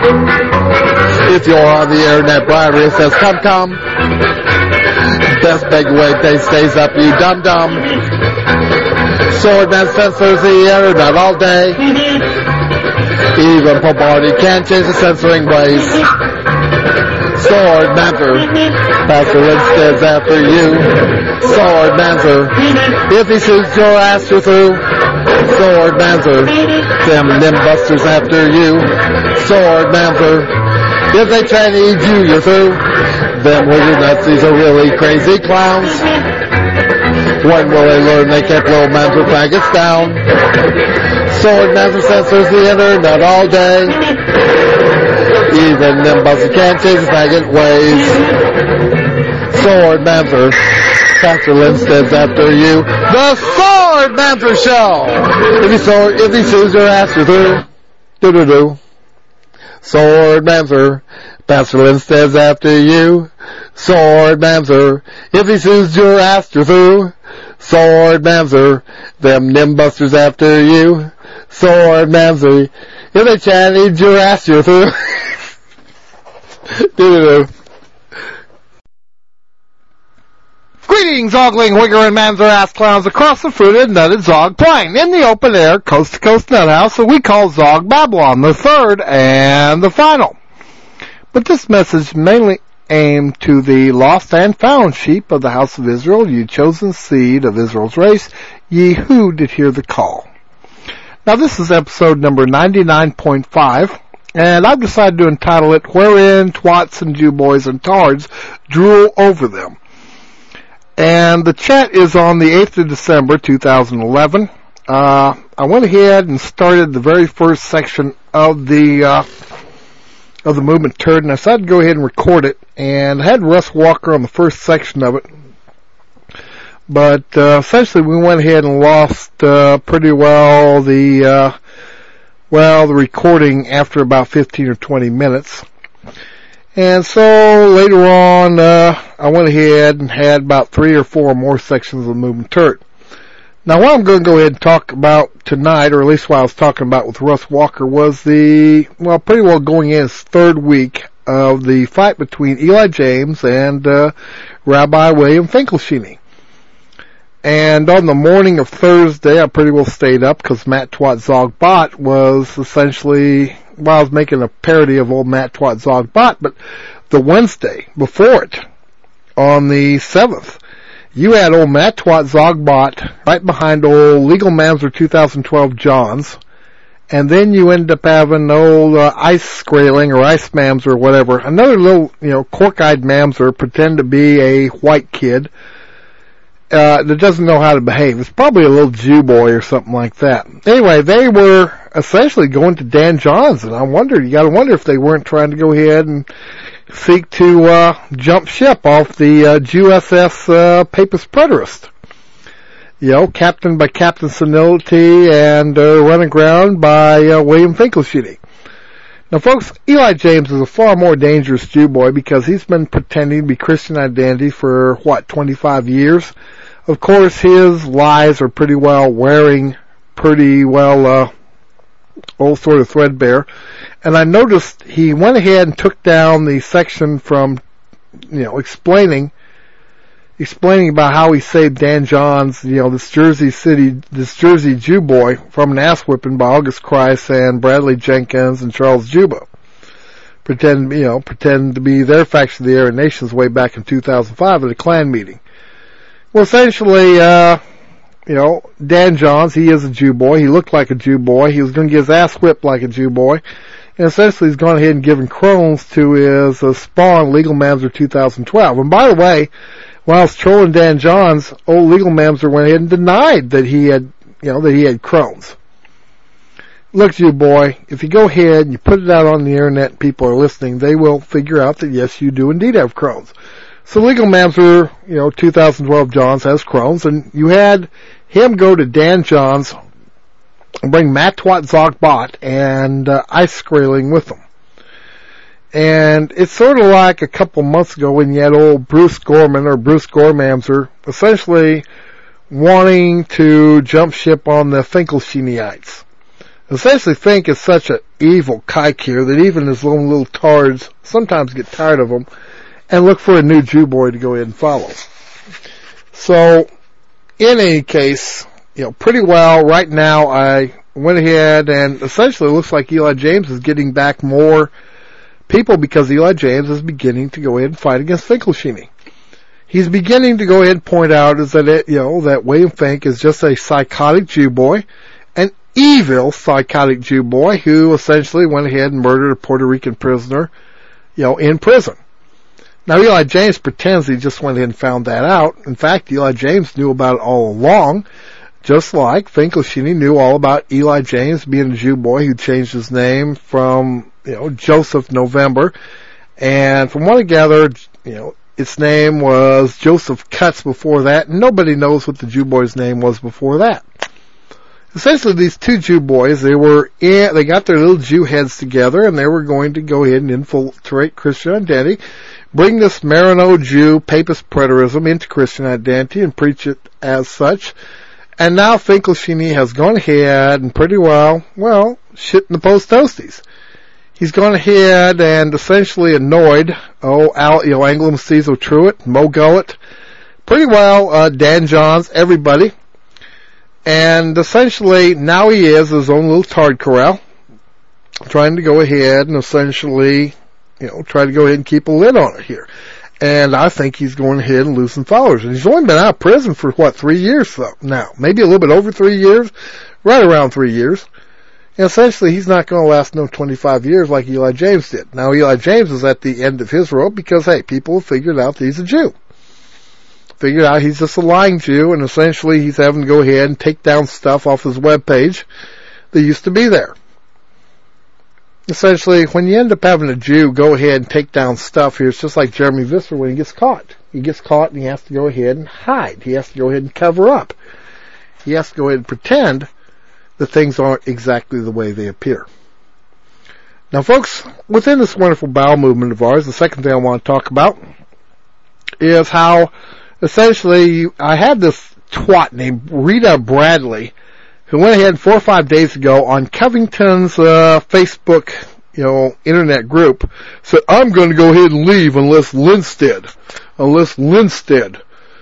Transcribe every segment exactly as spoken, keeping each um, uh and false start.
If you're on the internet, Brian Real says, come, come. Best beg away, day stays up, you dum-dum. Swordman censors the internet all day. Even Poparty can't change the censoring ways. Swordmancer, Pastor Lindstead's after you. Swordmancer, if he shoots your ass, you're through. Swordmancer, them nimbusters after you. Swordmancer, if they try to eat you, you're through. Them wizard Nazis are really crazy clowns. When will they learn they can't blow Manzer faggots down? Swordmancer censors the internet all day. Even nimbusters can't change the faggot ways. Swordmancer, Pastor Lindstead's after you. The Swordmancer Show! If he, sword, if he sues your ass, you're through. Do-do-do. Swordmancer, Pastor Lindstead's after you. Swordmancer, if he sues your ass, you're through. Swordmancer, them nimbusters after you. Swordmancer, if they chanted your ass, you're through. Do-do-do. Greetings, ogling, wigger, and manzer ass clowns across the fruited, nutted Zog plain, in the open air, coast-to-coast nut house that we call Zog Babylon, the third and the final. But this message mainly aimed to the lost and found sheep of the house of Israel, ye chosen seed of Israel's race, ye who did hear the call. Now this is episode number ninety-nine point five, and I've decided to entitle it, Wherein Twats and Jew Boys and Tards Drool Over Them. And the chat is on the eighth of December, two thousand eleven. Uh, I went ahead and started the very first section of the, uh, of the movement turd, and I decided to go ahead and record it, and I had Russ Walker on the first section of it. But, uh, essentially we went ahead and lost, uh, pretty well the, uh, well, the recording after about fifteen or twenty minutes. And so later on, uh, I went ahead and had about three or four more sections of the movement turd. Now what I'm going to go ahead and talk about tonight, or at least what I was talking about with Russ Walker, was the, well, pretty well going in its third week of the fight between Eli James and, uh, Rabbi William Finkelstein. And on the morning of Thursday, I pretty well stayed up because Matt Twat Zog Bot was essentially, well, I was making a parody of old Matt Twat Zog Bot, but the Wednesday before it, on the seventh, you had old Matt Twat Zog Bot right behind old Legal Mamser twenty twelve Johns, and then you end up having old uh, Ice Skraling or Ice Mamser or whatever, another little, you know, cork-eyed Mamser pretend to be a white kid, Uh, that doesn't know how to behave. It's probably a little Jew boy or something like that. Anyway, they were essentially going to Dan Johns, and I wondered, you gotta wonder if they weren't trying to go ahead and seek to, uh, jump ship off the, uh, Jew S S, uh, Papist Preterist. You know, captained by Captain Senility and, uh, run aground by, uh, William Finkelstein. Now folks, Eli James is a far more dangerous Jew boy because he's been pretending to be Christian identity for, what, twenty-five years? Of course, his lies are pretty well wearing pretty well, uh, old sort of threadbare. And I noticed he went ahead and took down the section from, you know, explaining, explaining about how he saved Dan Johns, you know, this Jersey City, this Jersey Jew boy from an ass whipping by August Christ and Bradley Jenkins and Charles Juba. Pretend, you know, pretend to be their faction of the Aryan Nations way back in two thousand five at a Klan meeting. Well, essentially, uh, you know, Dan Johns, he is a Jew boy. He looked like a Jew boy. He was going to get his ass whipped like a Jew boy. And essentially he's gone ahead and given crones to his uh, spawn, Legal Mamser twenty twelve. And by the way, while I was trolling Dan Johns, old Legal Mamser went ahead and denied that he had, you know, that he had crones. Look, Jew boy, if you go ahead and you put it out on the internet and people are listening, they will figure out that yes, you do indeed have crones. So Legal Mamser, you know, twenty twelve Johns has crones, and you had him go to Dan Johns and bring Matt Twat Zog Bot and uh, Ice Skraling with them. And it's sort of like a couple months ago when you had old Bruce Gorman or Bruce Gormamser essentially wanting to jump ship on the Finkelsteinites. Essentially, Fink is such an evil kike here that even his own little tards sometimes get tired of him and look for a new Jew boy to go ahead and follow. So, in any case, you know, pretty well right now I went ahead and essentially it looks like Eli James is getting back more people because Eli James is beginning to go ahead and fight against Finkelstein. He's beginning to go ahead and point out is that it, you know, that William Fink is just a psychotic Jew boy, an evil psychotic Jew boy who essentially went ahead and murdered a Puerto Rican prisoner, you know, in prison. Now Eli James pretends he just went ahead and found that out. In fact, Eli James knew about it all along, just like Finkelstein knew all about Eli James being a Jew boy who changed his name from, you know, Joseph November. And from what I gathered, you know, its name was Joseph Cutts before that, and nobody knows what the Jew boy's name was before that. Essentially, these two Jew boys, they were in, they got their little Jew heads together, and they were going to go ahead and infiltrate Christian identity, bring this Marino Jew papist preterism into Christian identity and preach it as such. And now Finkelstein has gone ahead and pretty well, well, shit in the post toasties. He's gone ahead and essentially annoyed, oh, Al, you know, Anglum Cecil Truitt, Mo Gullett, pretty well, uh, Dan Johns, everybody. And essentially, now he is his own little tard corral, trying to go ahead and essentially, you know, try to go ahead and keep a lid on it here. And I think he's going ahead and lose some followers. And he's only been out of prison for, what, three years though, now. Maybe a little bit over three years, right around three years. And essentially, he's not going to last no twenty-five years like Eli James did. Now, Eli James is at the end of his rope because, hey, people have figured out that he's a Jew. Figured out he's just a lying Jew, and essentially he's having to go ahead and take down stuff off his webpage that used to be there. Essentially, when you end up having a Jew go ahead and take down stuff here, it's just like Jeremy Visser when he gets caught. He gets caught and he has to go ahead and hide. He has to go ahead and cover up. He has to go ahead and pretend that things aren't exactly the way they appear. Now, folks, within this wonderful bowel movement of ours, the second thing I want to talk about is how essentially I had this twat named Rita Bradley who went ahead four or five days ago on Covington's uh, Facebook, you know, internet group, said, I'm going to go ahead and leave unless Linstead, unless Linstead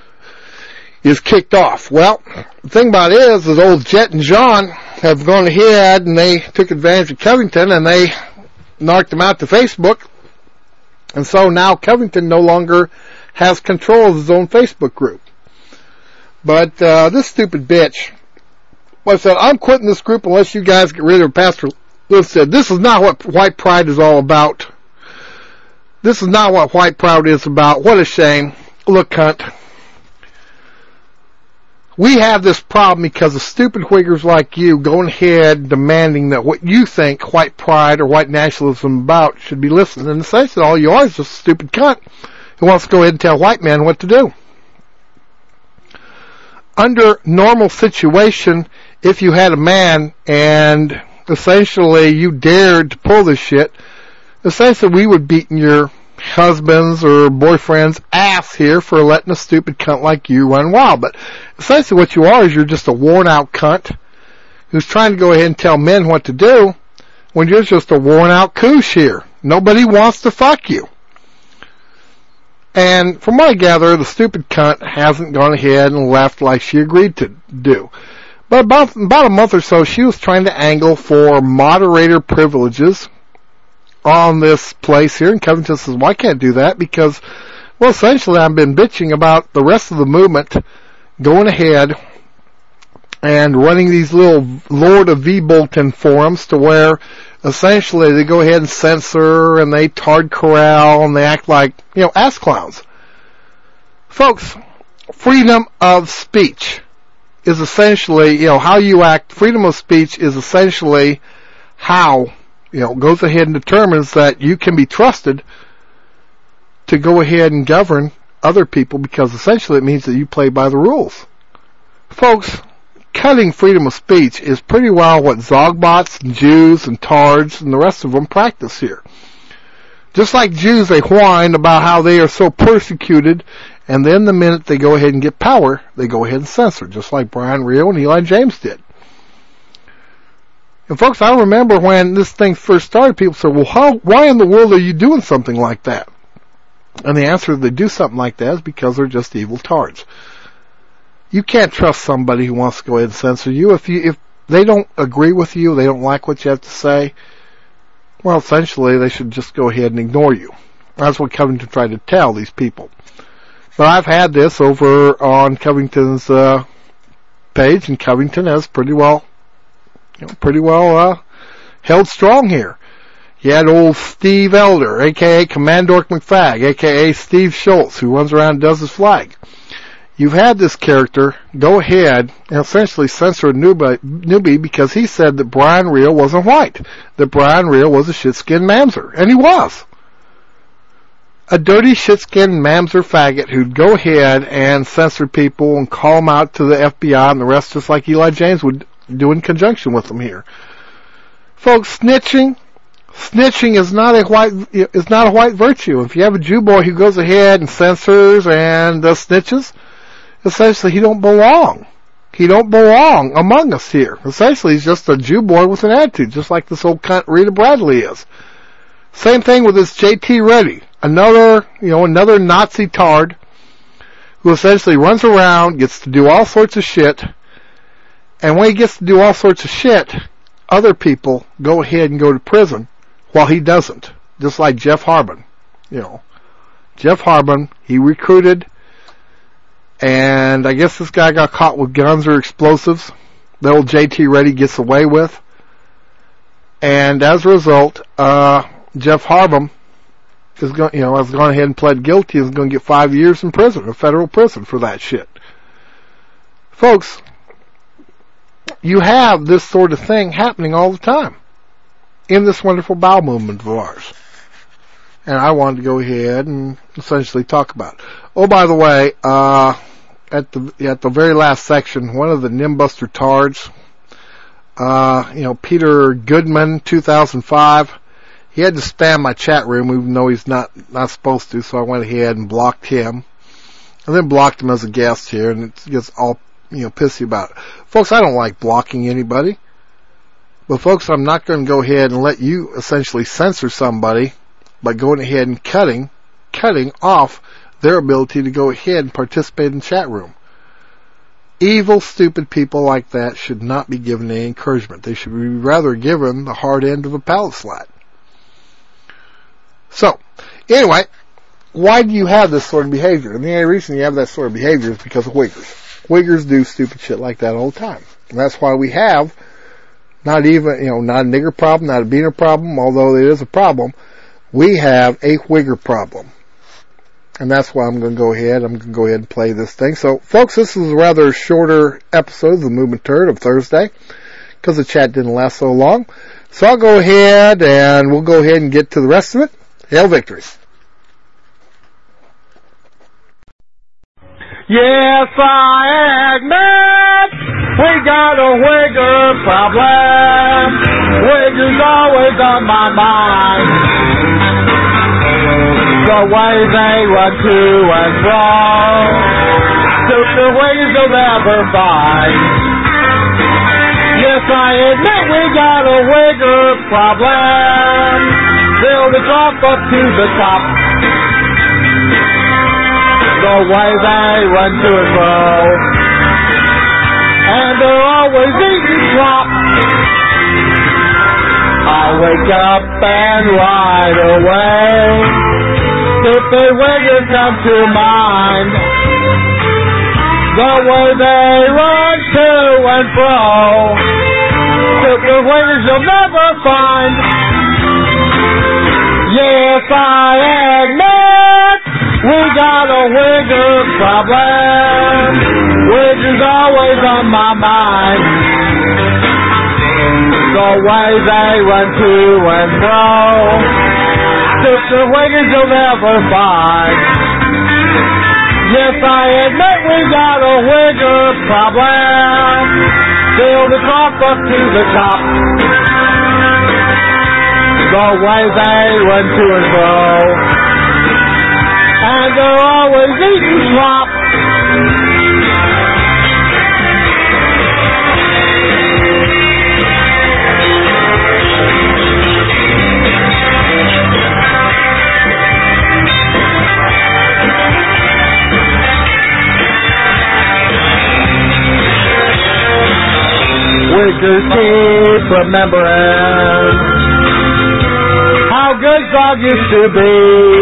is kicked off. Well, the thing about it is, is old Jet and John have gone ahead and they took advantage of Covington and they knocked him out to Facebook. And so now Covington no longer has control of his own Facebook group. But, uh, this stupid bitch, well, said, I'm quitting this group unless you guys get rid of Pastor Linstead. This is not what white pride is all about. This is not what white pride is about. What a shame. Look, cunt. We have this problem because of stupid Uyghurs like you going ahead demanding that what you think white pride or white nationalism about should be listened. And essentially all you are is just a stupid cunt who wants to go ahead and tell white men what to do. Under normal situation, if you had a man and essentially you dared to pull this shit, essentially we would beat your husband's or boyfriend's ass here for letting a stupid cunt like you run wild. But essentially what you are is you're just a worn out cunt who's trying to go ahead and tell men what to do when you're just a worn out koosh here. Nobody wants to fuck you. And from what I gather, the stupid cunt hasn't gone ahead and left like she agreed to do. But about, about a month or so, she was trying to angle for moderator privileges on this place here, and Covington says, well, I can't do that because, well, essentially I've been bitching about the rest of the movement going ahead and running these little Lord of V. Bolton forums to where essentially they go ahead and censor and they tard corral and they act like, you know, ass clowns. Folks, freedom of speech is essentially, you know, how you act. Freedom of speech is essentially how, you know, goes ahead and determines that you can be trusted to go ahead and govern other people because essentially it means that you play by the rules. Folks, cutting freedom of speech is pretty well what Zogbots and Jews and Tards and the rest of them practice here. Just like Jews, they whine about how they are so persecuted, and then the minute they go ahead and get power, they go ahead and censor, just like Brian Rio and Eli James did. And folks, I remember when this thing first started, people said, well, how, why in the world are you doing something like that? And the answer they do something like that is because they're just evil tards. You can't trust somebody who wants to go ahead and censor you. If you, if they don't agree with you, they don't like what you have to say, well, essentially, they should just go ahead and ignore you. That's what Covington tried to tell these people. But I've had this over on Covington's uh, page, and Covington has pretty well, you know, pretty well uh, held strong here. You had old Steve Elder, a k a. Commandor McFag, a k a. Steve Schultz, who runs around and does his flag. You've had this character go ahead and essentially censor a newbie, newbie because he said that Brian Reel wasn't white, that Brian Reel was a shit-skinned mamzer, and he was. A dirty shit-skinned mamzer faggot who'd go ahead and censor people and call them out to the F B I and the rest, just like Eli James would do in conjunction with them here. Folks, snitching, snitching is not a white, is not a white virtue. If you have a Jew boy who goes ahead and censors and uh, snitches, essentially he don't belong. He don't belong among us here. Essentially he's just a Jew boy with an attitude, just like this old cunt Rita Bradley is. Same thing with this J T Reddy. Another, you know, another Nazi tard who essentially runs around, gets to do all sorts of shit, and when he gets to do all sorts of shit, other people go ahead and go to prison while he doesn't. Just like Jeff Harbin. You know, Jeff Harbin, he recruited, and I guess this guy got caught with guns or explosives. The old J T Reddy gets away with. And as a result, uh, Jeff Harbin is going, you know, has gone ahead and pled guilty and is going to get five years in prison, a federal prison for that shit. Folks, you have this sort of thing happening all the time in this wonderful bowel movement of ours. And I wanted to go ahead and essentially talk about it. Oh, by the way, uh, at the, at the very last section, one of the Nimbuster tards, uh, you know, Peter Goodman, two thousand five, he had to spam my chat room even though he's not, not supposed to, so I went ahead and blocked him. And then blocked him as a guest here, and it gets all, you know, pissy about it. Folks, I don't like blocking anybody. But folks, I'm not going to go ahead and let you essentially censor somebody by going ahead and cutting, cutting off their ability to go ahead and participate in the chat room. Evil, stupid people like that should not be given any encouragement. They should be rather given the hard end of a pallet slat. So, anyway, why do you have this sort of behavior? And the only reason you have that sort of behavior is because of Uyghurs. Uyghurs do stupid shit like that all the time. And that's why we have not even, you know, not a nigger problem, not a beaner problem, although it is a problem. We have a Uyghur problem. And that's why I'm going to go ahead, I'm going to go ahead and play this thing. So, folks, this is a rather shorter episode of the Movement Turd of Thursday, because the chat didn't last so long. So I'll go ahead and we'll go ahead and get to the rest of it. Hail victory. Yes, I admit we got a Uyghur problem. Uyghurs always on my mind. The way they run to and fro, stupid ways you'll never find. Yes, I admit we got a Uyghur problem. Build it up up to the top. The way they run to and fro, and they're always eating slop. I wake up and right away, stupid Uyghurs come to mind. The way they run to and fro, stupid Uyghurs you'll never find. Yes, I admit we got a Uyghur problem. Uyghurs always on my mind. The way they run to and fro, stupid Uyghurs you'll never find. Yes, I admit we got a Uyghur problem. Fill the top up to the top. The way they run to and fro, and they're always eating slop. Wiggers keep remembering how good Zog used to be.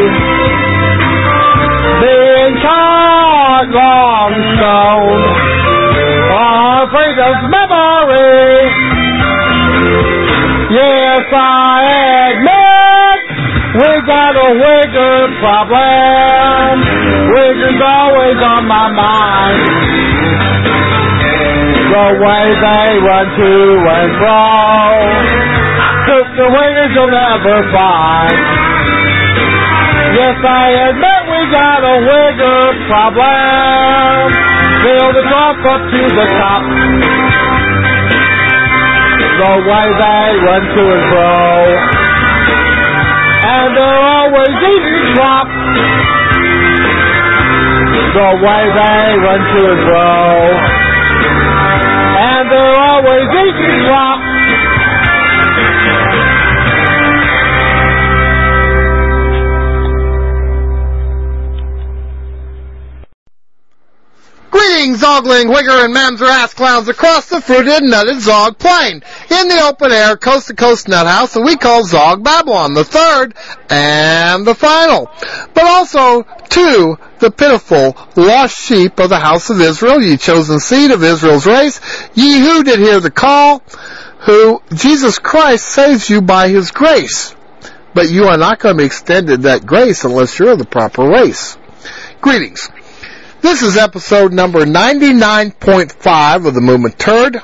Being caught long stone our freedom's memory. Yes, I admit we got a Wigger problem. Wigger's always on my mind. The way they run to and fro, took the Wiggers you'll never find. Yes, I admit we got a Wigger problem. Fill the drop up to the top. The way they run to and fro, and they're always easy to drop. The way they run to and fro, and they're always easy to drop. Greetings, Zogling, Wigger, and Mamser ass clowns across the fruited and nutted Zog Plain, in the open air, coast-to-coast nut house that we call Zog Babylon, the third and the final. But also to the pitiful lost sheep of the house of Israel, ye chosen seed of Israel's race, ye who did hear the call, who Jesus Christ saves you by his grace. But you are not going to be extended that grace unless you're of the proper race. Greetings. This is episode number ninety-nine point five of the Movement Turd,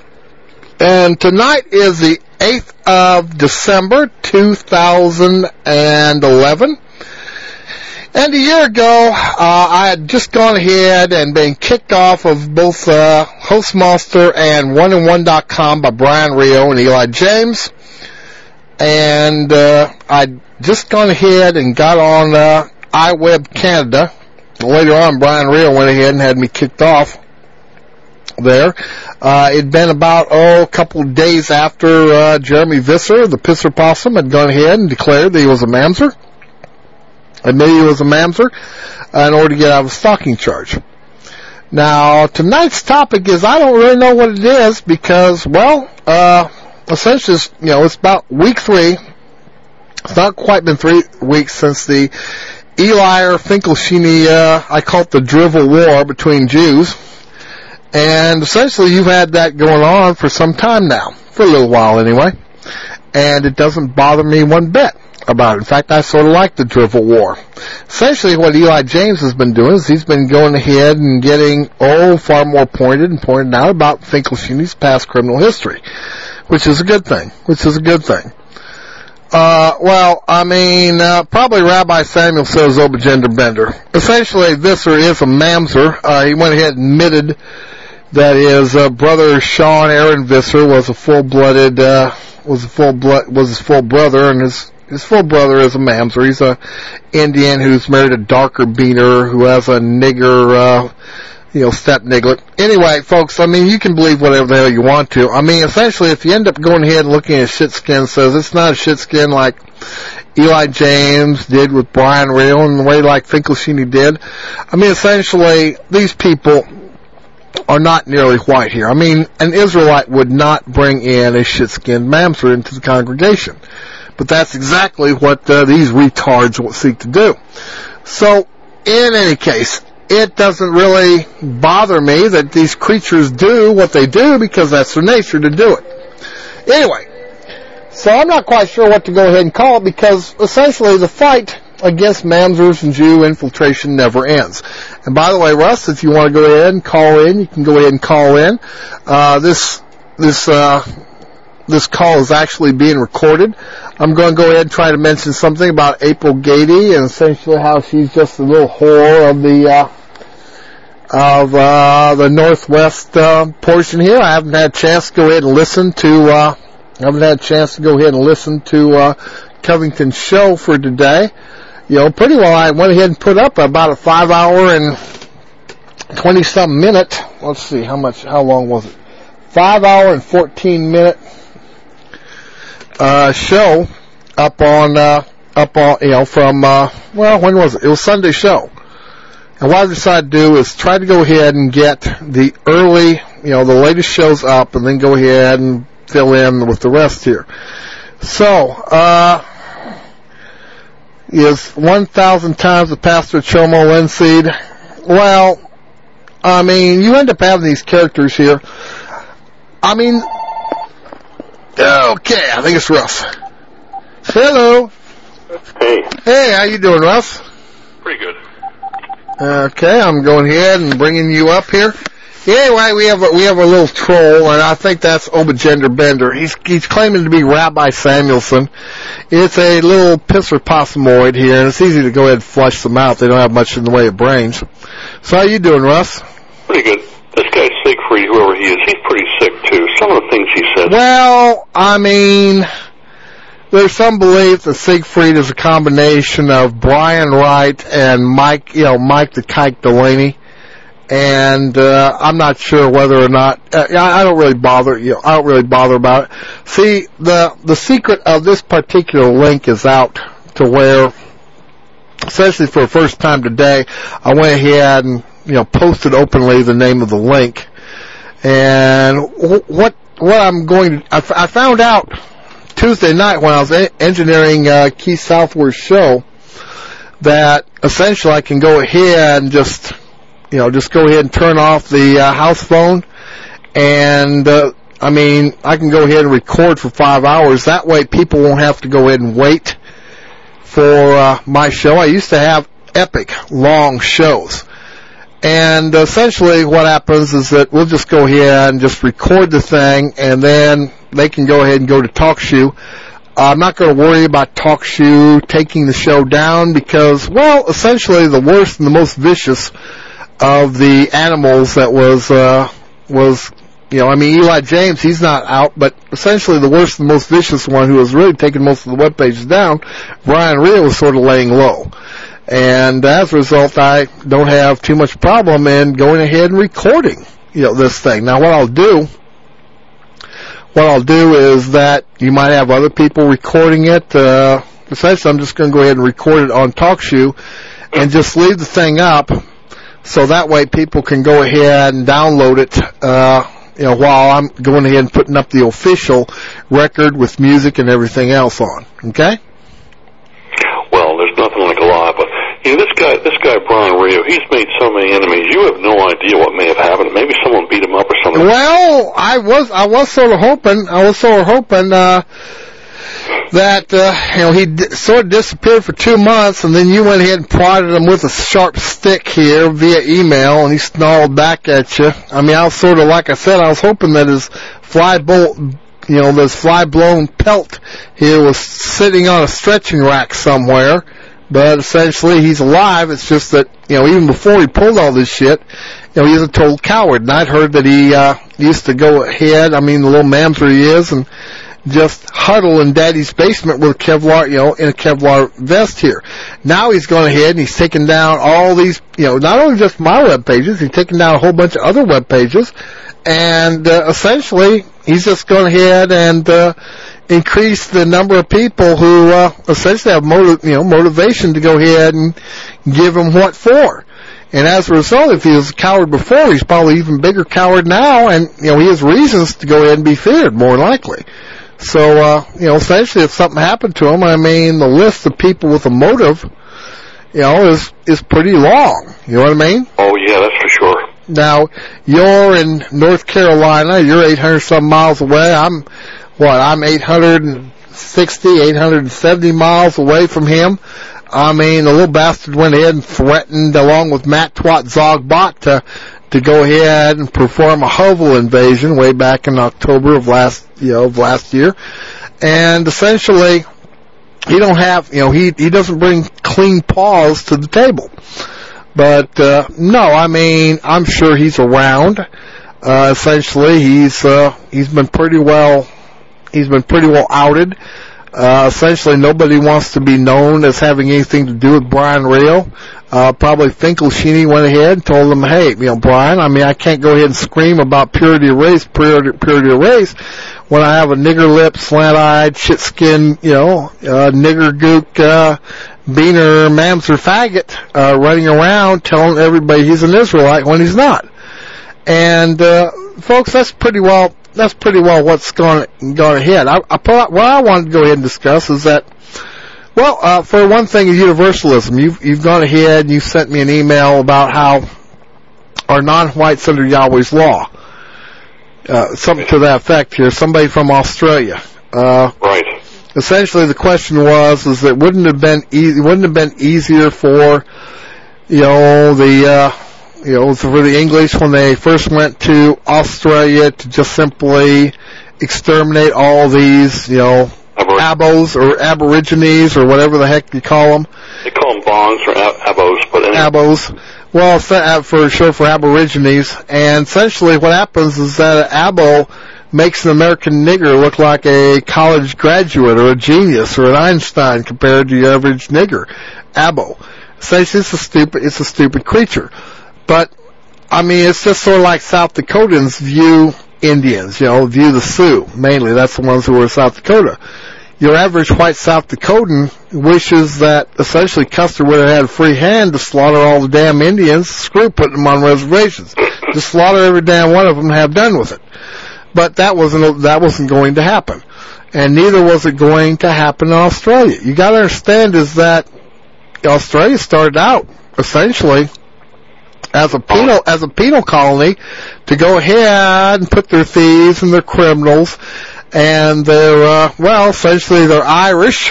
and tonight is the eighth of December, two thousand eleven. And a year ago, uh, I had just gone ahead and been kicked off of both uh, Hostmaster and one and one dot com by Brian Rio and Eli James, and uh, I'd just gone ahead and got on uh, iWeb Canada. Later on, Brian Rio went ahead and had me kicked off there. Uh, it'd been about, oh, a couple of days after uh, Jeremy Visser, the Pisser Possum, had gone ahead and declared that he was a mamzer. Admitted he was a mamzer uh, in order to get out of a stalking charge. Now, tonight's topic is, I don't really know what it is because, well, uh, essentially, it's, you know, it's about week three. It's not quite been three weeks since the Eli Finkelstein, uh, I call it the drivel war between Jews. And essentially you've had that going on for some time now. For a little while anyway. And it doesn't bother me one bit about it. In fact, I sort of like the drivel war. Essentially what Eli James has been doing is he's been going ahead and getting, oh, far more pointed and pointed out about Finkelstein's past criminal history. Which is a good thing. Which is a good thing. Uh, well, I mean, uh, probably Rabbi Samuel says Obagender Bender. Essentially, Visser is a mamzer. Uh, he went ahead and admitted that his uh, brother Sean Aaron Visser was a full-blooded, uh, was a full blood, was his full brother, and his his full brother is a mamzer. He's a Indian who's married a darker beater who has a nigger, uh, you know, step niglet. Anyway, folks, I mean, you can believe whatever the hell you want to. I mean, essentially, if you end up going ahead and looking at shit skin, says it's not a shit skin like Eli James did with Brian Rio and the way like Finkelstein did. I mean, essentially, these people are not nearly white here. I mean, an Israelite would not bring in a shit-skinned mamzer into the congregation. But that's exactly what uh, these retards will seek to do. So, in any case, it doesn't really bother me that these creatures do what they do because that's their nature to do it. Anyway, so I'm not quite sure what to go ahead and call it because essentially the fight against mamzers and Jew infiltration never ends. And by the way, Russ, if you want to go ahead and call in, you can go ahead and call in. Uh, this, this, uh, this call is actually being recorded. I'm going to go ahead and try to mention something about April Gady and essentially how she's just a little whore of the, uh, of, uh, the Northwest, uh, portion here. I haven't had a chance to go ahead and listen to, uh, I haven't had a chance to go ahead and listen to, uh, Covington's show for today. You know, pretty well I went ahead and put up about a five hour and twenty-something minute. Let's see, how much, how long was it? Five hour and fourteen minute, uh, show up on, uh, up on, you know, from, uh, well, when was it? It was Sunday show. And what I decided to do is try to go ahead and get the early you know, the latest show's up, and then go ahead and fill in with the rest here. So, uh, is one thousand times the Pastor Chomo Linseed? Well, I mean, you end up having these characters here. I mean, okay, I think it's Russ. Hello. Hey. Hey, how you doing, Russ? Pretty good. Okay, I'm going ahead and bringing you up here. Anyway, we have a, we have a little troll, and I think that's Obagender Bender. He's he's claiming to be Rabbi Samuelson. It's a little pisser possumoid here, and it's easy to go ahead and flush them out. They don't have much in the way of brains. So how you doing, Russ? Pretty good. This guy Siegfried, whoever he is, he's pretty sick too. Some of the things he said. Well, I mean, there's some belief that Siegfried is a combination of Brian Wright and Mike, you know, Mike the Kike Delaney. And uh, I'm not sure whether or not uh, I don't really bother. You know, I don't really bother about it. See, the the secret of this particular link is out to where, especially for the first time today, I went ahead and you know posted openly the name of the link. And what what I'm going to I, f- I found out Tuesday night when I was a- engineering uh, Keith Southworth's show that essentially I can go ahead and just. You know, just go ahead and turn off the uh, house phone, and uh, I mean, I can go ahead and record for five hours. That way, people won't have to go ahead and wait for uh, my show. I used to have epic long shows, and essentially, what happens is that we'll just go ahead and just record the thing, and then they can go ahead and go to TalkShoe. I'm not going to worry about TalkShoe taking the show down because, well, essentially, the worst and the most vicious of the animals that was, uh, was, you know, I mean, Eli James, he's not out, but essentially the worst and most vicious one who was really taking most of the web pages down, Brian Rhea, was sort of laying low. And as a result, I don't have too much problem in going ahead and recording, you know, this thing. Now, what I'll do, what I'll do is that you might have other people recording it, uh, essentially I'm just going to go ahead and record it on TalkShoe and just leave the thing up. So that way people can go ahead and download it, uh, you know, while I'm going ahead and putting up the official record with music and everything else on. Okay? Well, there's nothing like a lie, but you know, this guy, this guy Brian Rio, he's made so many enemies. You have no idea what may have happened. Maybe someone beat him up or something. Well, I was, I was sort of hoping, I was sort of hoping, uh, that, uh, you know, he d- sort of disappeared for two months, and then you went ahead and prodded him with a sharp stick here via email, and he snarled back at you. I mean, I was sort of, like I said, I was hoping that his fly bolt, you know, this fly-blown pelt here was sitting on a stretching rack somewhere, but essentially he's alive. It's just that, you know, even before he pulled all this shit, you know, he's a total coward, and I'd heard that he, uh, used to go ahead, I mean, the little mamzer he is, and just huddle in Daddy's basement with a Kevlar, you know, in a Kevlar vest here. Now he's gone ahead and he's taken down all these, you know, not only just my web pages, he's taken down a whole bunch of other web pages, and uh, essentially he's just gone ahead and uh, increased the number of people who uh, essentially have motiv- you know, motivation to go ahead and give him what for. And as a result, if he was a coward before, he's probably even bigger coward now, and you know he has reasons to go ahead and be feared, more likely. So, uh, you know, essentially if something happened to him, I mean, the list of people with a motive, you know, is, is pretty long. You know what I mean? Oh, yeah, that's for sure. Now, you're in North Carolina. You're eight hundred some miles away. I'm, what, I'm eight hundred sixty, eight hundred seventy miles away from him. I mean, the little bastard went ahead and threatened, along with Matt Twat Zogbot, to, to go ahead and perform a hovel invasion way back in October of last, you know, of last year. And essentially, he don't have, you know, he, he doesn't bring clean paws to the table. But, uh, no, I mean, I'm sure he's around. Uh, essentially, he's, uh, he's been pretty well, he's been pretty well outed. Uh, essentially nobody wants to be known as having anything to do with Brian Rio. Uh, probably Finkelstein went ahead and told him, hey, you know, Brian, I mean, I can't go ahead and scream about purity of race, purity, purity of race, when I have a nigger lip, slant-eyed, shit-skinned, you know, uh, nigger gook, uh, beaner, mamser faggot, uh, running around telling everybody he's an Israelite when he's not. And uh, folks, that's pretty well that's pretty well what's going going ahead. I, I, what I wanted to go ahead and discuss is that, well, uh, for one thing, universalism. You've you've gone ahead and you sent me an email about how are non-whites under Yahweh's law. Uh, something to that effect here. Somebody from Australia. Uh, right. Essentially, the question was, is that wouldn't have been e- wouldn't have been easier for, you know, the uh, you know, for the English when they first went to Australia to just simply exterminate all these, you know, abos or aborigines or whatever the heck you call them. They call them bongs or ab- abos, but anyway. Abos. Well, for sure for aborigines. And essentially what happens is that an abo makes an American nigger look like a college graduate or a genius or an Einstein compared to your average nigger. Abo. Essentially it's a stupid, it's a stupid creature. But, I mean, it's just sort of like South Dakotans view Indians, you know, view the Sioux, mainly. That's the ones who are South Dakota. Your average white South Dakotan wishes that essentially Custer would have had a free hand to slaughter all the damn Indians, screw putting them on reservations. Just slaughter every damn one of them and have done with it. But that wasn't, that wasn't going to happen. And neither was it going to happen in Australia. You gotta understand is that Australia started out, essentially, as a penal as a penal colony to go ahead and put their thieves and their criminals and their uh well essentially they're Irish.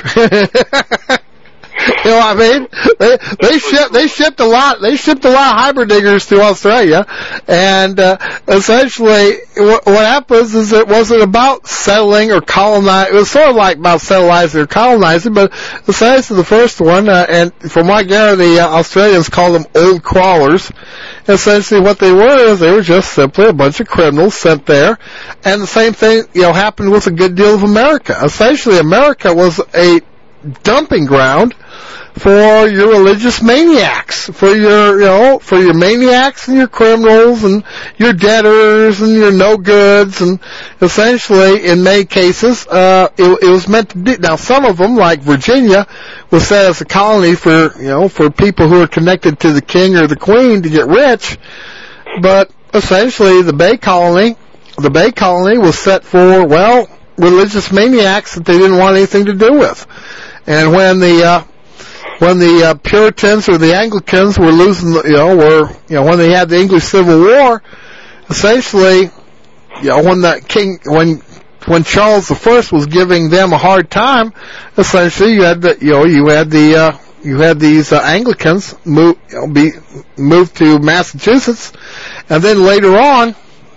You know what I mean? They they shipped they shipped a lot they shipped a lot of hybrid diggers to Australia, and uh, essentially what, what happens is it wasn't about settling or colonizing. It was sort of like about settling or colonizing, but essentially the first one, uh, and from what I gather, the uh, Australians called them old crawlers. Essentially what they were is they were just simply a bunch of criminals sent there, and the same thing you know happened with a good deal of America. Essentially America was a dumping ground for your religious maniacs, for your, you know, for your maniacs and your criminals and your debtors and your no-goods, and essentially, in many cases, uh, it, it was meant to be. Now, some of them, like Virginia, was set as a colony for, you know, for people who are connected to the king or the queen to get rich, but essentially, the Bay Colony, the Bay Colony was set for, well, religious maniacs that they didn't want anything to do with. And when the, uh, when the uh, Puritans or the Anglicans were losing, the, you know, were, you know, when they had the English Civil War, essentially, you know, when the king, when, when Charles the First was giving them a hard time, essentially you had the, you know, you had the, uh, you had these uh, Anglicans move, you know, be, moved to Massachusetts, and then later on,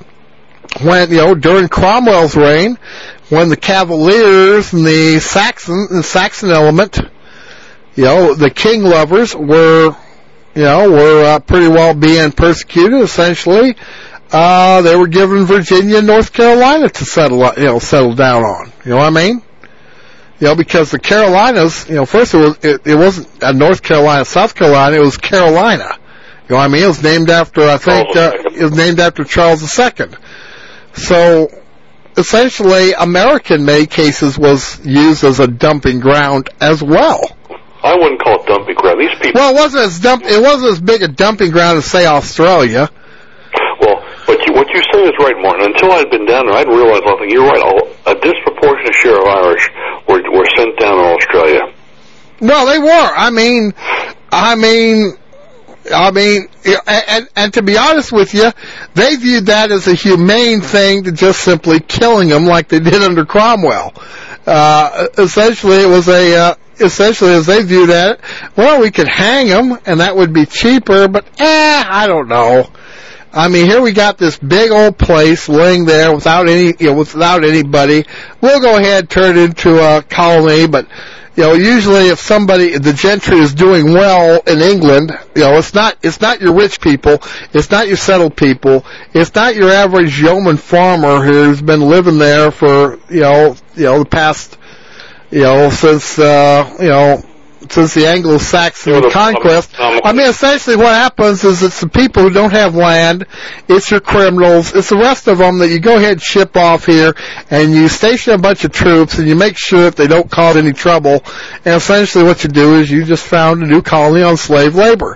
when, you know, during Cromwell's reign, when the Cavaliers and the Saxon, the Saxon element, you know, the king lovers were, you know, were uh, pretty well being persecuted. Essentially, uh, they were given Virginia and North Carolina to settle, you know, settle down on. You know what I mean? You know, because the Carolinas, you know, first it was, it, it wasn't uh, North Carolina, South Carolina, it was Carolina. You know what I mean? It was named after, I think, uh, it was named after Charles the Second. So, essentially, America in many cases was used as a dumping ground as well. I wouldn't call it dumping ground. These people. Well, it wasn't as dump. It wasn't as big a dumping ground as say Australia. Well, but you, what you say is right, Martin. Until I'd been down there, I'd realized nothing. You're right. A, a disproportionate share of Irish were were sent down to Australia. Well, they were. I mean, I mean. I mean, and, and to be honest with you, they viewed that as a humane thing to just simply killing them like they did under Cromwell. Uh, essentially it was a, uh, essentially as they viewed that, well, we could hang them and that would be cheaper, but eh, I don't know. I mean, here we got this big old place laying there without any, you know, without anybody. We'll go ahead, turn it into a colony, but you know, usually if somebody, the gentry is doing well in England, you know, it's not, it's not your rich people, it's not your settled people, it's not your average yeoman farmer who's been living there for, you know, you know, the past, you know, since, uh, you know, since the Anglo-Saxon you know, conquest. Um, um, I mean, essentially what happens is it's the people who don't have land, it's your criminals, it's the rest of them that you go ahead and ship off here, and you station a bunch of troops, and you make sure that they don't cause any trouble, and essentially what you do is you just found a new colony on slave labor.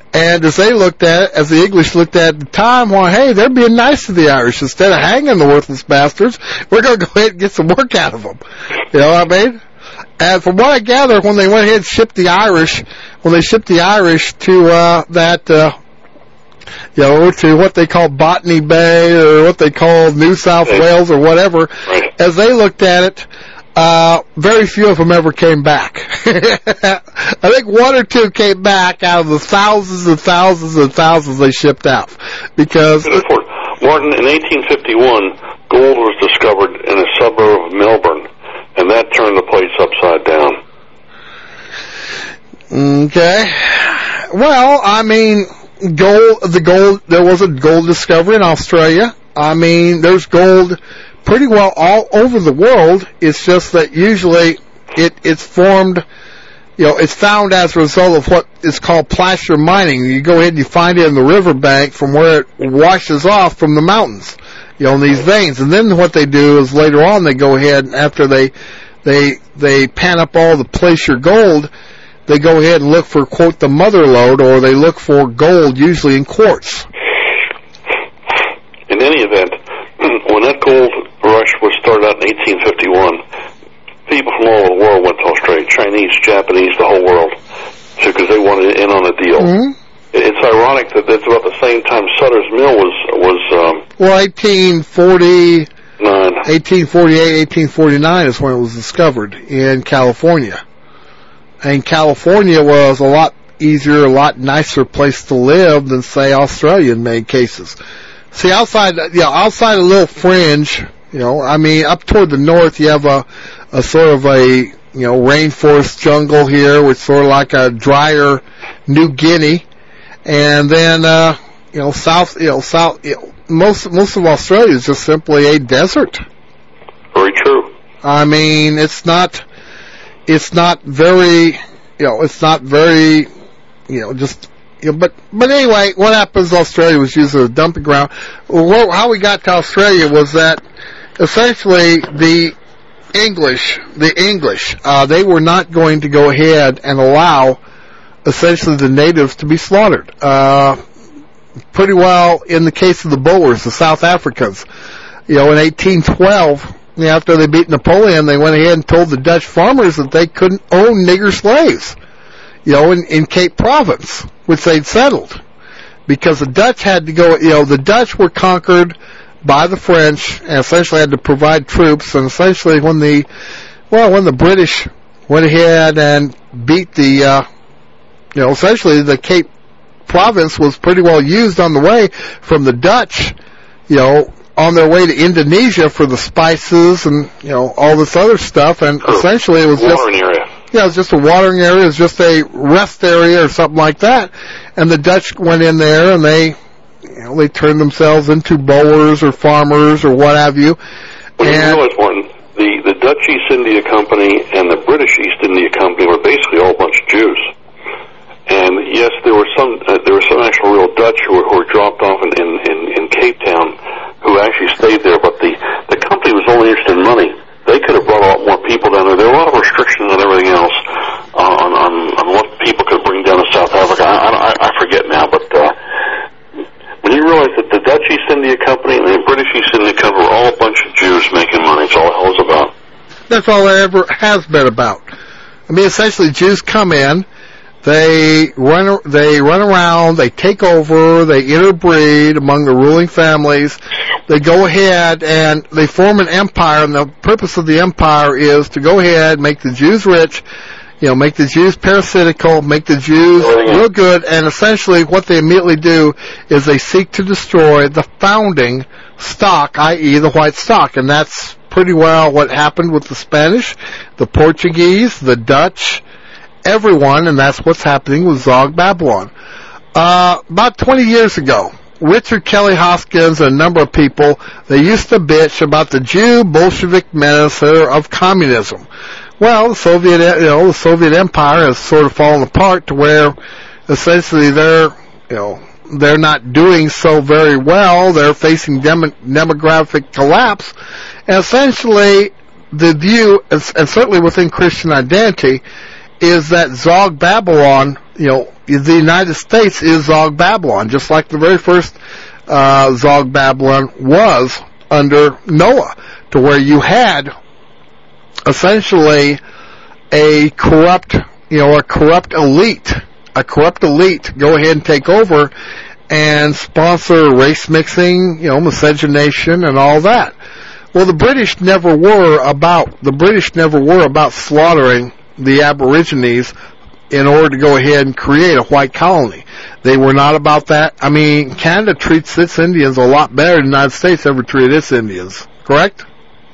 And as they looked at it, as the English looked at it at the time, well, hey, they're being nice to the Irish. Instead of hanging the worthless bastards, we're going to go ahead and get some work out of them. You know what I mean? And from what I gather, when they went ahead and shipped the Irish, when they shipped the Irish to uh, that, uh, you know, to what they call Botany Bay or what they call New South Wales or whatever, as they looked at it, uh, very few of them ever came back. I think one or two came back out of the thousands and thousands and thousands they shipped out. Because Martin, in eighteen fifty-one, gold was discovered in a suburb of Melbourne, and that turned the place upside down. Okay. Well, I mean, gold, the gold, there was a gold discovery in Australia. I mean, there's gold pretty well all over the world. It's just that usually it, it's formed, you know, it's found as a result of what is called placer mining. You go ahead and you find it in the riverbank from where it washes off from the mountains, you know, in these veins. And then what they do is later on they go ahead and after they, they, they pan up all the placer gold, they go ahead and look for, quote, the mother lode, or they look for gold, usually in quartz. In any event, when that gold rush was started out in eighteen fifty-one, people from all over the world went to Australia, Chinese, Japanese, the whole world, because they wanted in on the deal. Mm-hmm. It's ironic that that's about the same time Sutter's Mill was, was um, well, eighteen forty, eighteen forty-eight, eighteen forty-nine is when it was discovered in California. And California was a lot easier, a lot nicer place to live than, say, Australia in many cases. See, outside, you know, outside a little fringe, you know, I mean, up toward the north, you have a, a sort of a, you know, rainforest jungle here, which is sort of like a drier New Guinea. And then, uh, you know, south, you know, south, you know, most, most of Australia is just simply a desert. Very true. I mean, it's not, it's not very, you know, it's not very, you know, just, you know, but, but anyway, what happens in Australia was used as a dumping ground. Well, how we got to Australia was that essentially the English, the English, uh, they were not going to go ahead and allow essentially the natives to be slaughtered. Uh, pretty well in the case of the Boers, the South Africans. You know, in eighteen twelve, after they beat Napoleon, they went ahead and told the Dutch farmers that they couldn't own nigger slaves, you know, in, in Cape Province, which they'd settled. Because the Dutch had to go, you know, the Dutch were conquered by the French and essentially had to provide troops, and essentially when the, well, when the British went ahead and beat the, uh, you know, essentially the Cape Province was pretty well used on the way from the Dutch, you know, on their way to Indonesia for the spices and, you know, all this other stuff, and oh, essentially it was just, area. Yeah, it was just a watering area, it was just a rest area or something like that, and the Dutch went in there and they, you know, they turned themselves into Boers or farmers or what have you. Well, and, you realize, Martin, the, the Dutch East India Company and the British East India Company were basically all a bunch of Jews. And yes, there were some, uh, there were some actual real Dutch who were, who were dropped off in, in, in, in Cape Town who actually stayed there, but the, the company was only interested in money. They could have brought a lot more people down there. There were a lot of restrictions and everything else uh, on, on, on what people could bring down to South Africa. I, I, I forget now, but uh, when you realize that the Dutch East India Company and the British East India Company were all a bunch of Jews making money, it's all the hell is about. That's all it ever has been about. I mean, essentially, Jews come in, they run, they run around, they take over, they interbreed among the ruling families. They go ahead and they form an empire, and the purpose of the empire is to go ahead, make the Jews rich, you know, make the Jews parasitical, make the Jews real good, and essentially what they immediately do is they seek to destroy the founding stock, that is the white stock, and that's pretty well what happened with the Spanish, the Portuguese, the Dutch, everyone, and that's what's happening with Zog Babylon. Uh, about twenty years ago, Richard Kelly Hoskins and a number of people, they used to bitch about the Jew Bolshevik menace of communism. Well, the Soviet, you know, the Soviet Empire has sort of fallen apart to where essentially they're, you know, they're not doing so very well. They're facing dem- demographic collapse. And essentially, the view, and certainly within Christian identity, is that Zog Babylon, you know, the United States is Zog Babylon, just like the very first uh, Zog Babylon was under Noah, to where you had essentially a corrupt, you know, a corrupt elite, a corrupt elite go ahead and take over and sponsor race mixing, you know, miscegenation and all that. Well, the British never were about, the British never were about slaughtering the Aborigines in order to go ahead and create a white colony. They were not about that. I mean, Canada treats its Indians a lot better than the United States ever treated its Indians, correct?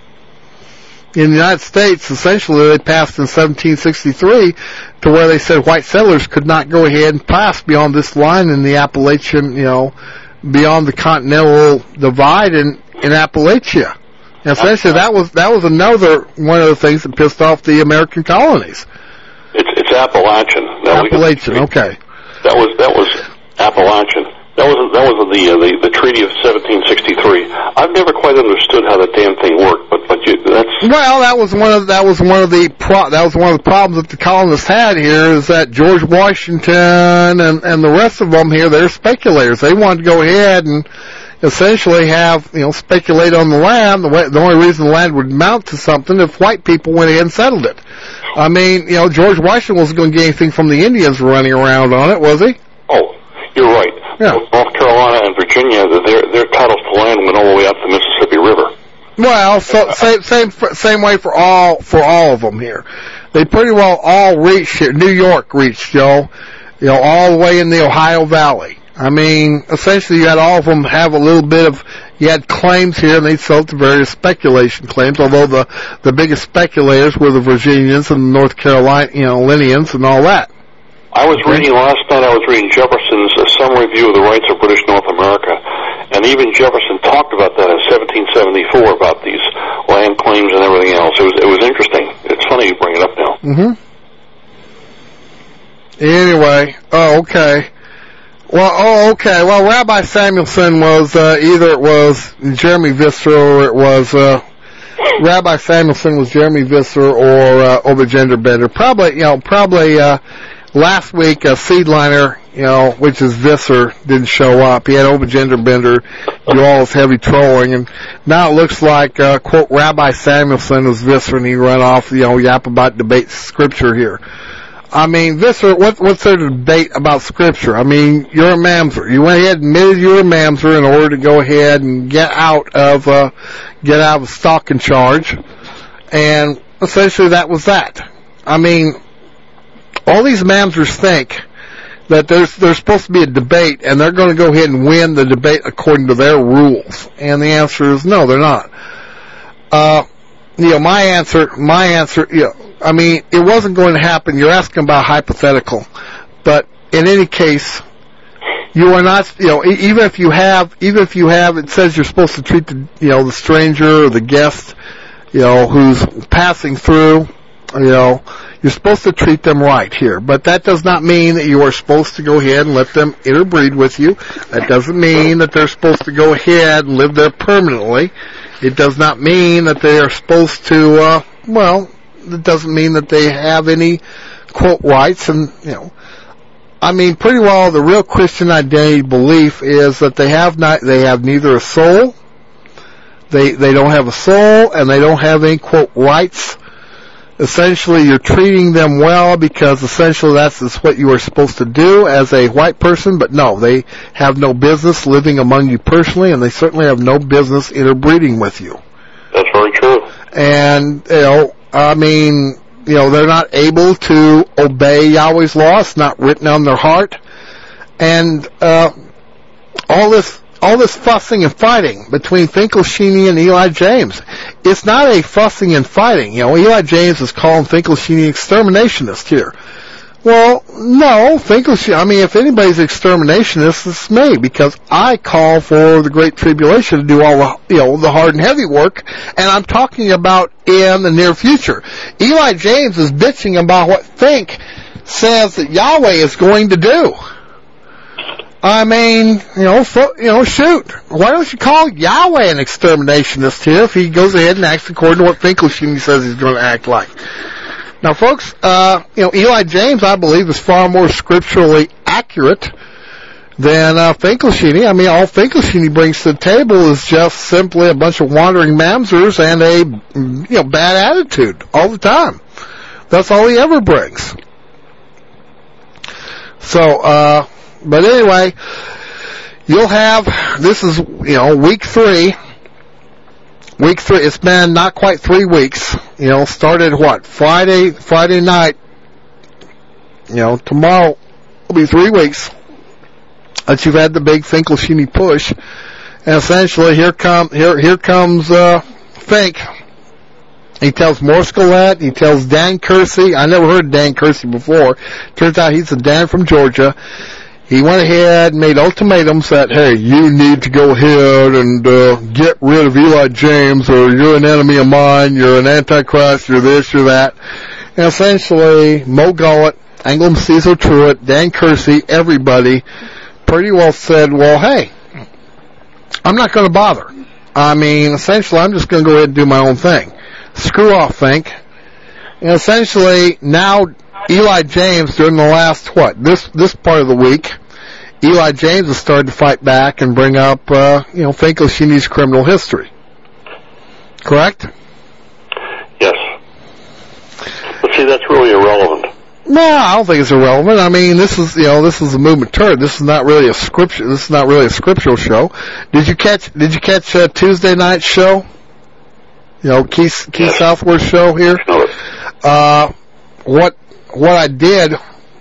In the United States, essentially, they passed in seventeen sixty-three to where they said white settlers could not go ahead and pass beyond this line in the Appalachian, you know, beyond the continental divide in, in Appalachia. And essentially, that was, that was another one of the things that pissed off the American colonies. It's, it's Appalachian. Now Appalachian, we, okay. That was, that was Appalachian. That was, that was the, uh, the, the Treaty of seventeen sixty-three. I've never quite understood how that damn thing worked, but, but you, that's... Well, that was one of, that was one of the pro, that was one of the problems that the colonists had here, is that George Washington and, and the rest of them here, they're speculators. They wanted to go ahead and essentially have, you know, speculate on the land. The, way, the only reason the land would amount to something if white people went ahead and settled it. I mean, you know, George Washington wasn't going to get anything from the Indians running around on it, was he? Oh, you're right. Yeah. North Carolina and Virginia, their their titles to land went all the way up the Mississippi River. Well, so same same same way for all for all of them here. They pretty well all reached here. New York reached, Joe, you know, all the way in the Ohio Valley. I mean, essentially, you had all of them have a little bit of. You had claims here, and they sold to various speculation claims. Although the the biggest speculators were the Virginians and the North Carolina, you know, Linneans and all that. I was reading last night, I was reading Jefferson's uh, summary view of the rights of British North America, and even Jefferson talked about that in seventeen seventy-four, about these land claims and everything else. It was, it was interesting. It's funny you bring it up now. Mm-hmm. Anyway, oh, okay. Well, oh, okay. Well, Rabbi Samuelson was, uh, either it was Jeremy Visser or it was, uh, Rabbi Samuelson was Jeremy Visser or, uh, Obagender Bender. Probably, you know, probably, uh, last week, uh, Seedliner, you know, which is Visser, didn't show up. He had Obagender Bender do all his heavy trolling, and now it looks like, uh, quote, Rabbi Samuelson is Visser, and he run off, you know, yap about debate scripture here. I mean, Visser, what, what's there to debate about scripture? I mean, you're a mamzer. You went ahead and admitted you were a mamzer in order to go ahead and get out of, uh, get out of stalking charge, and essentially that was that. I mean, all these mamzers think that there's there's supposed to be a debate, and they're going to go ahead and win the debate according to their rules. And the answer is no, they're not. Uh, you know, my answer, my answer, you know, I mean, it wasn't going to happen. You're asking about hypothetical, but in any case, you are not, you know, even if you have, even if you have, it says you're supposed to treat the, you know, the stranger or the guest, you know, who's passing through, you know, you're supposed to treat them right here. But that does not mean that you are supposed to go ahead and let them interbreed with you. That doesn't mean that they're supposed to go ahead and live there permanently. It does not mean that they are supposed to, uh, well, it doesn't mean that they have any, quote, rights. And, you know, I mean, pretty well the real Christian identity belief is that they have not, they have neither a soul, they, they don't have a soul, and they don't have any, quote, rights. Essentially, you're treating them well because essentially that's, that's what you are supposed to do as a white person, but no, they have no business living among you personally, and they certainly have no business interbreeding with you. That's very true. And, you know, I mean, you know, they're not able to obey Yahweh's law. It's not written on their heart. And, uh, all this, all this fussing and fighting between Finkelstein and Eli James, it's not a fussing and fighting. You know, Eli James is calling Finkelstein exterminationist here. Well, no, Finkelstein, I mean, if anybody's exterminationist, it's me, because I call for the Great Tribulation to do all the, you know, the hard and heavy work, and I'm talking about in the near future. Eli James is bitching about what Fink says that Yahweh is going to do. I mean, you know, fo- you know, shoot. Why don't you call Yahweh an exterminationist here if he goes ahead and acts according to what Finkelstein says he's going to act like? Now, folks, uh, you know, Eli James, I believe, is far more scripturally accurate than uh, Finkelstein. I mean, all Finkelstein brings to the table is just simply a bunch of wandering mamzers and a, you know, bad attitude all the time. That's all he ever brings. So, uh, but anyway, you'll have, this is, you know, week three. Week three, it's been not quite three weeks. You know, started what? Friday, Friday night. You know, tomorrow will be three weeks that you've had the big Finkelstein push. And essentially, here come, here, here comes, uh, Fink. He tells Morse Collette, he tells Dan Kersey. I never heard of Dan Kersey before. Turns out he's a Dan from Georgia. He went ahead and made ultimatums that, hey, you need to go ahead and uh, get rid of Eli James, or you're an enemy of mine, you're an antichrist, you're this, you're that. And essentially, Mo Gullett, Anglem Caesar Truitt, Dan Kersey, everybody pretty well said, well, hey, I'm not going to bother. I mean, essentially, I'm just going to go ahead and do my own thing. Screw off, Fink. And essentially, now Eli James, during the last, what, this this part of the week, Eli James has started to fight back and bring up, uh, you know, Finkelstein's criminal history. Correct? Yes. But see, that's really irrelevant. No, I don't think it's irrelevant. I mean, this is, you know, this is a movement turd. This is not really a scripture. This is not really a scriptural show. Did you catch? Did you catch uh, Tuesday night's show? You know, Keith, Keith yes. Southworth's show here. Uh, what what I did,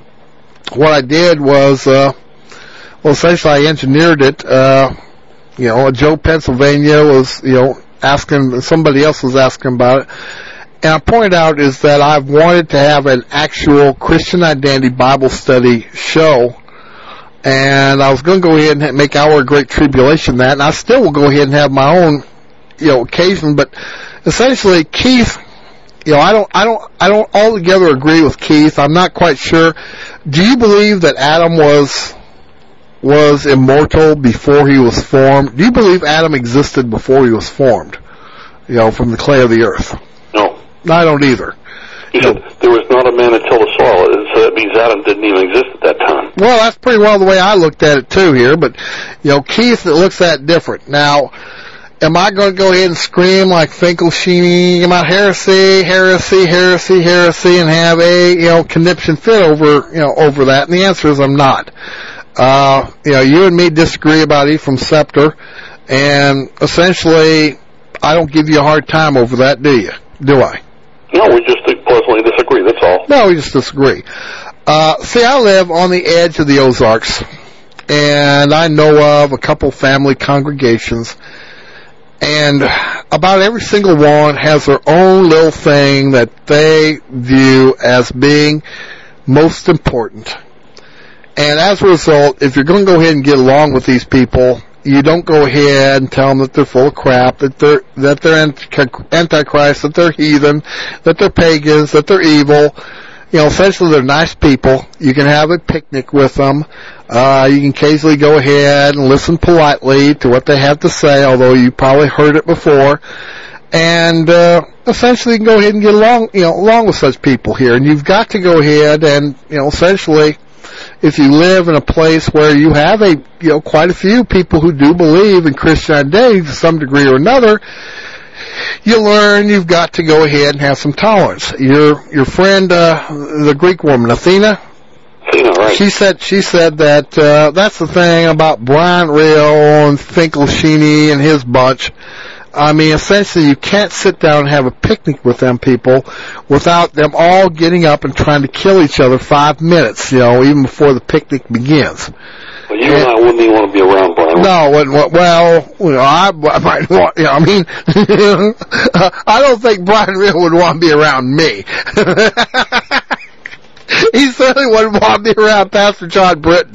what I did was, uh, well, essentially I engineered it. Uh, you know, Joe Pennsylvania was, you know, asking, somebody else was asking about it. And I pointed out is that I've wanted to have an actual Christian Identity Bible study show, and I was going to go ahead and make Our Great Tribulation that, and I still will go ahead and have my own, you know, occasion. But essentially, Keith, you know, I don't, I don't, I don't altogether agree with Keith. I'm not quite sure. Do you believe that Adam was was immortal before he was formed? Do you believe Adam existed before he was formed? You know, from the clay of the earth. No. No, I don't either. You said there was not a man until the soil, so that means Adam didn't even exist at that time. Well, that's pretty well the way I looked at it too here, but, you know, Keith, it looks at it different. Now, am I going to go ahead and scream like Finkelstein about heresy, heresy, heresy, heresy, and have a, you know, conniption fit over, you know, over that? And the answer is I'm not. Uh, you know, you and me disagree about Ephraim Scepter, and essentially, I don't give you a hard time over that, do you? Do I? No, we just pleasantly disagree, that's all. No, we just disagree. Uh, see, I live on the edge of the Ozarks, and I know of a couple family congregations, and about every single one has their own little thing that they view as being most important. And as a result, if you're going to go ahead and get along with these people, you don't go ahead and tell them that they're full of crap, that they're that they're antichrist, that they're heathen, that they're pagans, that they're evil. You know, essentially they're nice people. You can have a picnic with them. Uh, you can occasionally go ahead and listen politely to what they have to say, although you probably heard it before. And uh, essentially you can go ahead and get along, you know, along with such people here. And you've got to go ahead and, you know, essentially, if you live in a place where you have a, you know, quite a few people who do believe in Christian identity to some degree or another, you learn you've got to go ahead and have some tolerance. Your your friend, uh, the Greek woman, Athena, Athena, right? She said she said that uh, that's the thing about Brian Real and Finkelstein and his bunch. I mean, essentially, you can't sit down and have a picnic with them people without them all getting up and trying to kill each other five minutes, you know, even before the picnic begins. Well, you and, and I wouldn't even want to be around, Brian. No, wouldn't, well, you know, I, I might want, you know, I mean, I don't think Brian Real would want to be around me. He certainly wouldn't want to be around Pastor John Britton.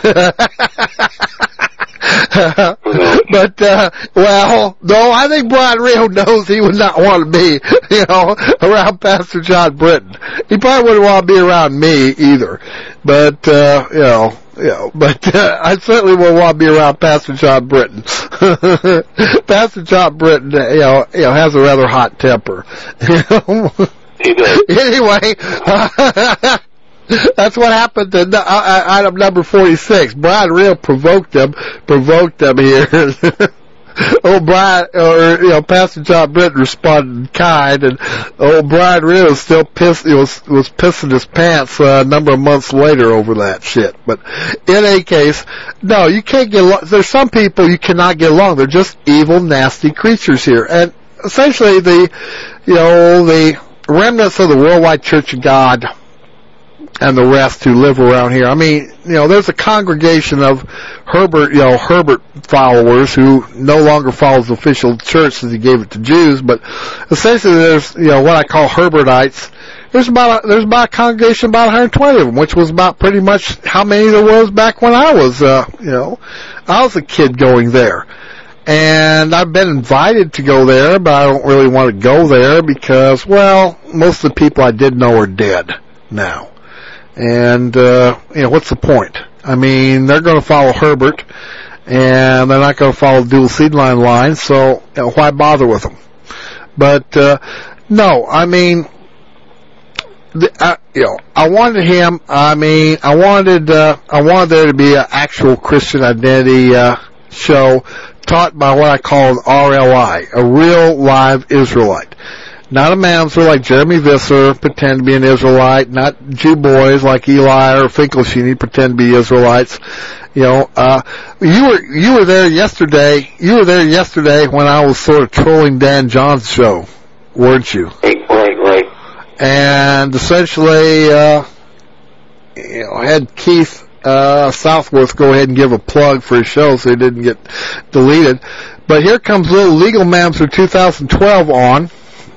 But, uh, well, no, I think Brian Real knows he would not want to be, you know, around Pastor John Britton. He probably wouldn't want to be around me either. But, uh, you know, you know, but, uh, I certainly would want to be around Pastor John Britton. Pastor John Britton, you know, you know, has a rather hot temper. You know? He does. Anyway, uh, That's what happened to uh, uh, item number forty-six. Brian Real provoked them, provoked them here. Old Brian, or, you know, Pastor John Britton responded in kind, and old Brian Real was still pissed, he was, was pissing his pants uh, a number of months later over that shit. But in any case, no, you can't get along. There's some people you cannot get along. They're just evil, nasty creatures here. And essentially the, you know, the remnants of the Worldwide Church of God and the rest who live around here. I mean, you know, there's a congregation of Herbert, you know, Herbert followers who no longer follows the official church since he gave it to Jews, but essentially there's, you know, what I call Herbertites. There's about a, there's about a congregation about one hundred twenty of them, which was about pretty much how many there was back when I was, uh, you know, I was a kid going there. And I've been invited to go there, but I don't really want to go there because, well, most of the people I did know are dead now. And, uh, you know, what's the point? I mean, they're going to follow Herbert, and they're not going to follow dual seed line lines, so, you know, why bother with them? But, uh, no, I mean, the, uh, you know, I wanted him, I mean, I wanted, uh, I wanted there to be an actual Christian identity, uh, show taught by what I call an R L I, a real live Israelite. Not a mamzer like Jeremy Visser, pretend to be an Israelite. Not Jew boys like Eli or Finkelstein, pretend to be Israelites. You know, uh, you were, you were there yesterday, you were there yesterday when I was sort of trolling Dan John's show, weren't you? Right, right, right. And essentially, uh, you know, I had Keith, uh, Southworth go ahead and give a plug for his show so he didn't get deleted. But here comes little Legal Mamzer two thousand twelve on.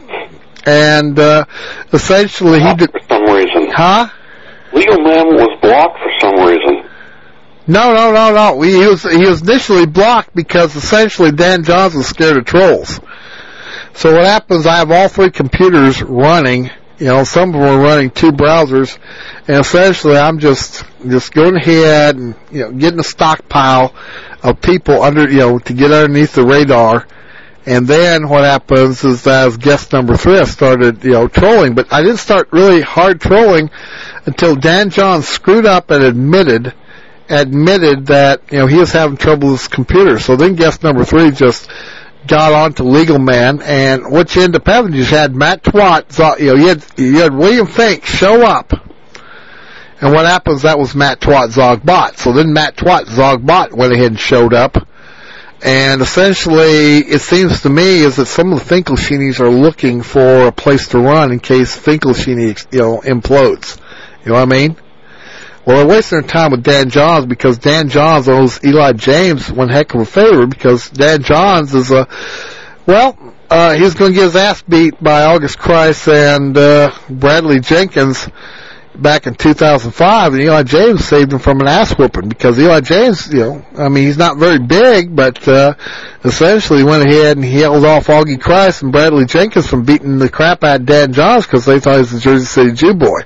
And, uh, essentially he did... For some reason. Huh? Legal Man was blocked for some reason. No, no, no, no. He was, he was initially blocked because essentially Dan Johns was scared of trolls. So what happens, I have all three computers running, you know, some of them are running two browsers, and essentially I'm just, just going ahead and, you know, getting a stockpile of people under, you know, to get underneath the radar. And then what happens is that as guest number three, I started, you know, trolling. But I didn't start really hard trolling until Dan Johns screwed up and admitted, admitted that, you know, he was having trouble with his computer. So then guest number three just got on to Legal Man. And what you end up having, you had Matt Twat, you know, you had, you had William Fink show up. And what happens, that was Matt Twat Zogbot. So then Matt Twat Zogbot went ahead and showed up. And essentially, it seems to me is that some of the Finkelsteinis are looking for a place to run in case Finkelstein, you know, implodes. You know what I mean? Well, they're wasting their time with Dan Johns because Dan Johns owes Eli James one heck of a favor because Dan Johns is a, well, uh, he's going to get his ass beat by August Christ and, uh, Bradley Jenkins back in two thousand five, and Eli James saved him from an ass whooping because Eli James, you know, I mean, he's not very big, but uh, essentially went ahead and he held off Augie Christ and Bradley Jenkins from beating the crap out of Dan Johns because they thought he was a Jersey City Jew boy.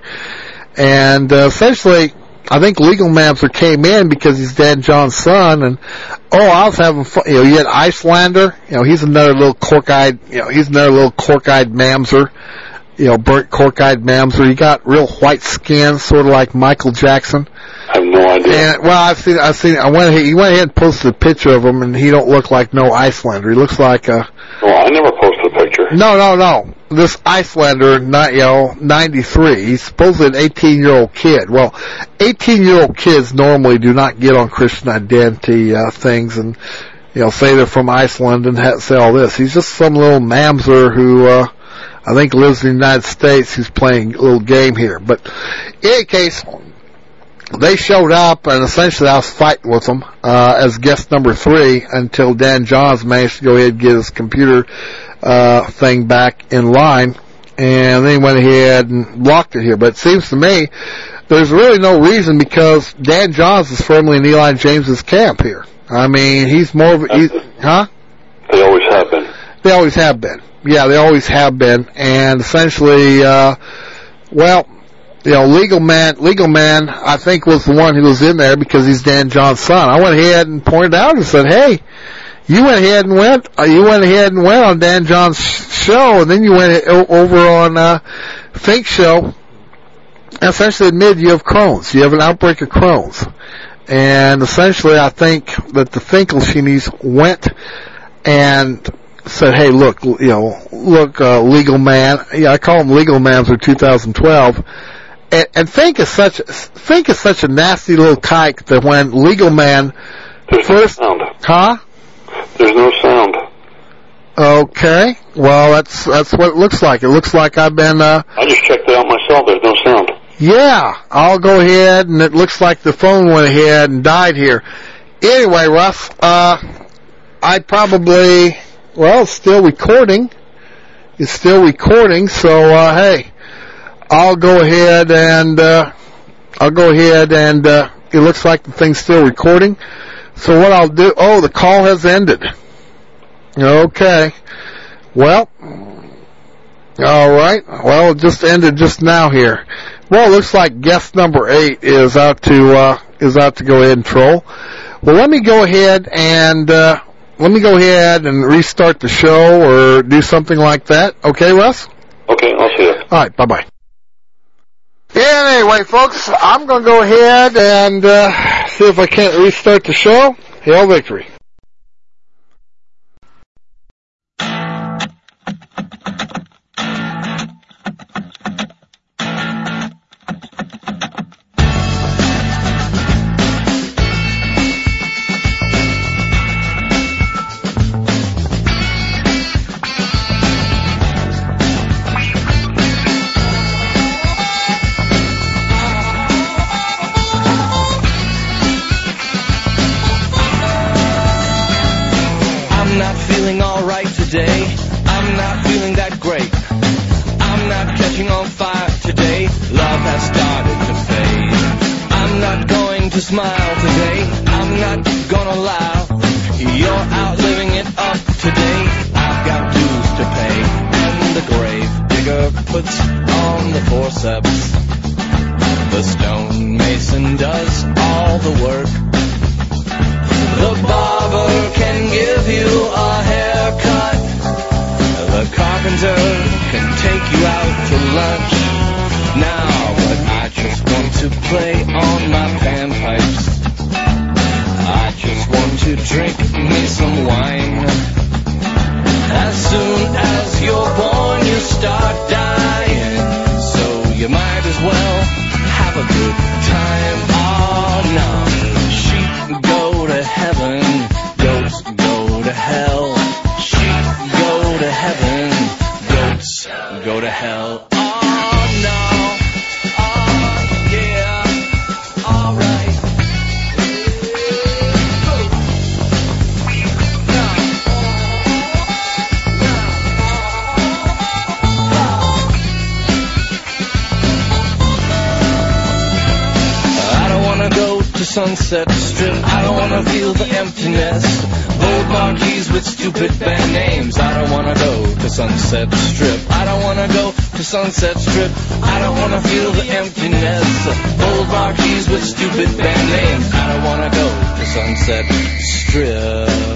And uh, essentially, I think Legal Mamzer came in because he's Dan John's son, and oh, I was having fun. You know, you had Icelander, you know, he's another little cork-eyed, you know, he's another little cork-eyed Mamzer. You know, burnt cork-eyed Mamzer. He got real white skin, sort of like Michael Jackson. I have no idea. And, well, I've seen, I've seen, I went ahead, he went ahead and posted a picture of him, and he don't look like no Icelander. He looks like a... Well, I never posted a picture. No, no, no. This Icelander, not, you know, ninety-three, he's supposedly an eighteen-year-old kid. Well, eighteen-year-old kids normally do not get on Christian identity, uh, things and, you know, say they're from Iceland and ha- say all this. He's just some little Mamzer who, uh, I think lives in the United States who's playing a little game here. But in any case, they showed up and essentially I was fighting with them, uh, as guest number three until Dan Johns managed to go ahead and get his computer, uh, thing back in line. And then he went ahead and blocked it here. But it seems to me there's really no reason because Dan Johns is firmly in Eli James's camp here. I mean, he's more of a, he's, huh? They always have been. They always have been. Yeah, they always have been, and essentially, uh, well, you know, Legal Man, Legal Man, I think was the one who was in there because he's Dan John's son. I went ahead and pointed out and said, hey, you went ahead and went, uh, you went ahead and went on Dan John's show, and then you went over on, uh, Fink's show, essentially admitted you have Crohn's. You have an outbreak of Crohn's. And essentially, I think that the Finkelsheimies went and said, hey, look, you know, look, uh, legal man. Yeah, I call them legal man through two thousand twelve. And, and Fink is such, Fink is such a nasty little kike that when legal man There's first, no sound. huh? There's no sound. Okay. Well, that's, that's what it looks like. It looks like I've been, uh, I just checked it out myself. There's no sound. yeah, I'll go ahead, and it looks like the phone went ahead and died here. Anyway, Russ, uh, I'd probably, well, it's still recording. It's still recording, so, uh, hey, I'll go ahead and, uh, I'll go ahead and, uh, it looks like the thing's still recording. So what I'll do, oh, the call has ended. Okay. Well, alright. Well, it just ended just now here. Well, it looks like guest number eight is out to, uh, is out to go ahead and troll. Well, let me go ahead and, uh, let me go ahead and restart the show or do something like that. Okay, Russ? Okay, I'll see you. Alright, bye-bye. Anyway, folks, I'm going to go ahead and uh, see if I can't restart the show. Hail victory. Today, I'm not feeling that great. I'm not catching on fire today. Love has started to fade. I'm not going to smile today. I'm not gonna lie. You're out living it up today. I've got dues to pay. And the grave digger puts on the forceps. The stonemason does all the work. The barber can give you a haircut. The carpenter can take you out to lunch. Now, but I just want to play on my panpipes. I just want to drink me some wine. As soon as you're born, you start dying. So you might as well have a good time. Oh, no. Sheep go to heaven, goats go to hell. Sheep go to heaven, goats go to hell. Oh no, oh yeah, alright. I don't wanna go to Sunset Strip. I don't wanna feel the emptiness. Old marquees with stupid band names. I don't wanna go to Sunset Strip. I don't wanna go to Sunset Strip. I don't wanna feel the emptiness. Old marquees with stupid band names. I don't wanna go to Sunset Strip.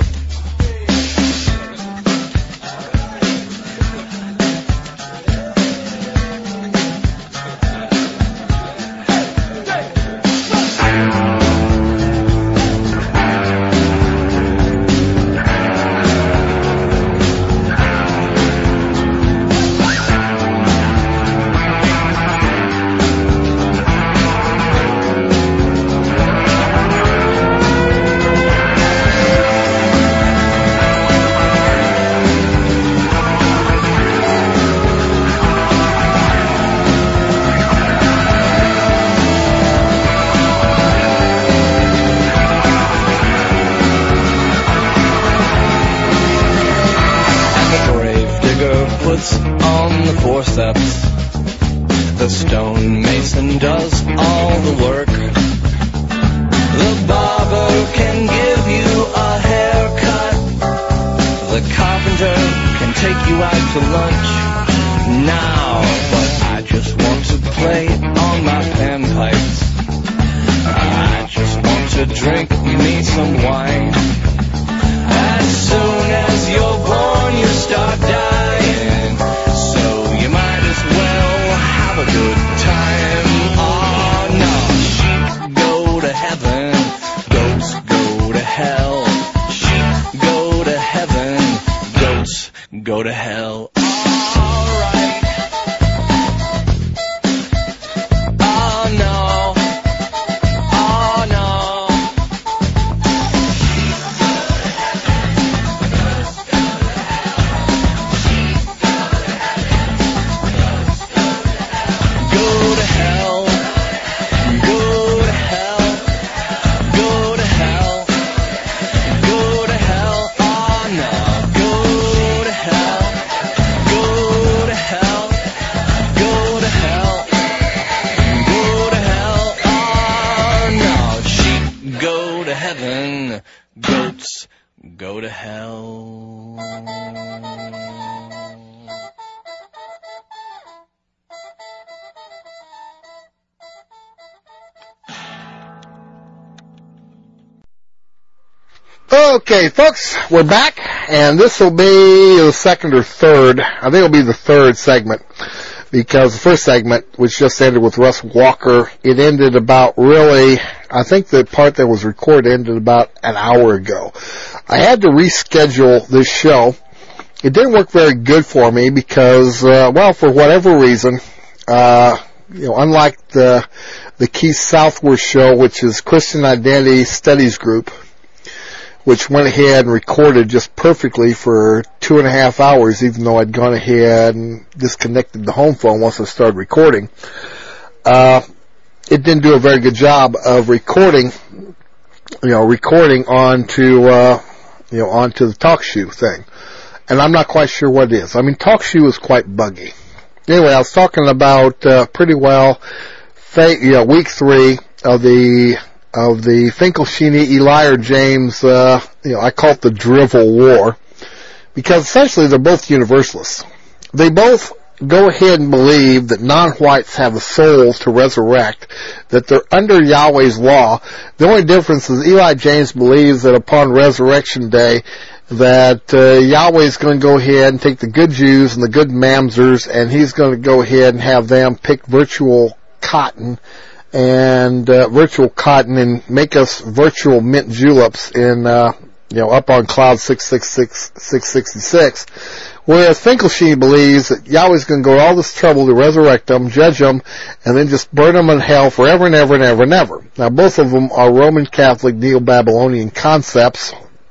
The stonemason does all the work. The barber can give you a haircut. The carpenter can take you out to lunch. Now, but I just want to play on my panpipes. I just want to drink me some wine. As soon as you're born, you start dying. So you might as well have a good time. go to hell. Alright. Oh no. Oh no. Go to hell. Go to hell. Go to hell. Go to hell. Oh no. Go to hell. Go to hell. Go to hell. Go to hell. Oh no. Sheep go to heaven. Goats go to hell. Okay, folks, we're back, and this will be the second or third. I think it'll be the third segment, because the first segment, which just ended with Russ Walker, it ended about really, I think the part that was recorded ended about an hour ago. I had to reschedule this show. It didn't work very good for me because, uh, well, for whatever reason, uh, you know, unlike the, the Keith Southworth show, which is Christian Identity Studies Group, which went ahead and recorded just perfectly for two and a half hours, even though I'd gone ahead and disconnected the home phone once I started recording. Uh, it didn't do a very good job of recording, you know, recording onto, uh, you know, onto the TalkShoe thing. And I'm not quite sure what it is. I mean, TalkShoe is quite buggy. Anyway, I was talking about, uh, pretty well, you know, week three of the, of the Finkelstein Eliar James, uh, you know, I call it the drivel war, because essentially they're both universalists. They both go ahead and believe that non-whites have a soul to resurrect, that they're under Yahweh's law. The only difference is Eli James believes that upon resurrection day, that uh, Yahweh is going to go ahead and take the good Jews and the good mamzers, and he's going to go ahead and have them pick virtual cotton and uh, virtual cotton and make us virtual mint juleps in, uh, you know, up on cloud six six six, six sixty-six. Whereas Finkelstein believes that Yahweh's going to go to all this trouble to resurrect them, judge them, and then just burn them in hell forever and ever and ever and ever. Now, both of them are Roman Catholic Neo-Babylonian concepts.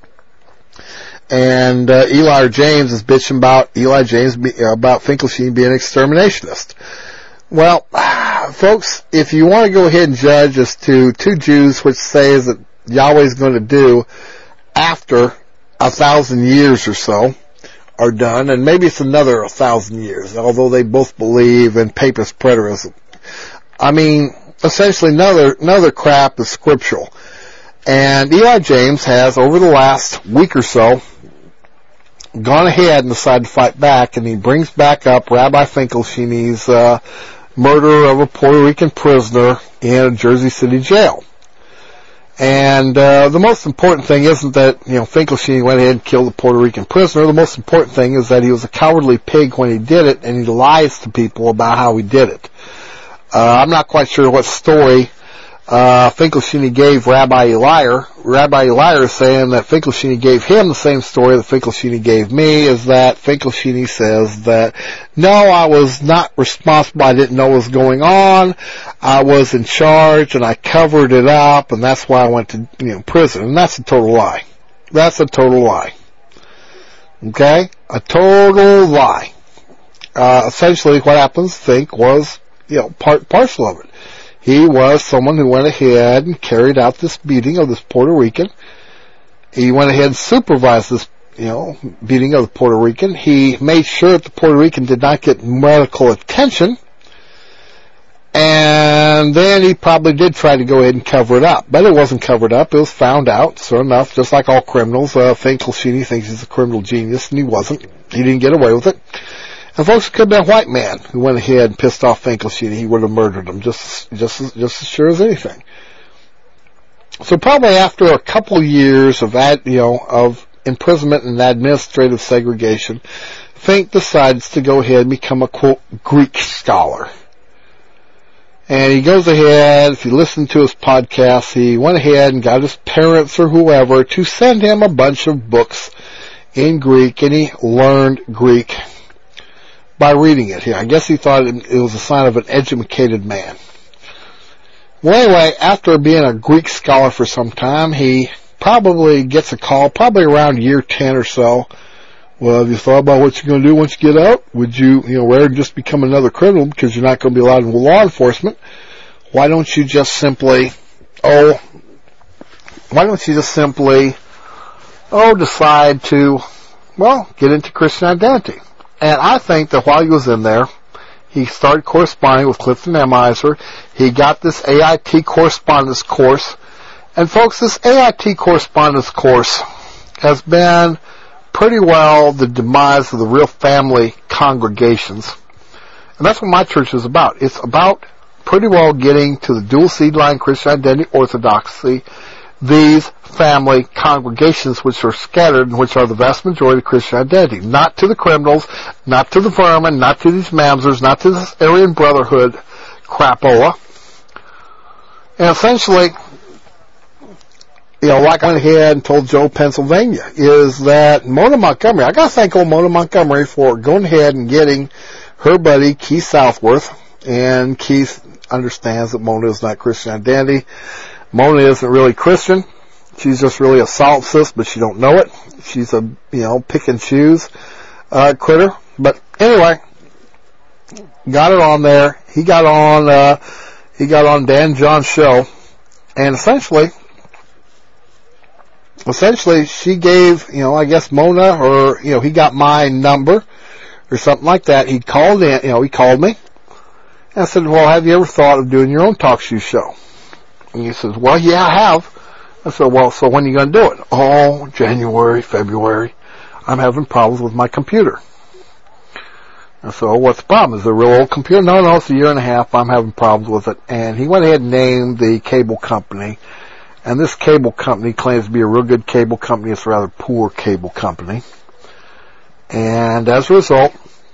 And uh, Eli James is bitching about Eli James be, uh, about Finkelstein being an exterminationist. Well, folks, if you want to go ahead and judge as to two Jews which says that Yahweh's going to do after a thousand years or so are done, and maybe it's another a thousand years, although they both believe in papist preterism. I mean, essentially none of, none of their crap is scriptural. And Eli James has, over the last week or so, gone ahead and decided to fight back, and he brings back up Rabbi Finkelstein's uh, murder of a Puerto Rican prisoner in a Jersey City jail. And uh, the most important thing isn't that, you know, Finkelstein went ahead and killed the Puerto Rican prisoner. The most important thing is that he was a cowardly pig when he did it, and he lies to people about how he did it. Uh, I'm not quite sure what story Uh, Finkelstein gave Rabbi Eliar. Rabbi Eliar is saying that Finkelstein gave him the same story that Finkelstein gave me, is that Finkelstein says that, no, I was not responsible, I didn't know what was going on, I was in charge, and I covered it up, and that's why I went to, you know, prison. And that's a total lie. That's a total lie. Okay? A total lie. Uh, essentially what happens, Fink was, you know, part, parcel of it. He was someone who went ahead and carried out this beating of this Puerto Rican. He went ahead and supervised this, you know, beating of the Puerto Rican. He made sure that the Puerto Rican did not get medical attention. And then he probably did try to go ahead and cover it up. But it wasn't covered up. It was found out. So enough, just like all criminals, uh, Finkelstein thinks he's a criminal genius, and he wasn't. He didn't get away with it. And folks, it could have been a white man who went ahead and pissed off Finkelstein. He would have murdered him just, just, just as sure as anything. So probably after a couple years of ad, you know, of imprisonment and administrative segregation, Fink decides to go ahead and become a quote Greek scholar. And he goes ahead, if you listen to his podcast, he went ahead and got his parents or whoever to send him a bunch of books in Greek, and he learned Greek by reading it here. I guess he thought it was a sign of an educated man. Well, anyway, after being a Greek scholar for some time, he probably gets a call, probably around year ten or so. Well, have you thought about what you're going to do once you get out? Would you, you know, rather than just become another criminal because you're not going to be allowed in law enforcement, why don't you just simply, oh, why don't you just simply, oh, decide to, well, get into Christian Identity? And I think that while he was in there, he started corresponding with Clifton Emiser. He got this A I T correspondence course. And folks, this A I T correspondence course has been pretty well the demise of the real family congregations. And that's what my church is about. It's about pretty well getting to the dual seed line Christian Identity Orthodoxy, these family congregations which are scattered and which are the vast majority of Christian Identity. Not to the criminals, not to the vermin, not to these mamsers, not to this Aryan Brotherhood crapola. And essentially, you know, like I went ahead and told Joe Pennsylvania, is that Mona Montgomery, I gotta thank old Mona Montgomery for going ahead and getting her buddy Keith Southworth, and Keith understands that Mona is not Christian Identity. Mona isn't really Christian. She's just really a solipsist, but she don't know it. She's a, you know, pick and choose, uh, critter. But anyway, got it on there. He got on, uh, he got on Dan John's show, and essentially, essentially she gave, you know, I guess Mona, or, you know, he got my number, or something like that. He called in, you know, he called me, and I said, well, have you ever thought of doing your own talk show show? And he says, well, yeah, I have. I said, well, so when are you going to do it? Oh, January, February. I'm having problems with my computer. I said, oh, what's the problem? Is it a real old computer? No, no, it's a year and a half. I'm having problems with it. And he went ahead and named the cable company. And this cable company claims to be a real good cable company. It's a rather poor cable company. And as a result,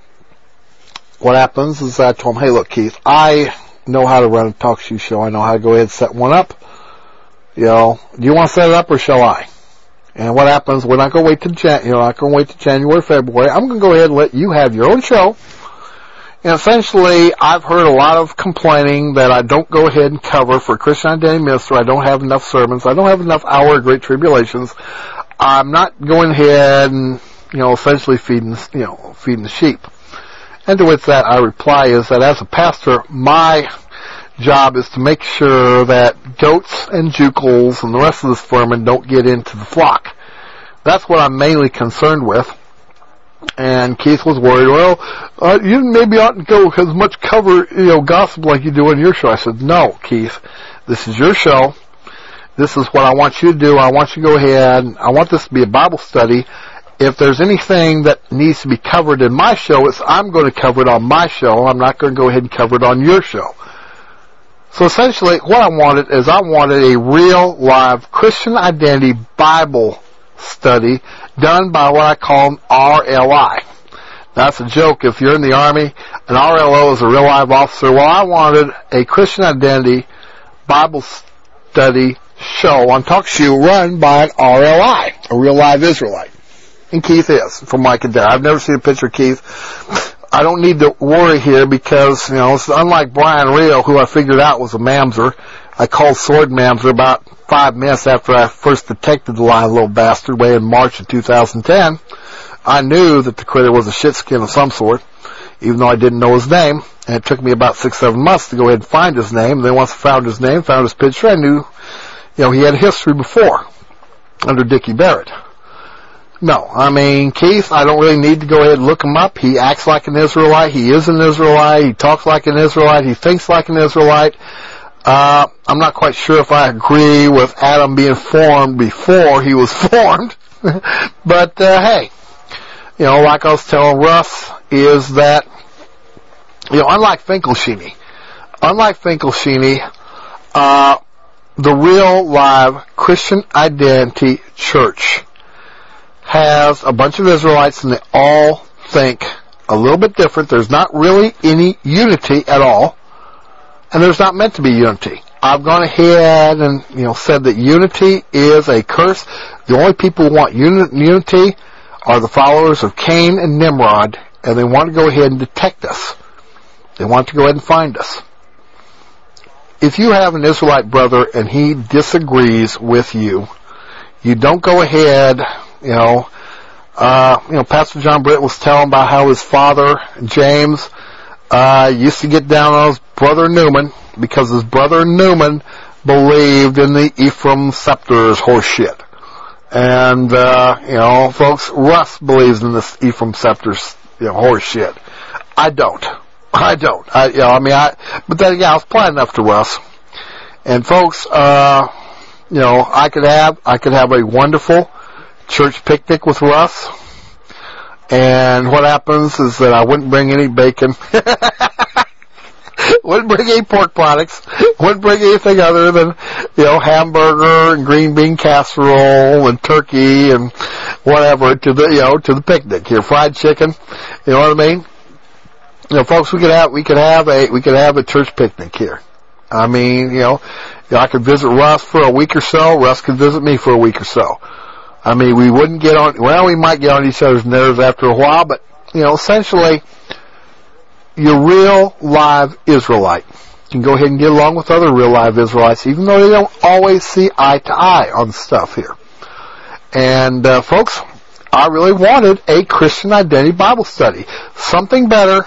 what happens is I told him, hey, look, Keith, I know how to run a talk show show. I know how to go ahead and set one up. You know, do you want to set it up or shall I? And what happens, we're not going to wait till Jan- you know, not going to wait till January, February. I'm going to go ahead and let you have your own show. And essentially, I've heard a lot of complaining that I don't go ahead and cover for Christian Identity Minister. I don't have enough sermons. I don't have enough hour of Great Tribulations. I'm not going ahead and, you know, essentially feeding, you know, feeding the sheep. And to which that I reply is that as a pastor, my job is to make sure that goats and jukels and the rest of this vermin don't get into the flock. That's what I'm mainly concerned with. And Keith was worried, well, uh, you maybe oughtn't go as much cover, you know, gossip like you do on your show. I said, no, Keith, this is your show. This is what I want you to do. I want you to go ahead. I want this to be a Bible study. If there's anything that needs to be covered in my show, it's I'm going to cover it on my show. I'm not going to go ahead and cover it on your show. So essentially, what I wanted is I wanted a real, live Christian Identity Bible study done by what I call an R L I. That's a joke. If you're in the Army, an R L O is a real live officer. Well, I wanted a Christian Identity Bible study show on Talk Show run by an R L I, a real live Israelite. And Keith is, from Mike and Dad. I've never seen a picture of Keith. I don't need to worry here because, you know, it's unlike Brian Rio, who I figured out was a mamzer. I called Sword Mamzer about five minutes after I first detected the lying little bastard way in March of two thousand ten. I knew that the critter was a shitskin of some sort, even though I didn't know his name. And it took me about six, seven months to go ahead and find his name. And then once I found his name, found his picture, I knew, you know, he had a history before under Dickie Barrett. No, I mean, Keith, I don't really need to go ahead and look him up. He acts like an Israelite. He is an Israelite. He talks like an Israelite. He thinks like an Israelite. Uh, I'm not quite sure if I agree with Adam being formed before he was formed. But, uh, hey, you know, like I was telling Russ, is that, you know, unlike Finkelstein, unlike Finkelstein, uh, the real live Christian Identity Church has a bunch of Israelites and they all think a little bit different. There's not really any unity at all. And there's not meant to be unity. I've gone ahead and, you know, said that unity is a curse. The only people who want uni- unity are the followers of Cain and Nimrod, and they want to go ahead and detect us. They want to go ahead and find us. If you have an Israelite brother and he disagrees with you, you don't go ahead, you know, uh, you know, Pastor John Britt was telling about how his father, James, uh, used to get down on his brother Newman because his brother Newman believed in the Ephraim Scepter's horse shit. And, uh, you know, folks, Russ believes in this Ephraim Scepter's, you know, horse shit. I don't. I don't. I, you know, I mean, I, but then again, I was polite enough to Russ. And folks, uh, you know, I could have, I could have a wonderful church picnic with Russ. And what happens is that I wouldn't bring any bacon. Wouldn't bring any pork products. Wouldn't bring anything other than, you know, hamburger and green bean casserole and turkey and whatever to the, you know, to the picnic here. Fried chicken. You know what I mean? You know, folks, we could have, we could have a, we could have a church picnic here. I mean, you know, you know, I could visit Russ for a week or so. Russ could visit me for a week or so. I mean, we wouldn't get on, well, we might get on each other's nerves after a while, but, you know, essentially, you're real live Israelite. You can go ahead and get along with other real live Israelites, even though they don't always see eye to eye on stuff here. And, uh, folks, I really wanted a Christian Identity Bible study. Something better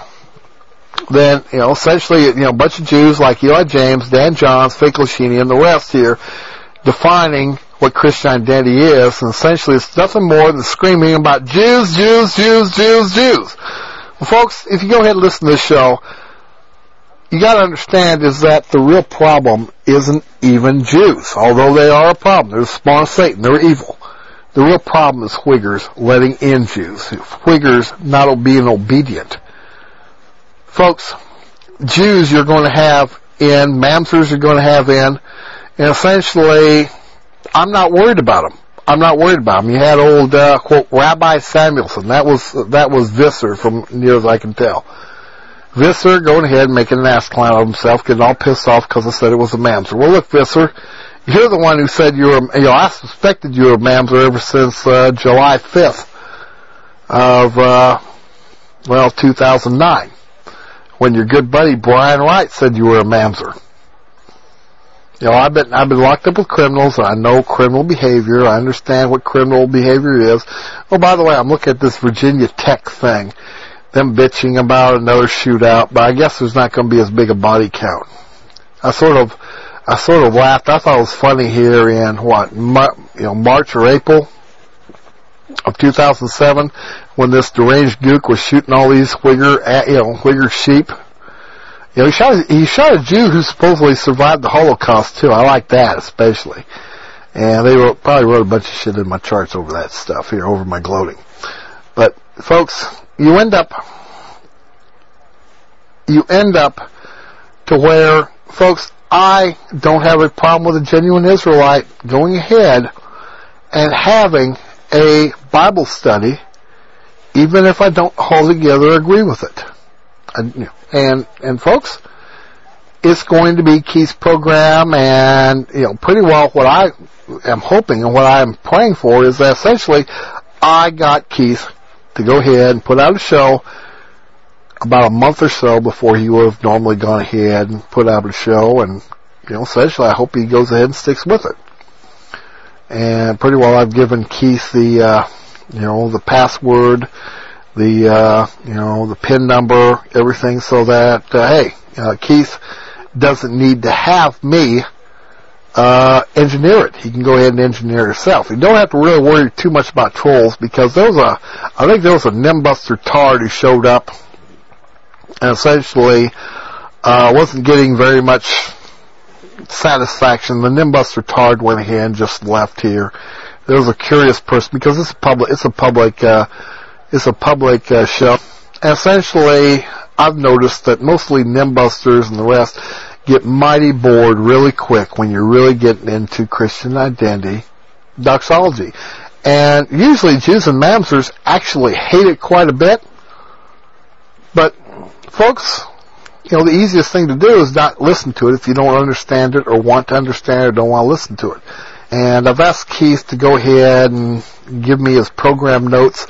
than, you know, essentially, you know, a bunch of Jews like Eli James, Dan Johns, Fake Lashini, and the rest here defining what Christian identity is. And essentially, it's nothing more than screaming about Jews, Jews, Jews, Jews, Jews. Well, folks, if you go ahead and listen to this show, you got to understand is that the real problem isn't even Jews, although they are a problem. They're the spawn of Satan. They're evil. The real problem is Uyghurs letting in Jews. Uyghurs not being obedient. Folks, Jews you're going to have in, Mamzers you're going to have in, and essentially, I'm not worried about them. I'm not worried about them. You had old, uh, quote, Rabbi Samuelson. That was, that was Visser from near as I can tell. Visser going ahead and making an ass clown of himself, getting all pissed off because I said it was a Mamzer. Well, look, Visser, you're the one who said you were, you know, I suspected you were a Mamzer ever since, uh, July fifth of, uh, well, two thousand nine. When your good buddy Brian Wright said you were a Mamzer. You know, I've been, I've been locked up with criminals, and I know criminal behavior. I understand what criminal behavior is. Oh, by the way, I'm looking at this Virginia Tech thing. Them bitching about another shootout, but I guess there's not going to be as big a body count. I sort of, I sort of laughed. I thought it was funny here in what, Mar- you know, March or April of two thousand seven, when this deranged gook was shooting all these Uyghur, you know, Uyghur sheep. You know, he shot, he shot a Jew who supposedly survived the Holocaust too. I like that especially. And they wrote, probably wrote a bunch of shit in my charts over that stuff here, over my gloating. But folks, you end up, you end up to where, folks, I don't have a problem with a genuine Israelite going ahead and having a Bible study, even if I don't altogether agree with it. I, you know, and and folks, it's going to be Keith's program, and you know, pretty well what I am hoping and what I am praying for is that essentially I got Keith to go ahead and put out a show about a month or so before he would have normally gone ahead and put out a show, and you know, essentially I hope he goes ahead and sticks with it. And pretty well I've given Keith the, uh, you know, the password, the, uh, you know, the PIN number, everything, so that, uh, hey, uh, Keith doesn't need to have me, uh, engineer it. He can go ahead and engineer it himself. You don't have to really worry too much about trolls, because there was a, I think there was a Nimbuster Tard who showed up and essentially, uh, wasn't getting very much satisfaction. The Nimbuster Tard went ahead and just left here. There was a curious person, because it's a public, it's a public, uh, it's a public, uh, show. And essentially, I've noticed that mostly Nimbusters and the rest get mighty bored really quick when you're really getting into Christian identity doxology. And usually Jews and Mamzers actually hate it quite a bit. But, folks, you know, the easiest thing to do is not listen to it if you don't understand it or want to understand it or don't want to listen to it. And I've asked Keith to go ahead and give me his program notes.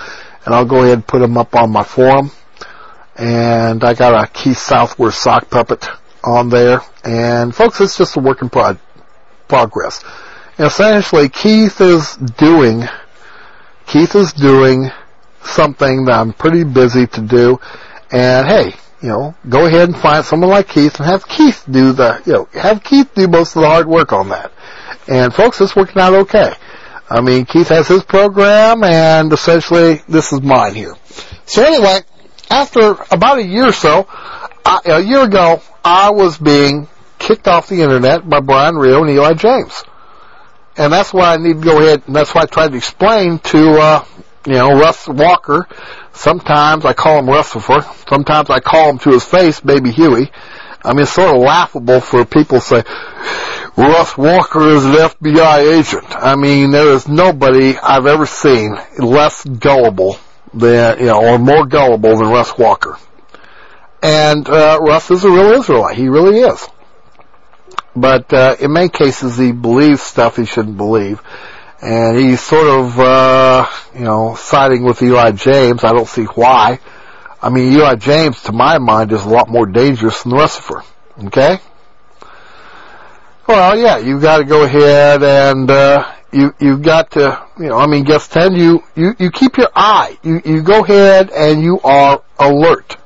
and I'll go ahead and put them up on my forum. And I got a Keith Southworth sock puppet on there. And folks, it's just a work in pro- progress. And essentially, Keith is doing, Keith is doing something that I'm pretty busy to do. And hey, you know, go ahead and find someone like Keith and have Keith do the, you know, have Keith do most of the hard work on that. And folks, it's working out okay. I mean, Keith has his program, and essentially, this is mine here. So anyway, after about a year or so, I, a year ago, I was being kicked off the internet by Brian Rio and Eli James. And that's why I need to go ahead, and that's why I tried to explain to, uh, you know, Russ Walker. Sometimes I call him Russifer. Sometimes I call him to his face, Baby Huey. I mean, it's sort of laughable for people to say, Russ Walker is an F B I agent. I mean, there is nobody I've ever seen less gullible than, you know, or more gullible than Russ Walker. And, uh, Russ is a real Israelite. He really is. But, uh, in many cases he believes stuff he shouldn't believe. And he's sort of, uh, you know, siding with Eli James. I don't see why. I mean, Eli James, to my mind, is a lot more dangerous than Russifer. Okay? Well, yeah, you've got to go ahead and, uh, you, you've got to, you know, I mean, guess ten, you, you, you keep your eye. You, you go ahead and you are alert.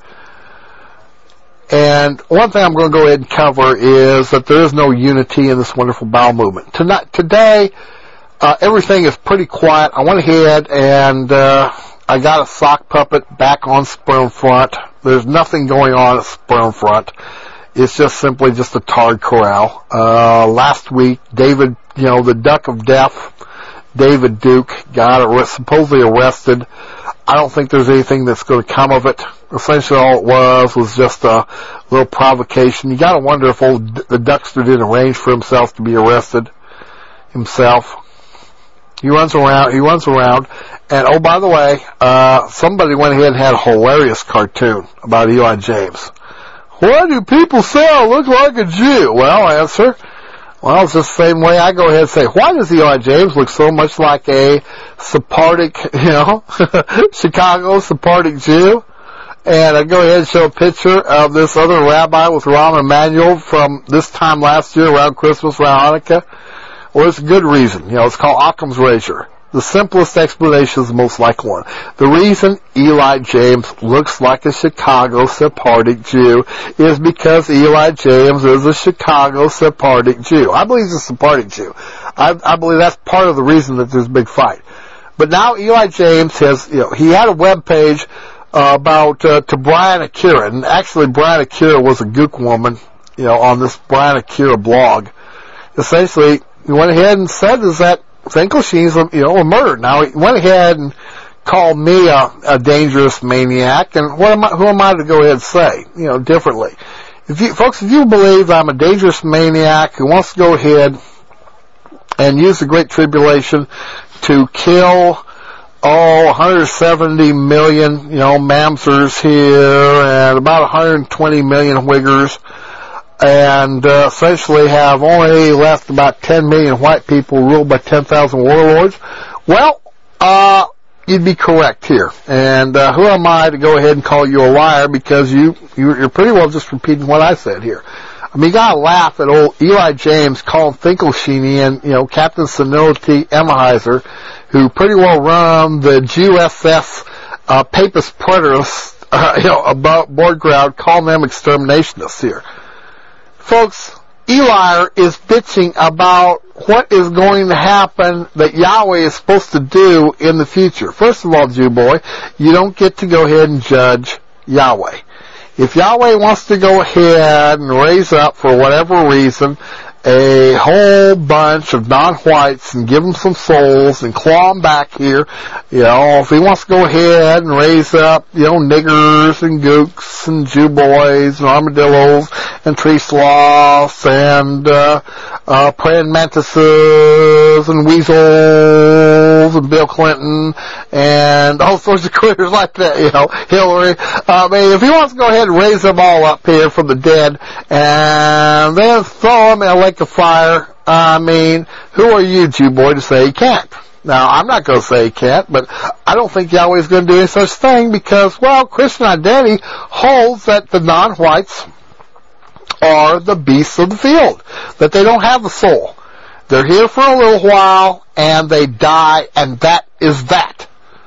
And one thing I'm going to go ahead and cover is that there is no unity in this wonderful bowel movement. Tonight, today, uh, everything is pretty quiet. I went ahead and, uh, I got a sock puppet back on Sperm Front. There's nothing going on at Sperm Front. It's just simply just a tarred corral. Uh, last week, David, you know, the Duck of Death, David Duke, got ar- supposedly arrested. I don't think there's anything that's going to come of it. Essentially all it was was just a little provocation. You got to wonder if old D- the Duckster didn't arrange for himself to be arrested himself. He runs around, he runs around, and oh, by the way, uh, somebody went ahead and had a hilarious cartoon about Eli James. Why do people say I look like a Jew? Well, answer, well, it's the same way I go ahead and say, why does Eli James look so much like a Sephardic, you know, Chicago Sephardic Jew? And I go ahead and show a picture of this other rabbi with Rahm Emanuel from this time last year, around Christmas, around Hanukkah. Well, it's a good reason. You know, it's called Occam's razor. The simplest explanation is the most likely one. The reason Eli James looks like a Chicago Sephardic Jew is because Eli James is a Chicago Sephardic Jew. I believe he's a Sephardic Jew. I, I believe that's part of the reason that there's a big fight. But now Eli James has, you know, he had a web page uh, about uh, to Brian Akira, and actually Brian Akira was a gook woman, you know, on this Brian Akira blog. Essentially, he went ahead and said is that Finkelstein's, you know, a murderer. Now, he went ahead and called me a, a dangerous maniac, and what am I, who am I to go ahead and say, you know, differently? If you, folks, if you believe I'm a dangerous maniac who wants to go ahead and use the Great Tribulation to kill, oh, one hundred seventy million, you know, Mamsers here, and about one hundred twenty million Wiggers, and uh, essentially have only left about ten million white people ruled by ten thousand warlords, well, uh, you'd be correct here. And uh, who am I to go ahead and call you a liar, because you, you're pretty well just repeating what I said here. I mean, you gotta laugh at old Eli James calling Finkelstein and, you know, Captain Senility Emmeheiser, who pretty well run the Jew S S uh, Papist Preterists, uh, you know, about board ground, calling them exterminationists here. Folks, Eli is bitching about what is going to happen that Yahweh is supposed to do in the future. First of all, Jew boy, you don't get to go ahead and judge Yahweh. If Yahweh wants to go ahead and raise up, for whatever reason, a whole bunch of non-whites and give them some souls and claw them back here, you know, if he wants to go ahead and raise up, you know, niggers and gooks and Jew boys and armadillos and tree sloths and uh, uh, praying mantises and weasels and Bill Clinton and all sorts of critters like that, you know, Hillary. I mean, if he wants to go ahead and raise them all up here from the dead and then throw them in a lake of fire, I mean, who are you, Jew boy, to say he can't? Now, I'm not going to say he can't, but I don't think Yahweh's going to do any such thing because, well, Christian identity holds that the non-whites are the beasts of the field, that they don't have a soul. They're here for a little while, and they die, and that is that.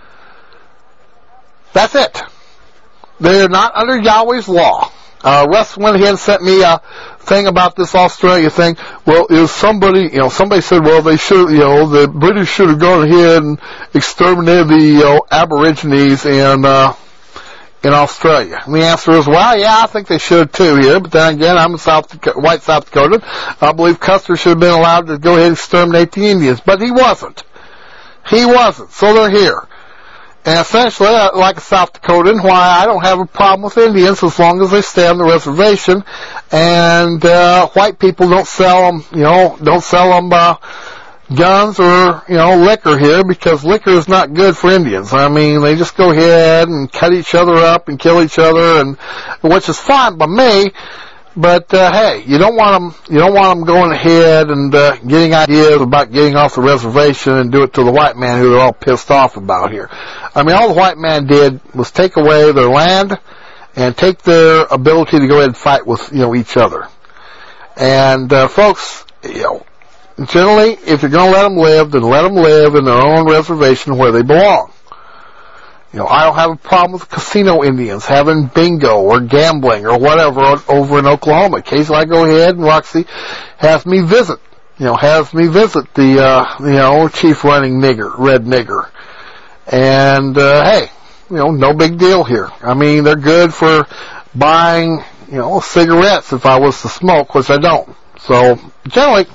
That's it. They're not under Yahweh's law. Uh, Russ went ahead and sent me a thing about this Australia thing. Well, is somebody, you know, somebody said, well, they should, you know, the British should have gone ahead and exterminated the, you know, Aborigines in, uh, in Australia. And the answer is, well, yeah, I think they should too here, but then again, I'm a South Dakota, white South Dakotan. I believe Custer should have been allowed to go ahead and exterminate the Indians, but he wasn't. He wasn't, so they're here. And essentially, like a South Dakotan, why I don't have a problem with Indians as long as they stay on the reservation, and uh, white people don't sell them, you know, don't sell them uh, guns or, you know, liquor here, because liquor is not good for Indians. I mean, they just go ahead and cut each other up and kill each other, and which is fine by me. But uh, hey, you don't want them. You don't want them going ahead and uh, getting ideas about getting off the reservation and do it to the white man who they're all pissed off about here. I mean, all the white man did was take away their land and take their ability to go ahead and fight with, you know, each other. And uh, folks, you know, generally, if you're going to let them live, then let them live in their own reservation where they belong. You know, I don't have a problem with casino Indians having bingo or gambling or whatever over in Oklahoma. Occasionally I go ahead and Roxy has me visit, you know, has me visit the, uh, you know, chief running nigger, red nigger. And, uh, hey, you know, no big deal here. I mean, they're good for buying, you know, cigarettes if I was to smoke, which I don't. So, generally,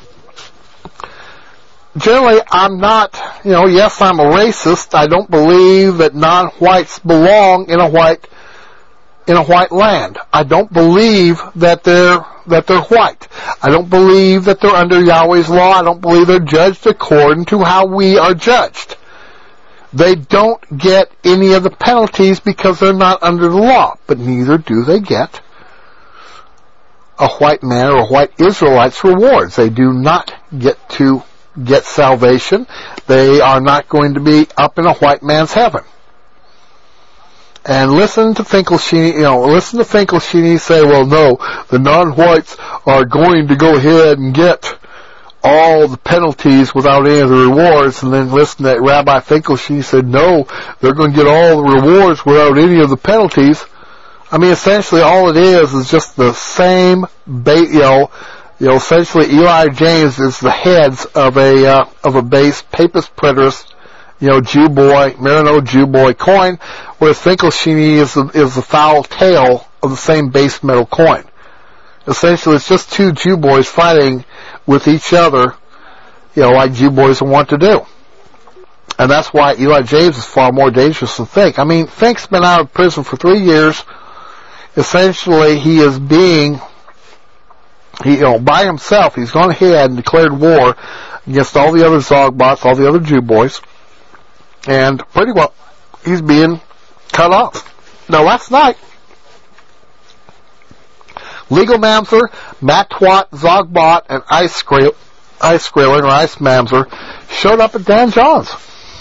Generally, I'm not, you know, yes, I'm a racist. I don't believe that non-whites belong in a white, in a white land. I don't believe that they're, that they're white. I don't believe that they're under Yahweh's law. I don't believe they're judged according to how we are judged. They don't get any of the penalties because they're not under the law, but neither do they get a white man or a white Israelite's rewards. They do not get to get salvation. They are not going to be up in a white man's heaven. And listen to Finkelstein, you know, listen to Finkelstein say, well, no, the non-whites are going to go ahead and get all the penalties without any of the rewards. And then listen to Rabbi Finkelstein said, no, they're going to get all the rewards without any of the penalties. I mean, essentially all it is is just the same, ba- you know, You know, essentially, Eli James is the heads of a uh, of a base papist preterist, you know, Jew boy, Marino Jew boy coin, whereas Finkelstein is the, is the foul tail of the same base metal coin. Essentially, it's just two Jew boys fighting with each other, you know, like Jew boys want to do. And that's why Eli James is far more dangerous than Fink. I mean, Fink's been out of prison for three years. Essentially, he is being He, you know, by himself, he's gone ahead and declared war against all the other Zogbots, all the other Jew boys, and pretty well, he's being cut off. Now, last night, Legal Mamzer, Matt Twat, Zogbot, and Ice Skrailing, Ice Skrailing, or Ice Mamzer, showed up at Dan John's.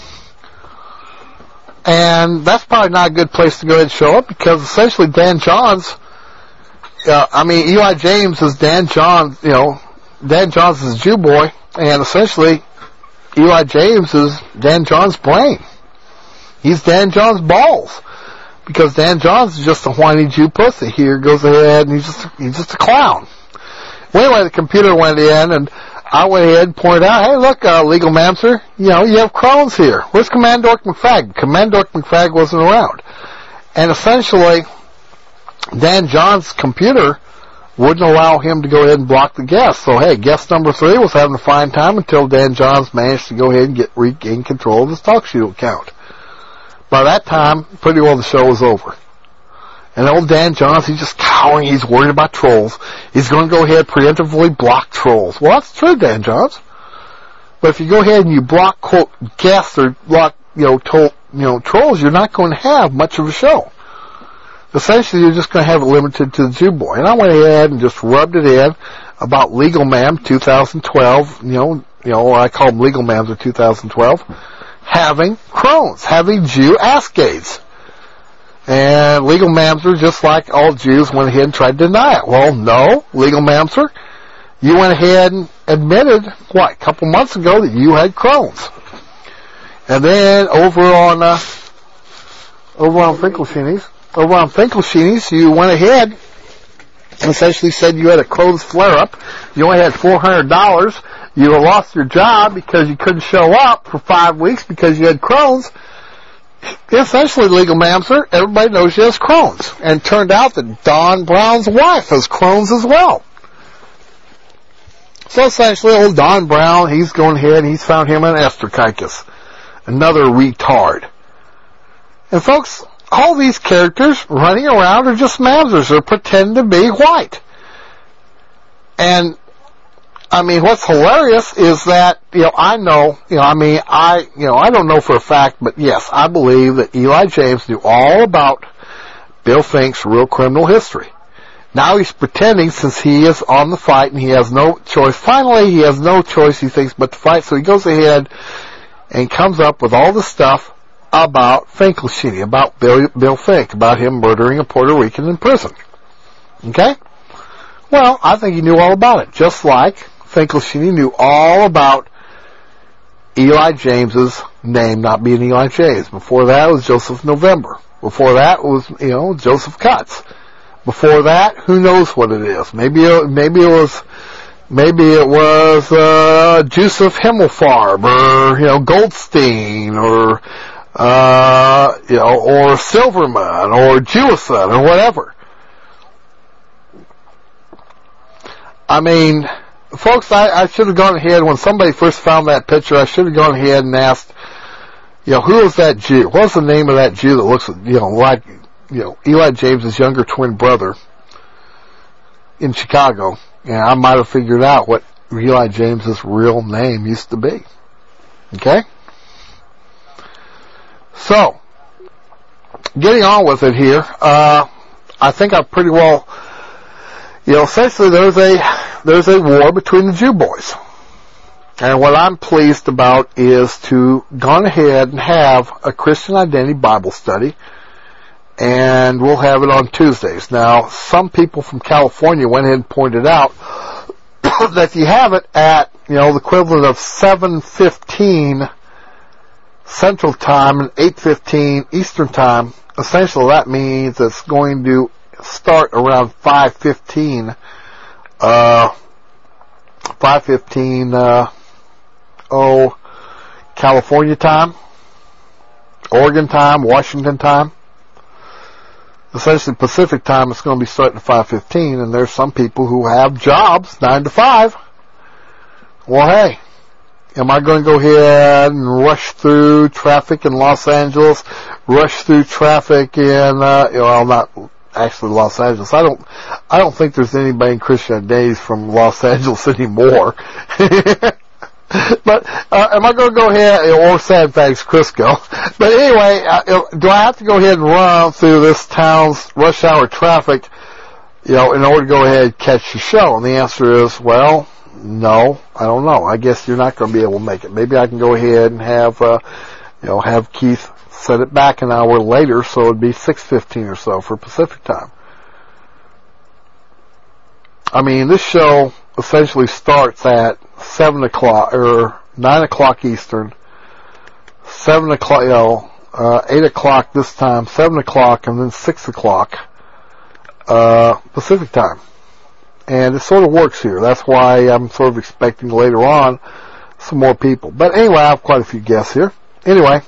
And that's probably not a good place to go ahead and show up, because essentially Dan John's Uh, I mean, Eli James is Dan John, you know, Dan John's is a Jew boy, and essentially, Eli James is Dan John's brain. He's Dan John's balls. Because Dan John's is just a whiny Jew pussy. He goes ahead and he's just, he's just a clown. Well, anyway, the computer went in, and I went ahead and pointed out, hey, look, uh, Legal Mamzer, you know, you have Crohn's here. Where's Commander McFag? Commander McFag wasn't around. And essentially, Dan John's computer wouldn't allow him to go ahead and block the guest. So, hey, guest number three was having a fine time until Dan Johns managed to go ahead and get regain control of his talk show account. By that time, pretty well the show was over. And old Dan Johns, he's just cowering. He's worried about trolls. He's going to go ahead and preemptively block trolls. Well, that's true, Dan Johns. But if you go ahead and you block, quote, guests or block, you know, to, you know, trolls, you're not going to have much of a show. Essentially, you're just going to have it limited to the Jew boy. And I went ahead and just rubbed it in about Legal Mam two thousand twelve, you know, you know, or I call them Legal Mamzer two thousand twelve, having Crohn's, having Jew Ascades. And Legal Mamzer, just like all Jews, went ahead and tried to deny it. Well, no, Legal Mamzer, you went ahead and admitted, what, a couple months ago that you had Crohn's. And then over on, uh, over on Finkelschini's, over on Finkelschini's, you went ahead and essentially said you had a Crohn's flare-up. You only had four hundred dollars. You lost your job because you couldn't show up for five weeks because you had Crohn's. Essentially, Legal Mamzer, everybody knows she has Crohn's. And it turned out that Don Brown's wife has Crohn's as well. So essentially, old Don Brown, he's going ahead and he's found him an Esterkikis. Another retard. And folks, all these characters running around are just Mamzers. They're pretending to be white. And, I mean, what's hilarious is that, you know, I know, you know, I mean, I, you know, I don't know for a fact, but yes, I believe that Eli James knew all about Bill Fink's real criminal history. Now he's pretending, since he is on the fight and he has no choice, finally he has no choice, he thinks, but to fight, so he goes ahead and comes up with all the stuff about Finkelstein, about Bill, Bill Fink, about him murdering a Puerto Rican in prison. Okay? Well, I think he knew all about it, just like Finkelstein knew all about Eli James's name not being Eli James. Before that, it was Joseph November. Before that, it was, you know, Joseph Cutts. Before that, who knows what it is? Maybe it, maybe it was, maybe it was, uh, Joseph Himmelfarb, or, you know, Goldstein, or, uh, you know, or Silverman, or Jewison, or whatever. I mean, folks, I, I should have gone ahead, when somebody first found that picture, I should have gone ahead and asked, you know, who is that Jew? What's the name of that Jew that looks, you know, like, you know, Eli James's younger twin brother in Chicago? And I might have figured out what Eli James's real name used to be. Okay? So, getting on with it here, uh, I think I pretty well, you know, essentially there's a, there's a war between the Jew boys. And what I'm pleased about is to go ahead and have a Christian Identity Bible study, and we'll have it on Tuesdays. Now, some people from California went ahead and pointed out that if you have it at, you know, the equivalent of seven fifteen Central Time and eight fifteen Eastern Time, essentially that means it's going to start around five fifteen, uh, five fifteen, uh, oh, California time, Oregon time, Washington time. Essentially Pacific time, it's going to be starting at five fifteen, and there's some people who have jobs nine to five. Well, hey, am I going to go ahead and rush through traffic in Los Angeles, rush through traffic in, uh, well, not actually Los Angeles. I don't, I don't think there's anybody in Christian Identities from Los Angeles anymore. But, uh, am I going to go ahead, or San Francisco? But anyway, uh, do I have to go ahead and run through this town's rush hour traffic, you know, in order to go ahead and catch the show? And the answer is, well, no, I don't know. I guess you're not going to be able to make it. Maybe I can go ahead and have, uh, you know, have Keith set it back an hour later, so it'd be six fifteen or so for Pacific time. I mean, this show essentially starts at seven o'clock, or nine o'clock Eastern, seven o'clock, you know, uh, eight o'clock this time, seven o'clock, and then six o'clock, uh, Pacific time. And it sort of works here. That's why I'm sort of expecting later on some more people. But anyway, I have quite a few guests here. Anyway,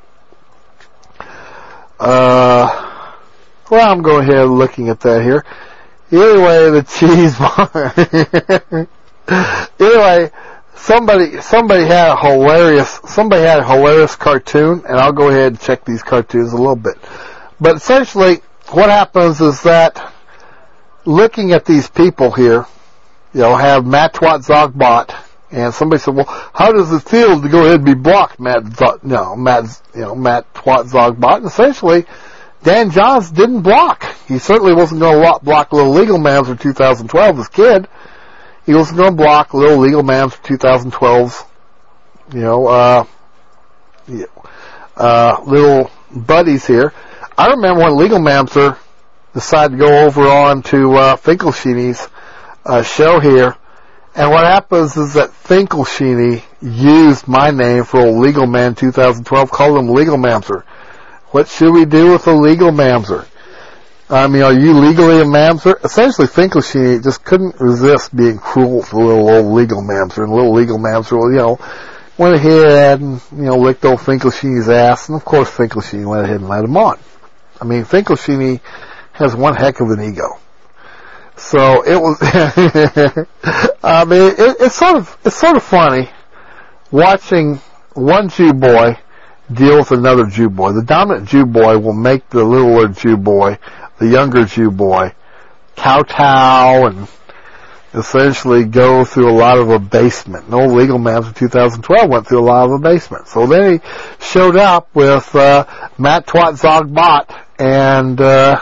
uh, well, I'm going ahead and looking at that here. Anyway, the cheese bar. Anyway, somebody, somebody had a hilarious, somebody had a hilarious cartoon, and I'll go ahead and check these cartoons a little bit. But essentially, what happens is that, looking at these people here, you know, have Matt Twat Zogbot, and somebody said, well, how does it feel to go ahead and be blocked, Matt, Z- no, Matt, you know, Matt Twat Zogbot? And essentially, Dan Johns didn't block. He certainly wasn't going to block Little Legal Mamzer two thousand twelve as kid. he was going to block Little Legal Mams for twenty twelve's, you know, uh, uh, little buddies here. I remember when Legal Mamser decided to go over on to uh, Finkelsheeny's uh, show here, and what happens is that Finkelsheeney used my name for Old Legal Man twenty twelve, called him Legal Mamser. What should we do with a Legal Mamser? I mean, are you legally a Mamser? Essentially, Finkelsheeney just couldn't resist being cruel to little old Legal Mamser, and little Legal Mamser, you know, went ahead and, you know, licked old Finkelsheeney's ass, and of course Finkelsheeney went ahead and let him on. I mean, Finkelsheeney has one heck of an ego. So it was, I mean, it, it's sort of, it's sort of funny watching one Jew boy deal with another Jew boy. The dominant Jew boy will make the littler Jew boy, the younger Jew boy, kowtow and essentially go through a lot of abasement. And old Legal Mams in two thousand twelve went through a lot of abasement. So then he showed up with, uh, Matt Twat Zog Bot and, uh,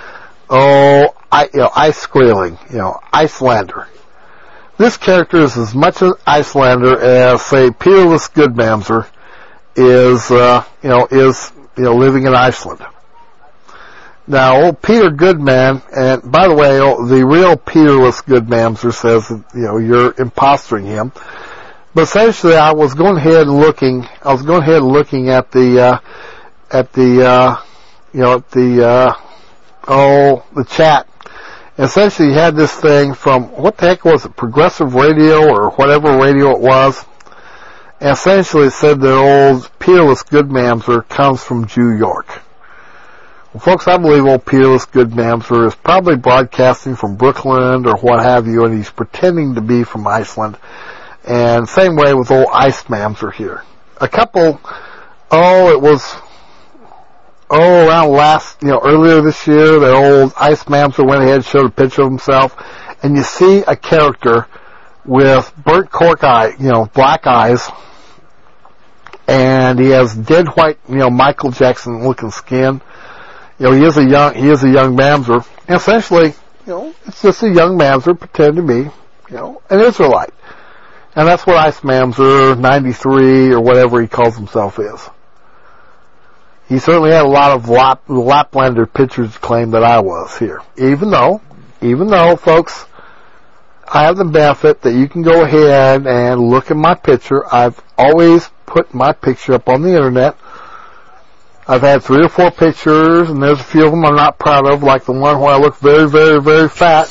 oh, I, you know, Ice Squealing, you know, Icelander. This character is as much an Icelander as, say, Peerless Goodmamser is, uh, you know, is, you know, living in Iceland. Now, old Peter Goodman, and by the way, the real Peerless Goodmamser says that, you know, you're impostering him. But essentially, I was going ahead and looking, I was going ahead and looking at the, uh, at the, uh, you know, at the, uh, oh, the chat. Essentially, you had this thing from, what the heck was it, Progressive Radio or whatever radio it was. And essentially, it said that old Peerless Goodmamser comes from Jew York. Well, folks, I believe old Peerless Goodmamser is probably broadcasting from Brooklyn or what have you, and he's pretending to be from Iceland. And same way with old Ice Mamser here. A couple, oh, it was, oh, around last, you know, earlier this year, that old Ice Mamser went ahead and showed a picture of himself, and you see a character with burnt cork eye, you know, black eyes, and he has dead white, you know, Michael Jackson looking skin. You know, he is a young, he is a young Mamser, and essentially, you know, it's just a young Mamser pretending to be, you know, an Israelite. And that's what Ice Mamser ninety-three or whatever he calls himself is. He certainly had a lot of Lap, Laplander pictures to claim that I was here. Even though, even though, folks, I have the benefit that you can go ahead and look at my picture. I've always put my picture up on the internet. I've had three or four pictures, and there's a few of them I'm not proud of, like the one where I look very, very, very fat.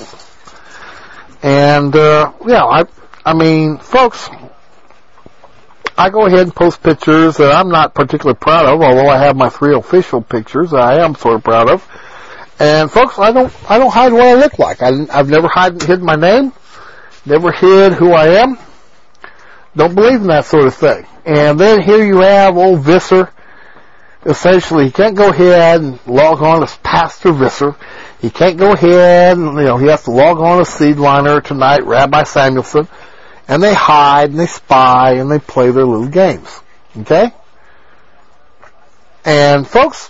And, uh, yeah, I, I mean, folks, I go ahead and post pictures that I'm not particularly proud of, although I have my three official pictures that I am sort of proud of. And folks, I don't, I don't hide what I look like. I, I've never hide, hid my name, never hid who I am. Don't believe in that sort of thing. And then here you have old Visser. Essentially, he can't go ahead and log on as Pastor Visser. He can't go ahead and, you know, he has to log on as Seedliner tonight, Rabbi Samuelson. And they hide, and they spy, and they play their little games. Okay? And, folks,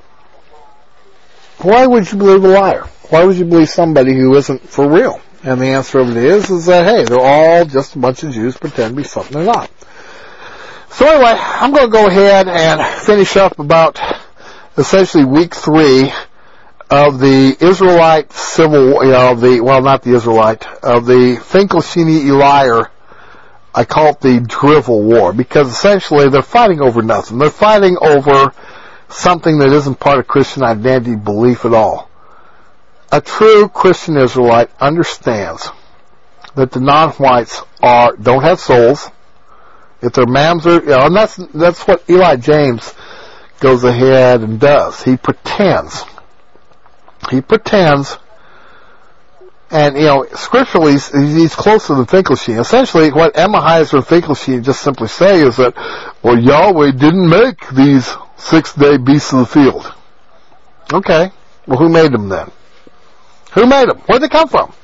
why would you believe a liar? Why would you believe somebody who isn't for real? And the answer of it is, is that, hey, they're all just a bunch of Jews pretend to be something they're not. So anyway, I'm going to go ahead and finish up about essentially week three of the Israelite civil, you know, the, well, not the Israelite, of the Finkelsheeney Eliar. I call it the Drivel War, because essentially they're fighting over nothing. They're fighting over something that isn't part of Christian identity belief at all. A true Christian Israelite understands that the non-whites are, don't have souls. If they're Mamser, you know, and that's, that's what Eli James goes ahead and does. He pretends. He pretends, and, you know, scripturally, he's, he's closer than Finkelsheen. Essentially, what Emma Heiser and Finkelsheen just simply say is that, well, Yahweh didn't make these six-day beasts of the field. Okay. Well, who made them then? Who made them? Where'd they come from?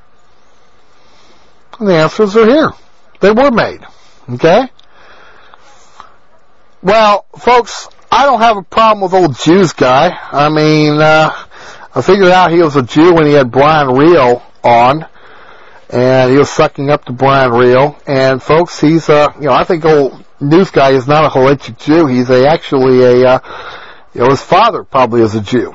And the answers are here. They were made. Okay? Well, folks, I don't have a problem with old Jews guy. I mean, uh, I figured out he was a Jew when he had Brian Rio on. and he was sucking up to Brian Reel. And folks, he's uh, you know, I think old news guy is not a Halechic Jew. He's a actually a, uh, you know, his father probably is a Jew.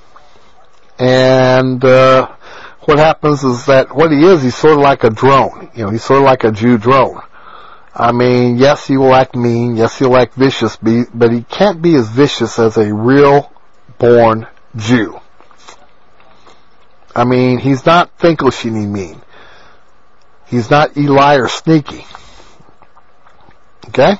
And uh, what happens is that what he is, he's sort of like a drone. You know, he's sort of like a Jew drone. I mean, yes, he will act mean. Yes, he'll act vicious, but he can't be as vicious as a real born Jew. I mean, he's not Finkelstein mean. He's not Eli or sneaky. Okay?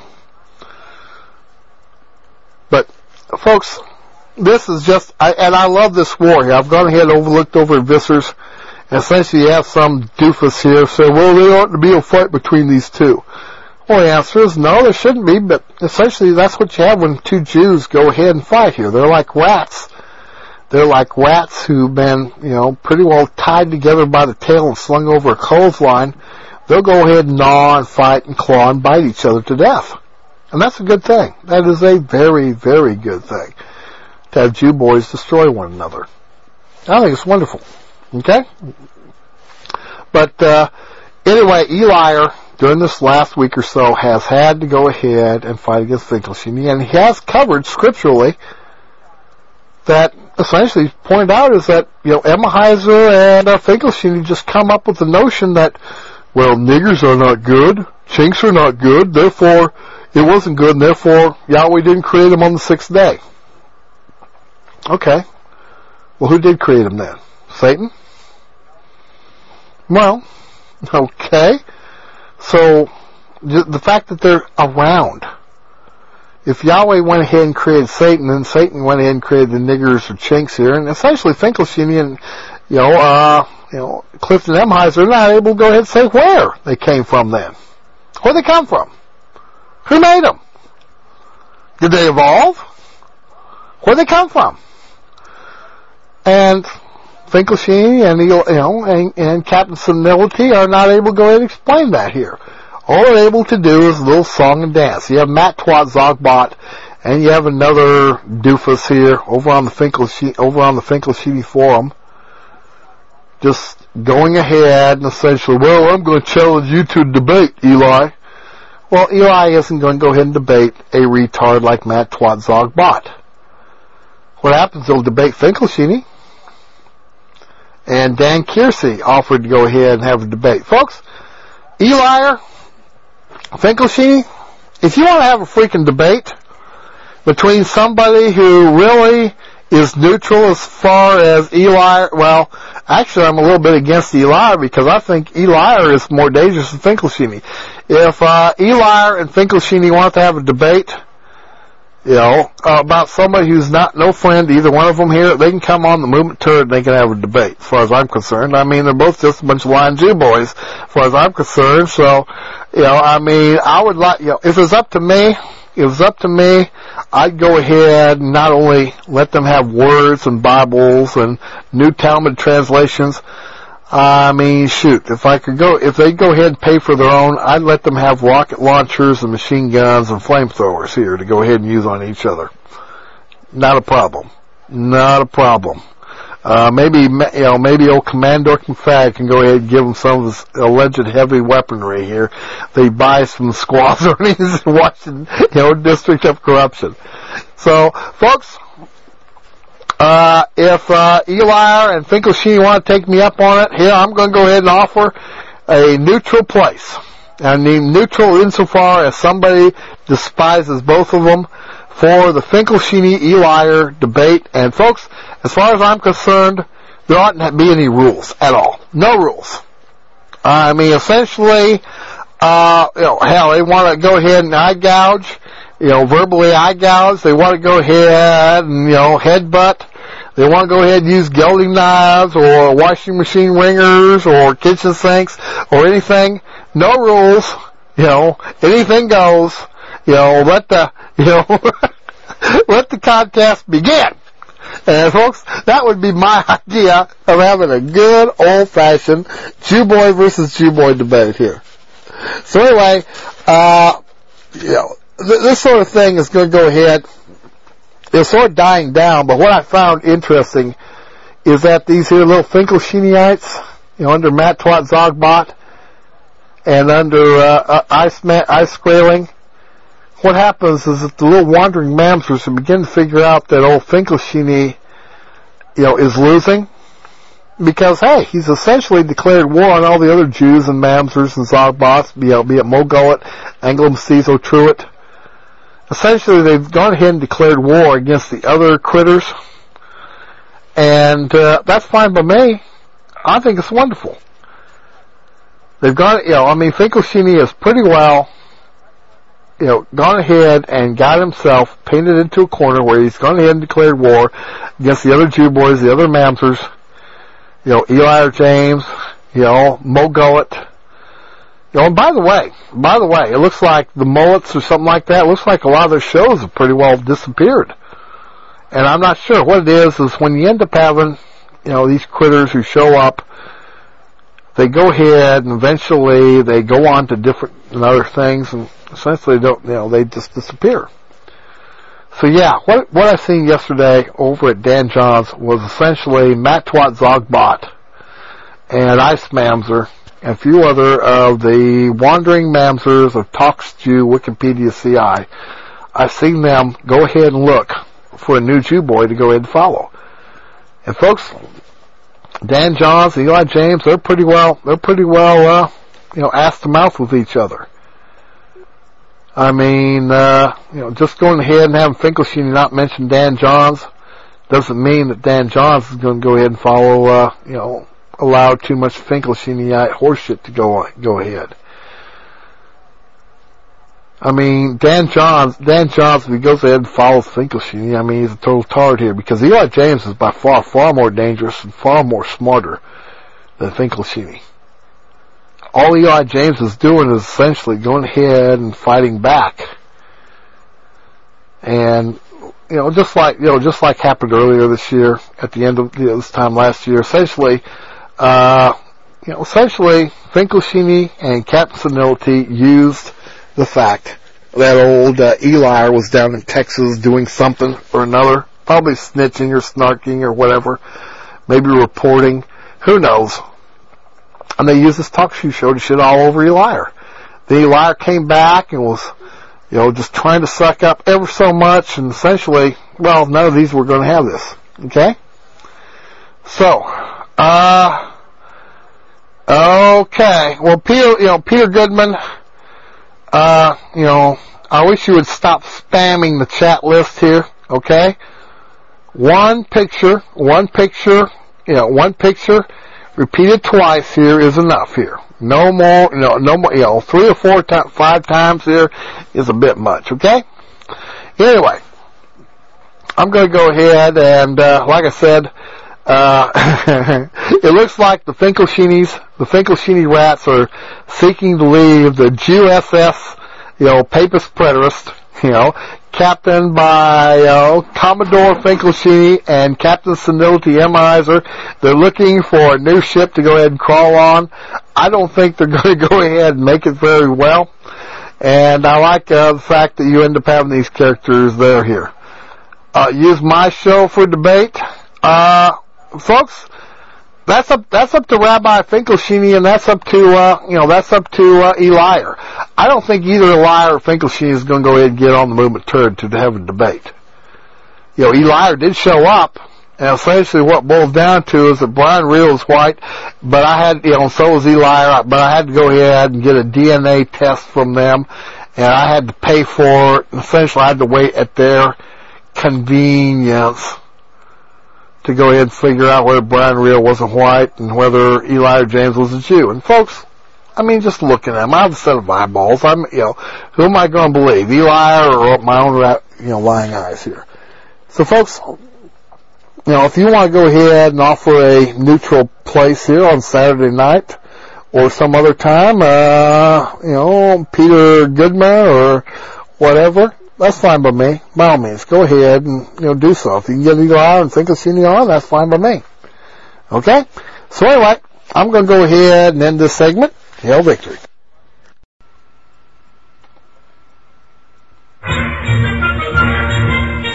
But, folks, this is just, I, and I love this war here. I've gone ahead and overlooked over at Vissers, and essentially you have some doofus here say, well, there ought to be a fight between these two. Well, the answer is no, there shouldn't be, but essentially that's what you have when two Jews go ahead and fight here. They're like rats. They're like rats who've been, you know, pretty well tied together by the tail and slung over a clothesline. They'll go ahead and gnaw and fight and claw and bite each other to death. And that's a good thing. That is a very, very good thing, to have Jew boys destroy one another. I think it's wonderful. Okay? But, uh, anyway, Eli, during this last week or so, has had to go ahead and fight against Finkelstein, and he has covered scripturally that essentially pointed out is that, you know, Emmaheiser and uh, Finkelstein just come up with the notion that, well, niggers are not good, chinks are not good, therefore it wasn't good, and therefore Yahweh didn't create them on the sixth day. Okay. Well, who did create them then? Satan? Well, okay. So, the fact that they're around. If Yahweh went ahead and created Satan, then Satan went ahead and created the niggers or chinks here, and essentially Finkelstein and, you know, uh, you know, Clifton Emmaheiser are not able to go ahead and say where they came from then. Where'd they come from? Who made them? Did they evolve? Where'd they come from? And Finkelstein and, you know, and, and Captain Senility are not able to go ahead and explain that here. All they're able to do is a little song and dance. You have Matt Twat Zogbot, and you have another doofus here over on the Finkelstein, over on the Finkelstein forum, just going ahead and essentially, well, I'm going to challenge you to debate, Eli. Well, Eli isn't going to go ahead and debate a retard like Matt Twat Zogbot. What happens? He'll debate Finkelstein. And Dan Kiersey offered to go ahead and have a debate. Folks, Eli, Finkelstein, if you want to have a freaking debate between somebody who really is neutral as far as Eli, well, actually I'm a little bit against Eli because I think Eli is more dangerous than Finkelstein. If uh, Eli and Finkelstein want to have a debate, you know, uh, about somebody who's not no friend to either one of them here, they can come on the Movement Tour and they can have a debate, as far as I'm concerned. I mean, they're both just a bunch of lying Jew boys, as far as I'm concerned. So, you know, I mean, I would like, you know, if it was up to me, if it was up to me, I'd go ahead and not only let them have words and Bibles and New Talmud translations. I mean, shoot, if I could go, if they go ahead and pay for their own, I'd let them have rocket launchers and machine guns and flamethrowers here to go ahead and use on each other. Not a problem. Not a problem. Uh, maybe, you know, maybe old Commandor McFadden can go ahead and give them some of his alleged heavy weaponry here that he buys from the squadrons in Washington, you know, District of Corruption. So, folks, Uh, if, uh, Eli and Finkelstein want to take me up on it, here, I'm going to go ahead and offer a neutral place. I mean, neutral insofar as somebody despises both of them for the Finkelstein-Eli debate. And folks, as far as I'm concerned, there oughtn't to be any rules at all. No rules. I mean, essentially, uh, you know, hell, they want to go ahead and eye gouge. You know, verbally eye gouge. They want to go ahead and, you know, headbutt. They want to go ahead and use gelding knives or washing machine ringers or kitchen sinks or anything. No rules. You know, anything goes. You know, let the, you know, let the contest begin. And folks, that would be my idea of having a good old-fashioned Jew boy versus Jew boy debate here. So anyway, uh, you know, this sort of thing is going to go ahead. It's sort of dying down, but what I found interesting is that these here little Finkelsteinites, you know, under Matt Twat Zogbot and under uh, uh, Ice Ma- Ice Squaling, what happens is that the little wandering mamsers begin to figure out that old Finkelstein, you know, is losing. Because, hey, he's essentially declared war on all the other Jews and mamsers and Zogbots, be it, be it Mogullet, Anglum-Ciso Truitt. Essentially, they've gone ahead and declared war against the other critters. And uh, that's fine by me. I think it's wonderful. They've gone, you know, I mean, Finkelstein is pretty well, you know, gone ahead and got himself painted into a corner where he's gone ahead and declared war against the other Jew boys, the other mamsers. You know, Eli or James, you know, Mogullet. You know, and by the way, by the way, it looks like the Mullets or something like that, it looks like a lot of their shows have pretty well disappeared. And I'm not sure. What it is, is when you end up having, you know, these critters who show up, they go ahead and eventually they go on to different and other things and essentially don't, you know, they just disappear. So yeah, what what I seen yesterday over at Dan John's was essentially Matt Twat Zogbot and Ice Mamser and a few other of the wandering mamsers of Talks Jew Wikipedia C I. I've seen them go ahead and look for a new Jew boy to go ahead and follow. And folks, Dan Johns, Eli James, they're pretty well they're pretty well uh, you know, ass to mouth with each other. I mean, uh, you know, just going ahead and having Finkelstein not mention Dan Johns doesn't mean that Dan Johns is going to go ahead and follow, uh, you know, allow too much Finkelstein-ite horseshit to go go ahead. I mean, Dan Johns, Dan Johns, if he goes ahead and follows Finkelstein, I mean, he's a total tard here because Eli James is by far, far more dangerous and far more smarter than Finkelstein. All Eli James is doing is essentially going ahead and fighting back. And, you know, just like, you know, just like happened earlier this year, at the end of, you know, this time last year, essentially, uh, you know, essentially, Finkelstein and Captain Senility used the fact that old uh, Eli was down in Texas doing something or another, probably snitching or snarking or whatever, maybe reporting, who knows. And they used this talk show to shit all over Eli. The Eli came back and was, you know, just trying to suck up ever so much, and essentially, well, none of these were going to have this. Okay? So, uh, okay. Well, Peter, you know, Peter Goodman, uh, you know, I wish you would stop spamming the chat list here. Okay? One picture, one picture, you know, one picture. Repeated twice here is enough here. No more, you know, no more, you know, three or four times, five times here is a bit much, okay? Anyway, I'm going to go ahead and, uh, like I said, uh, it looks like the Finkelsteinies, the Finkelsteini rats are seeking to leave the Jew S S, you know, Papist Preterist, you know, captained by uh, Commodore Finkelstein and Captain Senility M. Iser. They're looking for a new ship to go ahead and crawl on. I don't think they're going to go ahead and make it very well. And I like uh, the fact that you end up having these characters there here. Uh, use my show for debate. Uh, folks, that's up, that's up to Rabbi Finkelstein, and that's up to, uh, you know, that's up to, uh, Eli. I don't think either Eli or Finkelstein is going to go ahead and get on the movement turd to have a debate. You know, Eli did show up, and essentially what boils down to is that Brian Reel is white, but I had, you know, so was Eli, but I had to go ahead and get a D N A test from them, and I had to pay for it, and essentially I had to wait at their convenience to go ahead and figure out whether Brian Reel wasn't white and whether Eli James was a Jew. And folks, I mean, just looking at them, I have a set of eyeballs. I'm, you know, who am I going to believe, Eli or my own, you know, lying eyes here? So, folks, you know, if you want to go ahead and offer a neutral place here on Saturday night or some other time, uh, you know, Peter Goodman or whatever, that's fine by me. By all means, go ahead and, you know, do so. If you can get Eli and Finkelstein on, that's fine by me. Okay? So anyway, I'm going to go ahead and end this segment. Hail victory.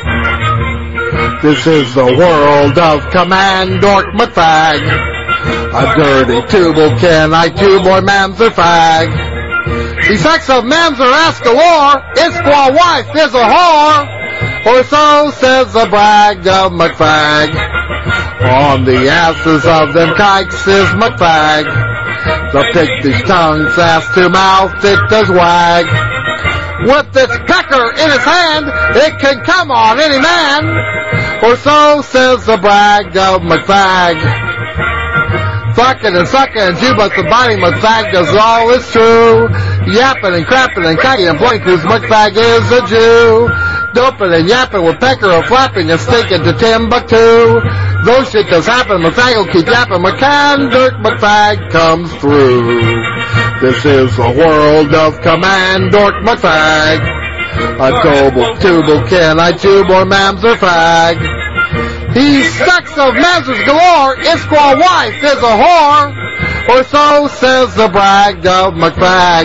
This is the world of Command Dork McFag. A dirty tubal Kenite two-boy mamzer fag. Effects of mamzer ass galore, its squaw wife is a whore, or so says the brag of McFag. On the asses of them kikes is McFag. The pigfish tongue's ass to mouth it does wag. With its pecker in its hand, it can come on any man, or so says the brag of McFag. Fucking and sucking and Jew, but the body McFag does all is true. Yapping and crapping and cocking and blink whose McFag is a Jew. Doping and yapping with pecker or flapping and stinking to Timbuktu. Those shit does happen, McFag will keep yapping. McCann Dirk McFag comes through. This is the world of Command Dork McFag. A tubal, tubal, Kenite, tubal, mamzer fag. He sucks of mamzers galore, his squaw wife is a whore, or so says the brag of McFag.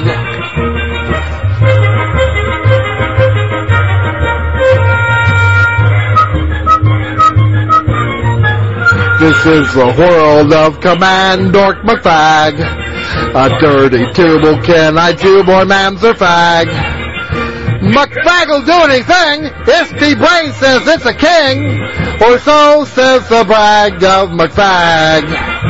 This is the world of Command Dork McFag. A dirty tubal Kenite two-boy mamzer fag. McFag'll do anything if T-Brain says it's a king, or so says the brag of McFag.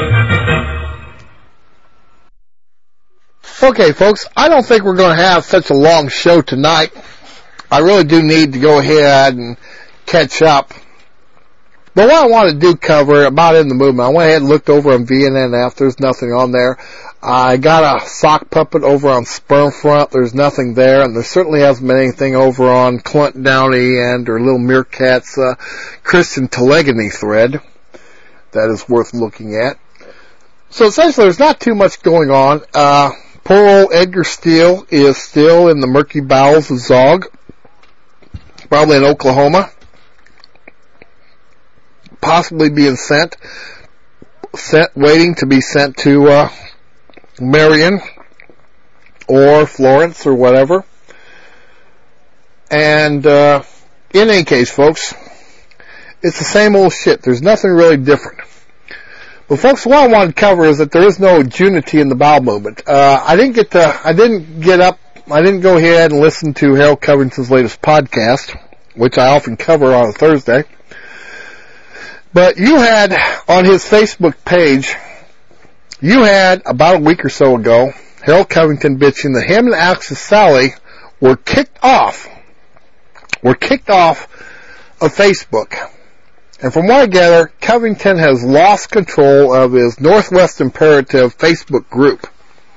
Okay, folks, I don't think we're going to have such a long show tonight. I really do need to go ahead and catch up. But what I want to do cover about In the Movement, I went ahead and looked over on V N N F. There's nothing on there. I got a sock puppet over on Spermfront. There's nothing there. And there certainly hasn't been anything over on Clint Downey and or Little Meerkat's uh, Christian Telegony thread that is worth looking at. So essentially there's not too much going on. Uh, poor old Edgar Steele is still in the murky bowels of Zog, probably in Oklahoma. Possibly being sent, sent, waiting to be sent to uh, Marion or Florence or whatever. And uh, in any case, folks, it's the same old shit. There's nothing really different. But folks, what I wanted to cover is that there is no unity in the bowel movement. Uh, I didn't get to, I didn't get up, I didn't go ahead and listen to Harold Covington's latest podcast, which I often cover on a Thursday. But you had, on his Facebook page, you had, about a week or so ago, Harold Covington bitching that him and Axis Sally were kicked off, were kicked off of Facebook. And from what I gather, Covington has lost control of his Northwest Imperative Facebook group.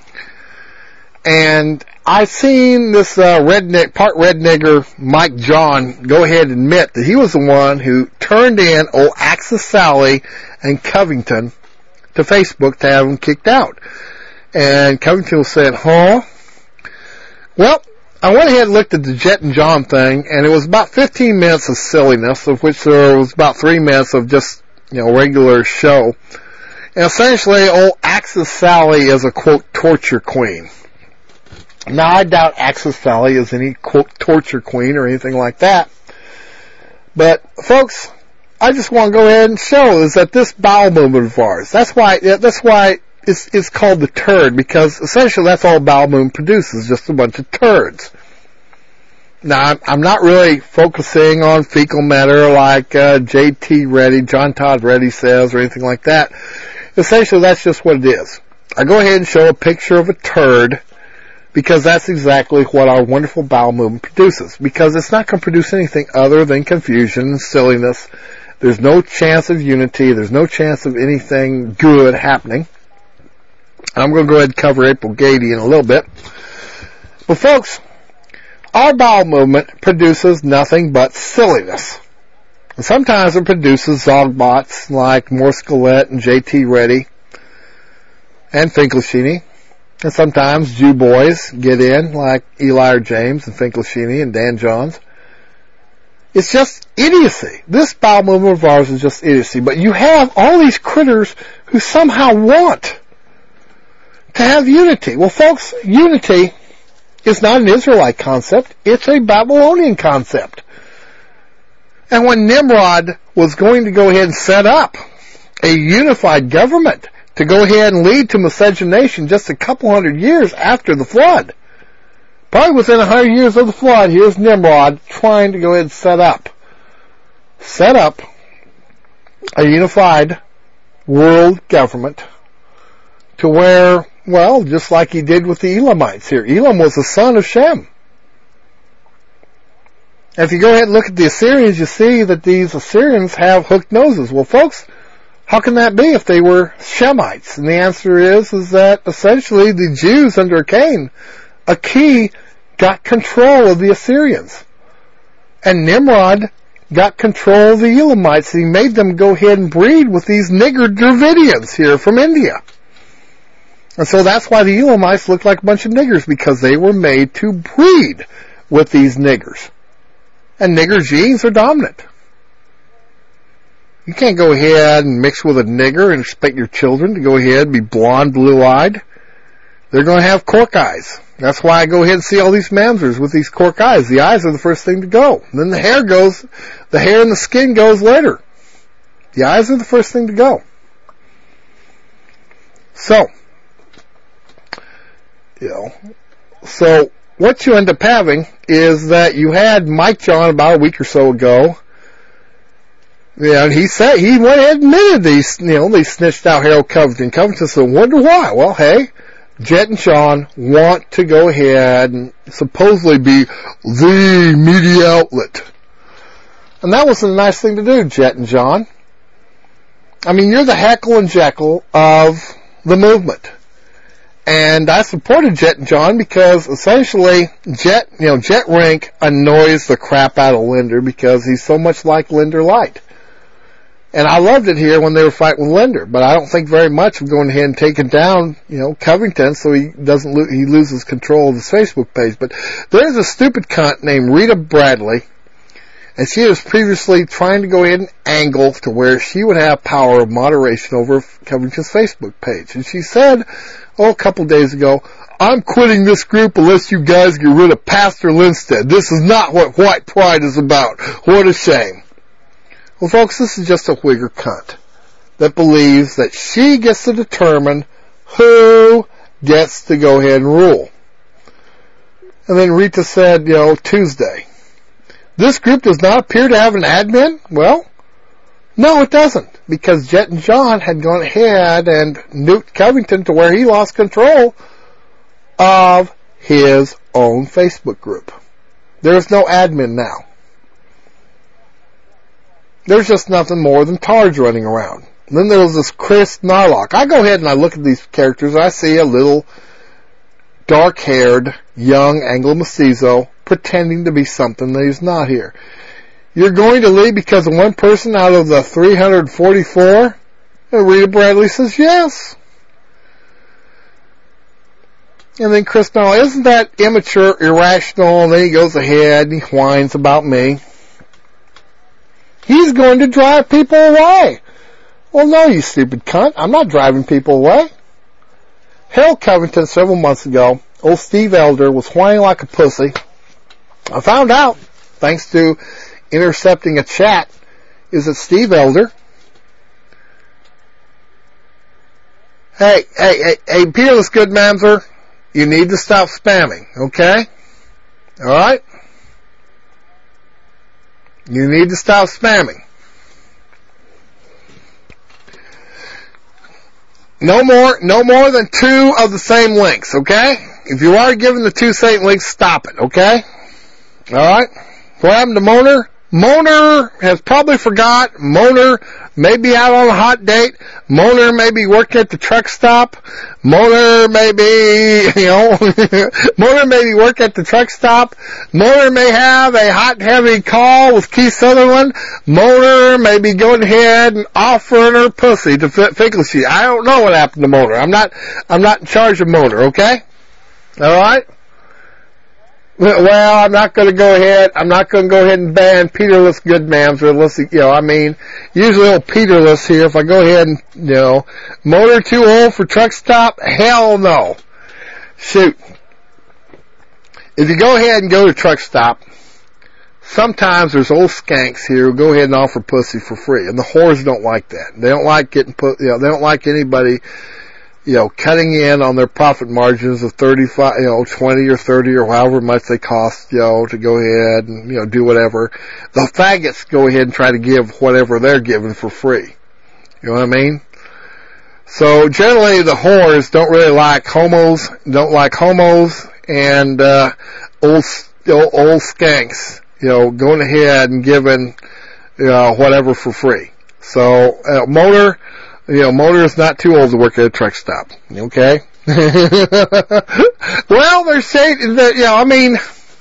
And I've seen this uh, redneck, part red nigger Mike John go ahead and admit that he was the one who turned in old Axis Sally and Covington to Facebook to have them kicked out. And Covington said, huh? Well, I went ahead and looked at the Jet and John thing, and it was about fifteen minutes of silliness, of which there was about three minutes of just, you know, regular show. And essentially, old Axis Sally is a, quote, torture queen. Now, I doubt Axis Sally is any, quote, torture queen or anything like that. But, folks, I just want to go ahead and show is that this bowel movement of ours, that's why, that's why it's, it's called the turd, because essentially that's all bowel movement produces, just a bunch of turds. Now, I'm, I'm not really focusing on fecal matter like uh, J T Reddy, John Todd Reddy says, or anything like that. Essentially, that's just what it is. I go ahead and show a picture of a turd, because that's exactly what our wonderful bowel movement produces. Because it's not going to produce anything other than confusion and silliness. There's no chance of unity. There's no chance of anything good happening. I'm going to go ahead and cover April Gady in a little bit. But folks, our bowel movement produces nothing but silliness. And sometimes it produces Zogbots like Morse Gillette and J T Reddy and Finkelstein. And sometimes Jew boys get in, like Eli James and Finkelstein and Dan Johns. It's just idiocy. This bowel movement of ours is just idiocy. But you have all these critters who somehow want to have unity. Well, folks, unity is not an Israelite concept. It's a Babylonian concept. And when Nimrod was going to go ahead and set up a unified government to go ahead and lead to miscegenation just a couple hundred years after the flood. Probably within a hundred years of the flood, here's Nimrod trying to go ahead and set up, set up a unified world government to where, well, just like he did with the Elamites here. Elam was the son of Shem. And if you go ahead and look at the Assyrians, you see that these Assyrians have hooked noses. Well, folks, how can that be if they were Shemites? And the answer is, is that essentially the Jews under Cain, Aki, got control of the Assyrians. And Nimrod got control of the Elamites. He made them go ahead and breed with these nigger Dravidians here from India. And so that's why the Elamites look like a bunch of niggers, because they were made to breed with these niggers. And nigger genes are dominant. You can't go ahead and mix with a nigger and expect your children to go ahead and be blonde, blue-eyed. They're going to have cork eyes. That's why I go ahead and see all these mamzers with these cork eyes. The eyes are the first thing to go. And then the hair goes, the hair and the skin goes later. The eyes are the first thing to go. So, you know, so what you end up having is that you had Mike John about a week or so ago. Yeah, and he said, he went ahead and admitted these, you know, they snitched out Harold Covington. Covington said, wonder why? Well, hey, Jet and Sean want to go ahead and supposedly be the media outlet. And that was a nice thing to do, Jet and John. I mean, you're the Heckle and Jekyll of the movement. And I supported Jet and John because essentially Jet, you know, Jet Rink annoys the crap out of Linder because he's so much like Linder Light. And I loved it here when they were fighting with Linder, but I don't think very much of going ahead and taking down, you know, Covington so he doesn't lo- he loses control of his Facebook page. But there's a stupid cunt named Rita Bradley, and she was previously trying to go ahead and angle to where she would have power of moderation over Covington's Facebook page. And she said, oh, a couple of days ago, I'm quitting this group unless you guys get rid of Pastor Lindstedt. This is not what white pride is about. What a shame. Well, folks, this is just a Whigger cunt that believes that she gets to determine who gets to go ahead and rule. And then Rita said, you know, Tuesday, this group does not appear to have an admin? Well, no, it doesn't, because Jet and John had gone ahead and nuked Covington to where he lost control of his own Facebook group. There's no admin now. There's just nothing more than tards running around. And then there was this Chris Narlock. I go ahead and I look at these characters, and I see a little dark-haired, young Anglo-Mestizo pretending to be something that he's not here. You're going to leave because of one person out of the three hundred forty-four? And Rita Bradley says, yes. And then Chris Narlock, isn't that immature, irrational? And then he goes ahead and he whines about me. He's going to drive people away. Well, no, you stupid cunt. I'm not driving people away. Harold Covington, several months ago, old Steve Elder was whining like a pussy. I found out, thanks to intercepting a chat, is that Steve Elder, hey, hey, hey, hey, Peerless Good Mamser, you need to stop spamming, okay? Alright? You need to stop spamming. No more, no more than two of the same links, okay? If you are given the two same links, stop it, okay? Alright? What happened to Moner? Moner has probably forgot. Moner may be out on a hot date. Moner may be working at the truck stop. Moner may be, you know, Moner may be working at the truck stop. Moner may have a hot, heavy call with Keith Sutherland. Moner may be going ahead and offering her pussy to Finkelstein. I don't know what happened to Moner. I'm not, I'm not in charge of Moner, okay? Alright? Well, I'm not going to go ahead, I'm not going to go ahead and ban Peterless Good Mamser unless, you know, I mean, usually old Peterless here, if I go ahead and, you know, motor too old for truck stop, hell no. Shoot. If you go ahead and go to truck stop, sometimes there's old skanks here who go ahead and offer pussy for free, and the whores don't like that. They don't like getting put, you know, they don't like anybody, you know, cutting in on their profit margins of thirty-five, you know, twenty or thirty or however much they cost, you know, to go ahead and, you know, do whatever. The faggots go ahead and try to give whatever they're giving for free. You know what I mean? So generally the whores don't really like homos, don't like homos and, uh, old, old, old skanks, you know, going ahead and giving, you know, whatever for free. So, uh, motor, you know, motor is not too old to work at a truck stop. Okay? Well, they're saying that, you know, I mean,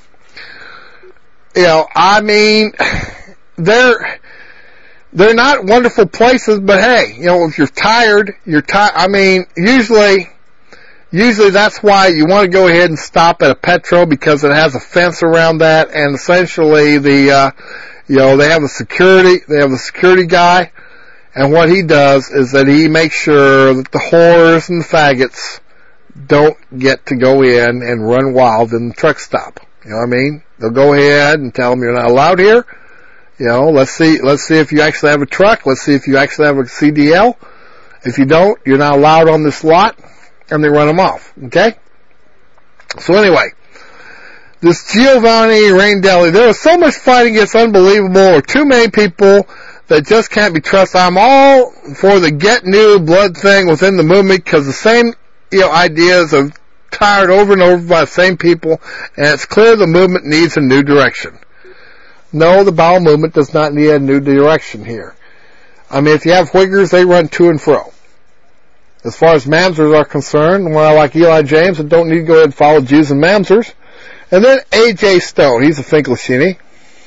you know, I mean, they're, they're not wonderful places, but hey, you know, if you're tired, you're tired, I mean, usually, usually that's why you want to go ahead and stop at a Petro because it has a fence around that, and essentially the, uh, you know, they have a security, they have a security guy, and what he does is that he makes sure that the whores and the faggots don't get to go in and run wild in the truck stop. You know what I mean? They'll go ahead and tell them you're not allowed here. You know, let's see, let's see if you actually have a truck. Let's see if you actually have a C D L. If you don't, you're not allowed on this lot, and they run them off. Okay? So anyway, this Giovanni Raindelli, there was so much fighting, it's unbelievable, or too many people that just can't be trusted. I'm all for the get new blood thing within the movement because the same, you know, ideas are tired over and over by the same people, and it's clear the movement needs a new direction. No, the bowel movement does not need a new direction here. I mean, if you have Whiggers, they run to and fro. As far as Mamsers are concerned, well, like Eli James, I don't need to go ahead and follow Jews and Mamsers. And then A J Stone, he's a Finkelstein,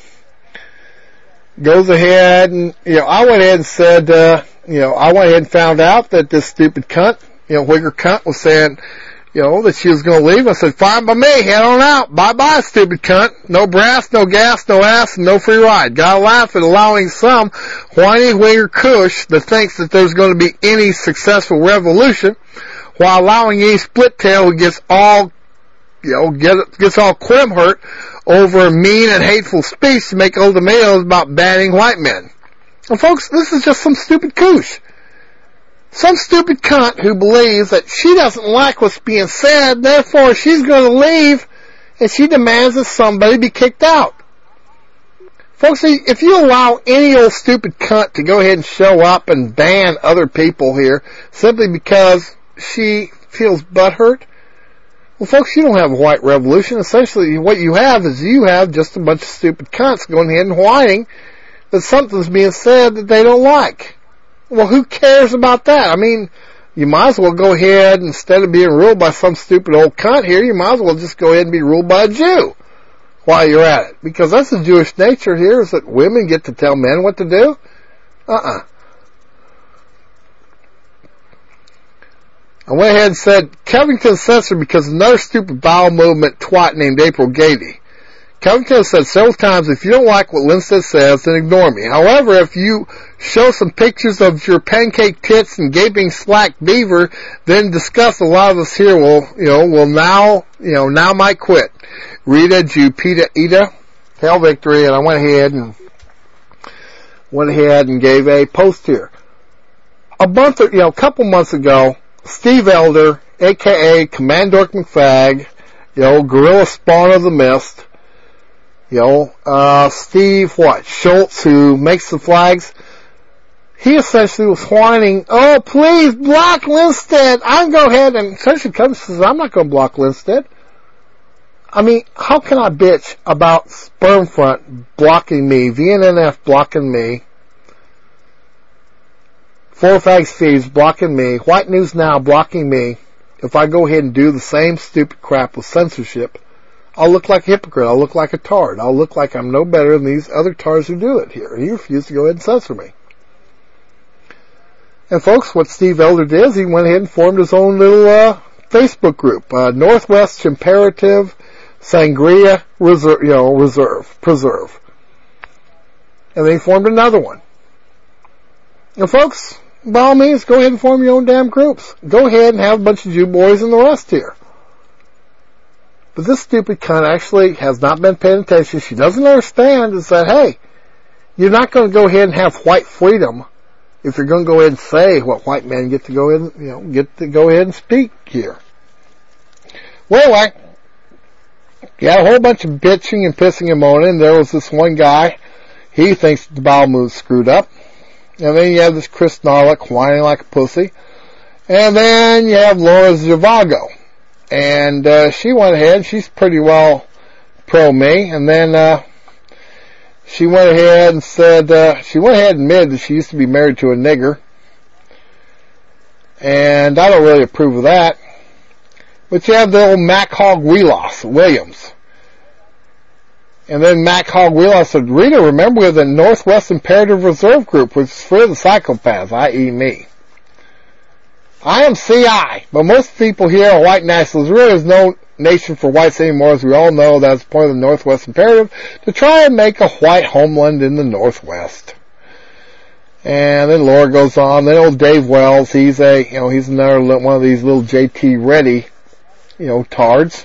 goes ahead and, you know, I went ahead and said, uh, you know, I went ahead and found out that this stupid cunt, you know, Whigger cunt was saying, you know, that she was going to leave. I said, fine by me, head on out. Bye-bye, stupid cunt. No brass, no gas, no ass, and no free ride. Gotta laugh at allowing some whiny Whigger cush that thinks that there's going to be any successful revolution while allowing any split tail who gets all, you know, get, gets all quim hurt over mean and hateful speech to make ultimatums about banning white men. And folks, this is just some stupid cush. Some stupid cunt who believes that she doesn't like what's being said, therefore she's going to leave, and she demands that somebody be kicked out. Folks, if you allow any old stupid cunt to go ahead and show up and ban other people here simply because she feels butthurt, well, folks, you don't have a white revolution. Essentially, what you have is you have just a bunch of stupid cunts going ahead and whining that something's being said that they don't like. Well, who cares about that? I mean, you might as well go ahead, instead of being ruled by some stupid old cunt here, you might as well just go ahead and be ruled by a Jew while you're at it. Because that's the Jewish nature here, is that women get to tell men what to do. Uh-uh. I went ahead and said, Covington censored because another stupid bowel movement twat named April Gady. Covington has said several times, if you don't like what Linstead says, then ignore me. However, if you show some pictures of your pancake tits and gaping slack beaver, then discuss, a lot of us here will, you know, will now, you know, now might quit. Rita, Jupita, Ida, Hail Victory, and I went ahead and, went ahead and gave a post here. A month, you know, a couple months ago, Steve Elder, aka Commandork McFag, you know, Gorilla Spawn of the Mist, you know, uh, Steve, what, Schultz, who makes the flags, he essentially was whining, oh, please block Linstead. I'm going to go ahead and essentially comes and says, I'm not going to block Linstead. I mean, how can I bitch about Spermfront blocking me, V N N F blocking me, Four Fags Feeds blocking me, White News Now blocking me, if I go ahead and do the same stupid crap with censorship? I'll look like a hypocrite. I'll look like a tard. I'll look like I'm no better than these other tards who do it here. He refused to go ahead and censor me. And folks, what Steve Elder did is he went ahead and formed his own little uh, Facebook group, uh, Northwest Imperative Sangria Reserve, you know, Reserve, Preserve. And then he formed another one. And folks, by all means, go ahead and form your own damn groups. Go ahead and have a bunch of Jew boys and the rest here. But this stupid cunt actually has not been paying attention. She doesn't understand is that, hey, you're not going to go ahead and have white freedom if you're going to go ahead and say what white men get to go in, you know, get to go ahead and speak here. Well, anyway, you had a whole bunch of bitching and pissing and moaning. There was this one guy, he thinks the bowel move's screwed up. And then you have this Chris Narlick whining like a pussy. And then you have Laura Zhivago. And uh, she went ahead, she's pretty well pro-me. And then uh, she went ahead and said, uh, she went ahead and admitted that she used to be married to a nigger. And I don't really approve of that. But you have the old Mac Hogg Wheelos, Williams. And then Mac Hogg Wheelos said, Rita, remember we're the Northwest Imperative Reserve Group, which is for the psychopaths, that is me. I am C I, but most people here are white nationalists. There really is no nation for whites anymore, as we all know. That's part of the Northwest Imperative, to try and make a white homeland in the Northwest. And then Laura goes on. Then old Dave Wells, he's a, you know, he's another one of these little J T Reddy, you know, tards.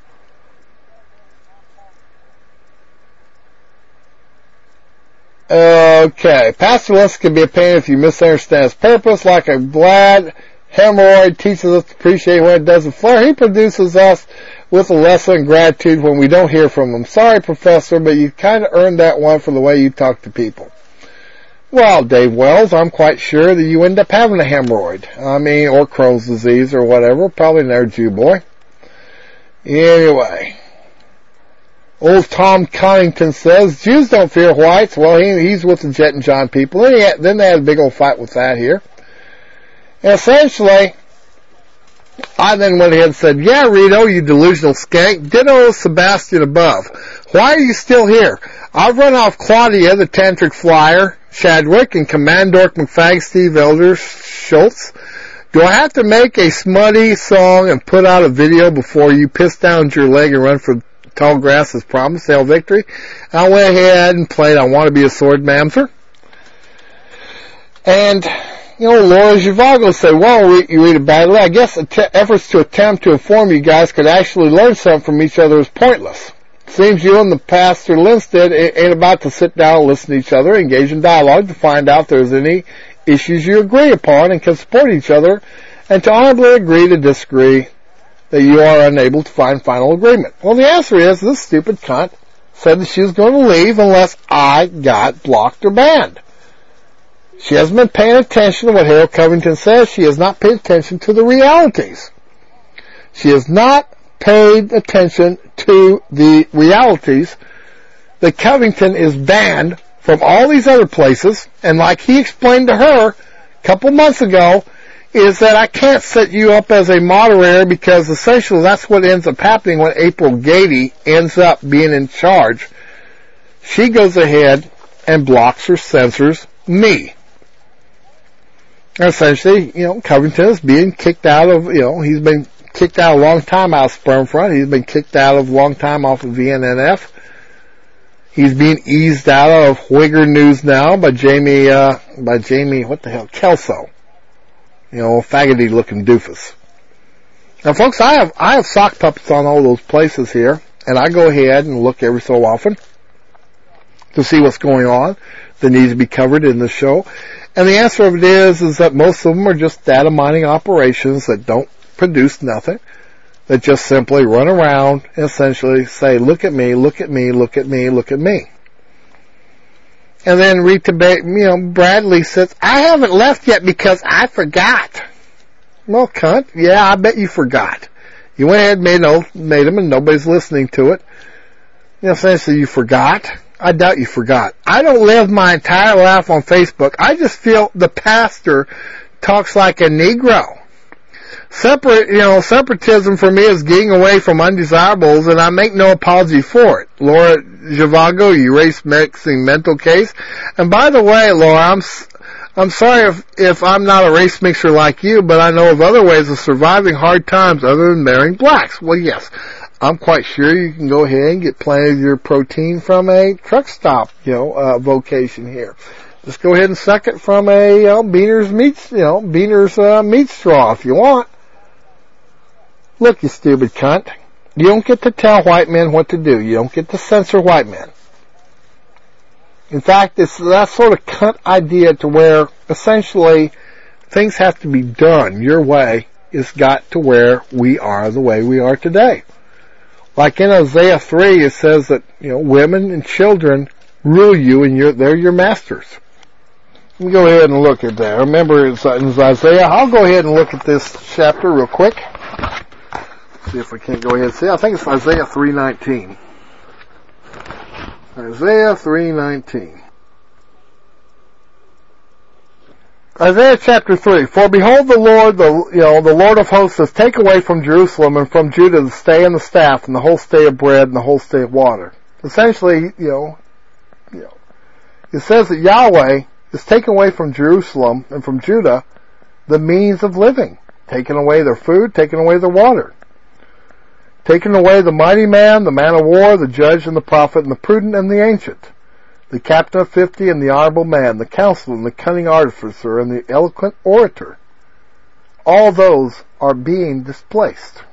Okay, pastoralist can be a pain if you misunderstand his purpose. Like a glad hemorrhoid teaches us to appreciate when it doesn't flare, he produces us with a lesson in gratitude when we don't hear from him. Sorry, Professor, but you kind of earned that one for the way you talk to people. Well, Dave Wells, I'm quite sure that you end up having a hemorrhoid. I mean, or Crohn's disease or whatever. Probably another Jew boy. Anyway. Old Tom Connington says, Jews don't fear whites. Well, he, he's with the Jet and John people. Then, he had, then they had a big old fight with that here. And essentially, I then went ahead and said, yeah, Rito, you delusional skank. Ditto Sebastian above. Why are you still here? I've run off Claudia, the Tantric Flyer, Chadwick, and Commandork McFag, Steve Elder, Schultz. Do I have to make a smutty song and put out a video before you piss down your leg and run for tall grass as promised, hail victory? I went ahead and played I Want to Be a Sword Mamser. And, you know, Laura Zhivago said, well, you read it badly. I guess att- efforts to attempt to inform you guys could actually learn something from each other is pointless. Seems you and the Pastor Linstead ain't about to sit down and listen to each other, engage in dialogue to find out if there's any issues you agree upon and can support each other, and to honorably agree to disagree that you are unable to find final agreement. Well, the answer is this stupid cunt said that she was going to leave unless I got blocked or banned. She hasn't been paying attention to what Harold Covington says. She has not paid attention to the realities. She has not paid attention to the realities that Covington is banned from all these other places, and like he explained to her a couple months ago, is that I can't set you up as a moderator because essentially that's what ends up happening when April Gady ends up being in charge. She goes ahead and blocks or censors me. And essentially, you know, Covington is being kicked out of, you know, he's been kicked out a long time out of Sperm Front. He's been kicked out of a long time off of V N N F. He's being eased out of Whigger News now by Jamie, uh, by Jamie, what the hell, Kelso. You know, faggoty looking doofus. Now folks, I have, I have sock puppets on all those places here, and I go ahead and look every so often to see what's going on that needs to be covered in the show. And the answer of it is, is that most of them are just data mining operations that don't produce nothing, that just simply run around and essentially say, look at me, look at me, look at me, look at me. And then Rita, you know, Bradley says, I haven't left yet because I forgot. Well, cunt, yeah, I bet you forgot. You went ahead and made, no, made them and nobody's listening to it. You know, essentially you forgot. I doubt you forgot. I don't live my entire life on Facebook. I just feel the pastor talks like a Negro. Separate, you know, separatism for me is getting away from undesirables, and I make no apology for it. Laura Zhivago, you race mixing mental case. And by the way, Laura, I'm, I'm sorry if, if I'm not a race mixer like you, but I know of other ways of surviving hard times other than marrying blacks. Well, yes, I'm quite sure you can go ahead and get plenty of your protein from a truck stop, you know, uh, vocation here. Just go ahead and suck it from a, you know, Beaner's meat, you know, Beaner's, uh, meat straw if you want. Look, you stupid cunt. You don't get to tell white men what to do. You don't get to censor white men. In fact, it's that sort of cunt idea to where essentially things have to be done your way is got to where we are the way we are today. Like in Isaiah three, it says that, you know, women and children rule you and you're, they're your masters. Let me go ahead and look at that. Remember, it's, it's Isaiah. I'll go ahead and look at this chapter real quick. See if I can't go ahead and see. I think it's Isaiah three nineteen. Isaiah three nineteen. Isaiah chapter three. For behold, the Lord, the you know, the Lord of hosts, does take away from Jerusalem and from Judah the stay and the staff and the whole stay of bread and the whole stay of water. Essentially, you know, you know, it says that Yahweh is taking away from Jerusalem and from Judah the means of living, taking away their food, taking away their water. Taking away the mighty man, the man of war, the judge and the prophet, and the prudent and the ancient, the captain of fifty and the honorable man, the counselor and the cunning artificer and the eloquent orator. All those are being displaced.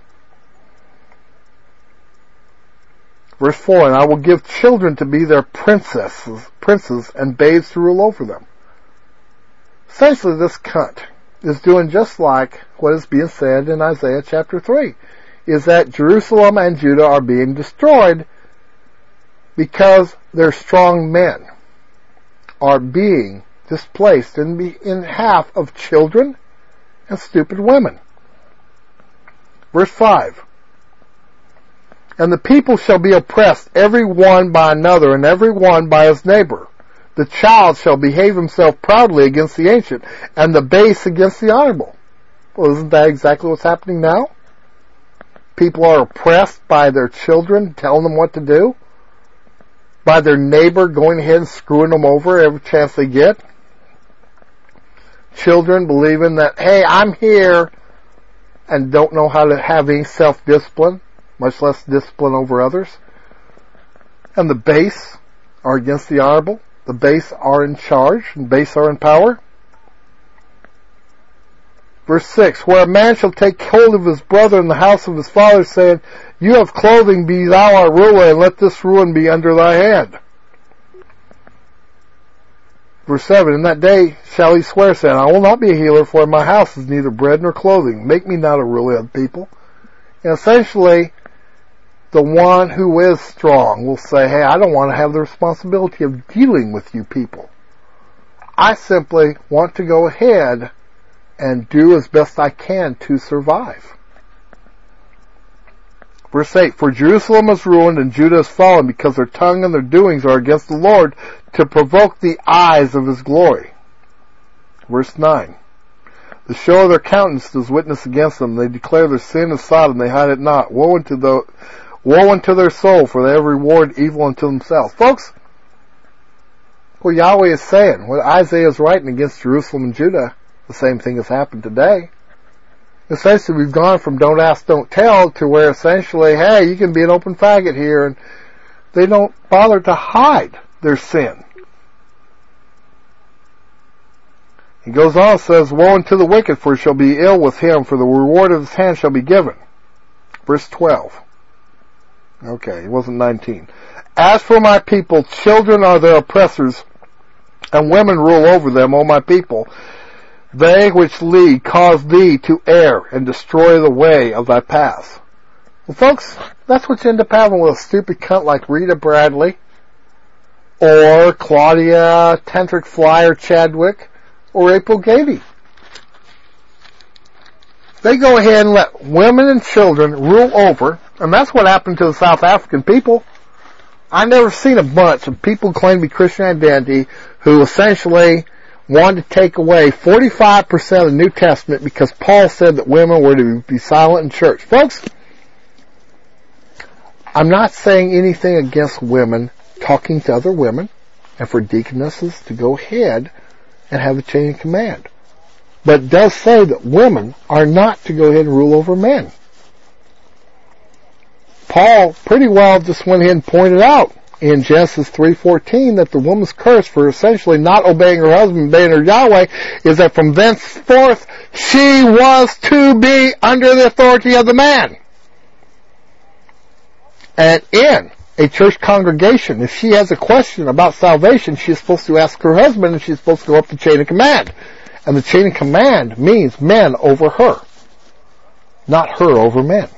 Verse four, and I will give children to be their princesses, princes and babes to rule over them. Essentially, this cunt is doing just like what is being said in Isaiah chapter three. Is that Jerusalem and Judah are being destroyed because their strong men are being displaced in, in half of children and stupid women. Verse five. And the people shall be oppressed, every one by another, and every one by his neighbor. The child shall behave himself proudly against the ancient, and the base against the honorable. Well, isn't that exactly what's happening now? People are oppressed by their children telling them what to do, by their neighbor going ahead and screwing them over every chance they get. Children believing that, hey, I'm here, and don't know how to have any self-discipline, much less discipline over others. And the base are against the honorable. The base are in charge, and base are in power. Verse six, where a man shall take hold of his brother in the house of his father, saying, you have clothing, be thou our ruler, and let this ruin be under thy hand. Verse seven, in that day shall he swear, saying, I will not be a healer, for in my house is neither bread nor clothing. Make me not a ruler of the people. And essentially, the one who is strong will say, hey, I don't want to have the responsibility of dealing with you people. I simply want to go ahead and do as best I can to survive. Verse eight, for Jerusalem is ruined and Judah is fallen, because their tongue and their doings are against the Lord, to provoke the eyes of his glory. Verse nine, the show of their countenance is witness against them. They declare their sin is Sodom, they hide it not. Woe unto, the, woe unto their soul, for they have reward evil unto themselves. Folks, what Yahweh is saying, what Isaiah is writing against Jerusalem and Judah, the same thing has happened today. Essentially, we've gone from don't ask, don't tell to where essentially, hey, you can be an open faggot here, and they don't bother to hide their sin. He goes on and says, woe unto the wicked, for he shall be ill with him, for the reward of his hand shall be given. Verse twelve. Okay, it wasn't nineteen. As for my people, children are their oppressors, and women rule over them, O my people. They which lead cause thee to err and destroy the way of thy paths. Well, folks, that's what you end up having with a stupid cunt like Rita Bradley, or Claudia Tantric Flyer Chadwick, or April Gady. They go ahead and let women and children rule over, and that's what happened to the South African people. I've never seen a bunch of people claim to be Christian identity who essentially wanted to take away forty-five percent of the New Testament because Paul said that women were to be silent in church. Folks, I'm not saying anything against women talking to other women and for deaconesses to go ahead and have a chain of command. But it does say that women are not to go ahead and rule over men. Paul pretty well just went ahead and pointed out in Genesis three fourteen that the woman's curse for essentially not obeying her husband, obeying her Yahweh, is that from thenceforth she was to be under the authority of the man. And in a church congregation, if she has a question about salvation, she's supposed to ask her husband, and she's supposed to go up the chain of command. And the chain of command means men over her, not her over men.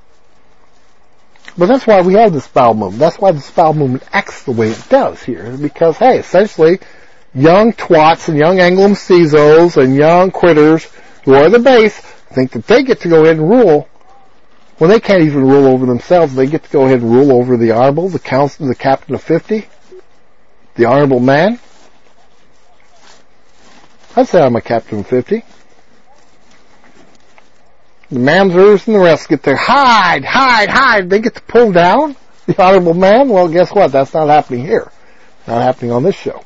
But that's why we have this bowel movement. That's why this bowel movement acts the way it does here. Because, hey, essentially, young twats and young Anglo Mestizos and young quitters who are the base think that they get to go ahead and rule when they can't even rule over themselves. They get to go ahead and rule over the honorable, the council, the captain of fifty, the honorable man. I'd say I'm a captain of fifty. The mamzers and the rest get to hide, hide, hide. They get to pull down the honorable man. Well, guess what? That's not happening here. Not happening on this show.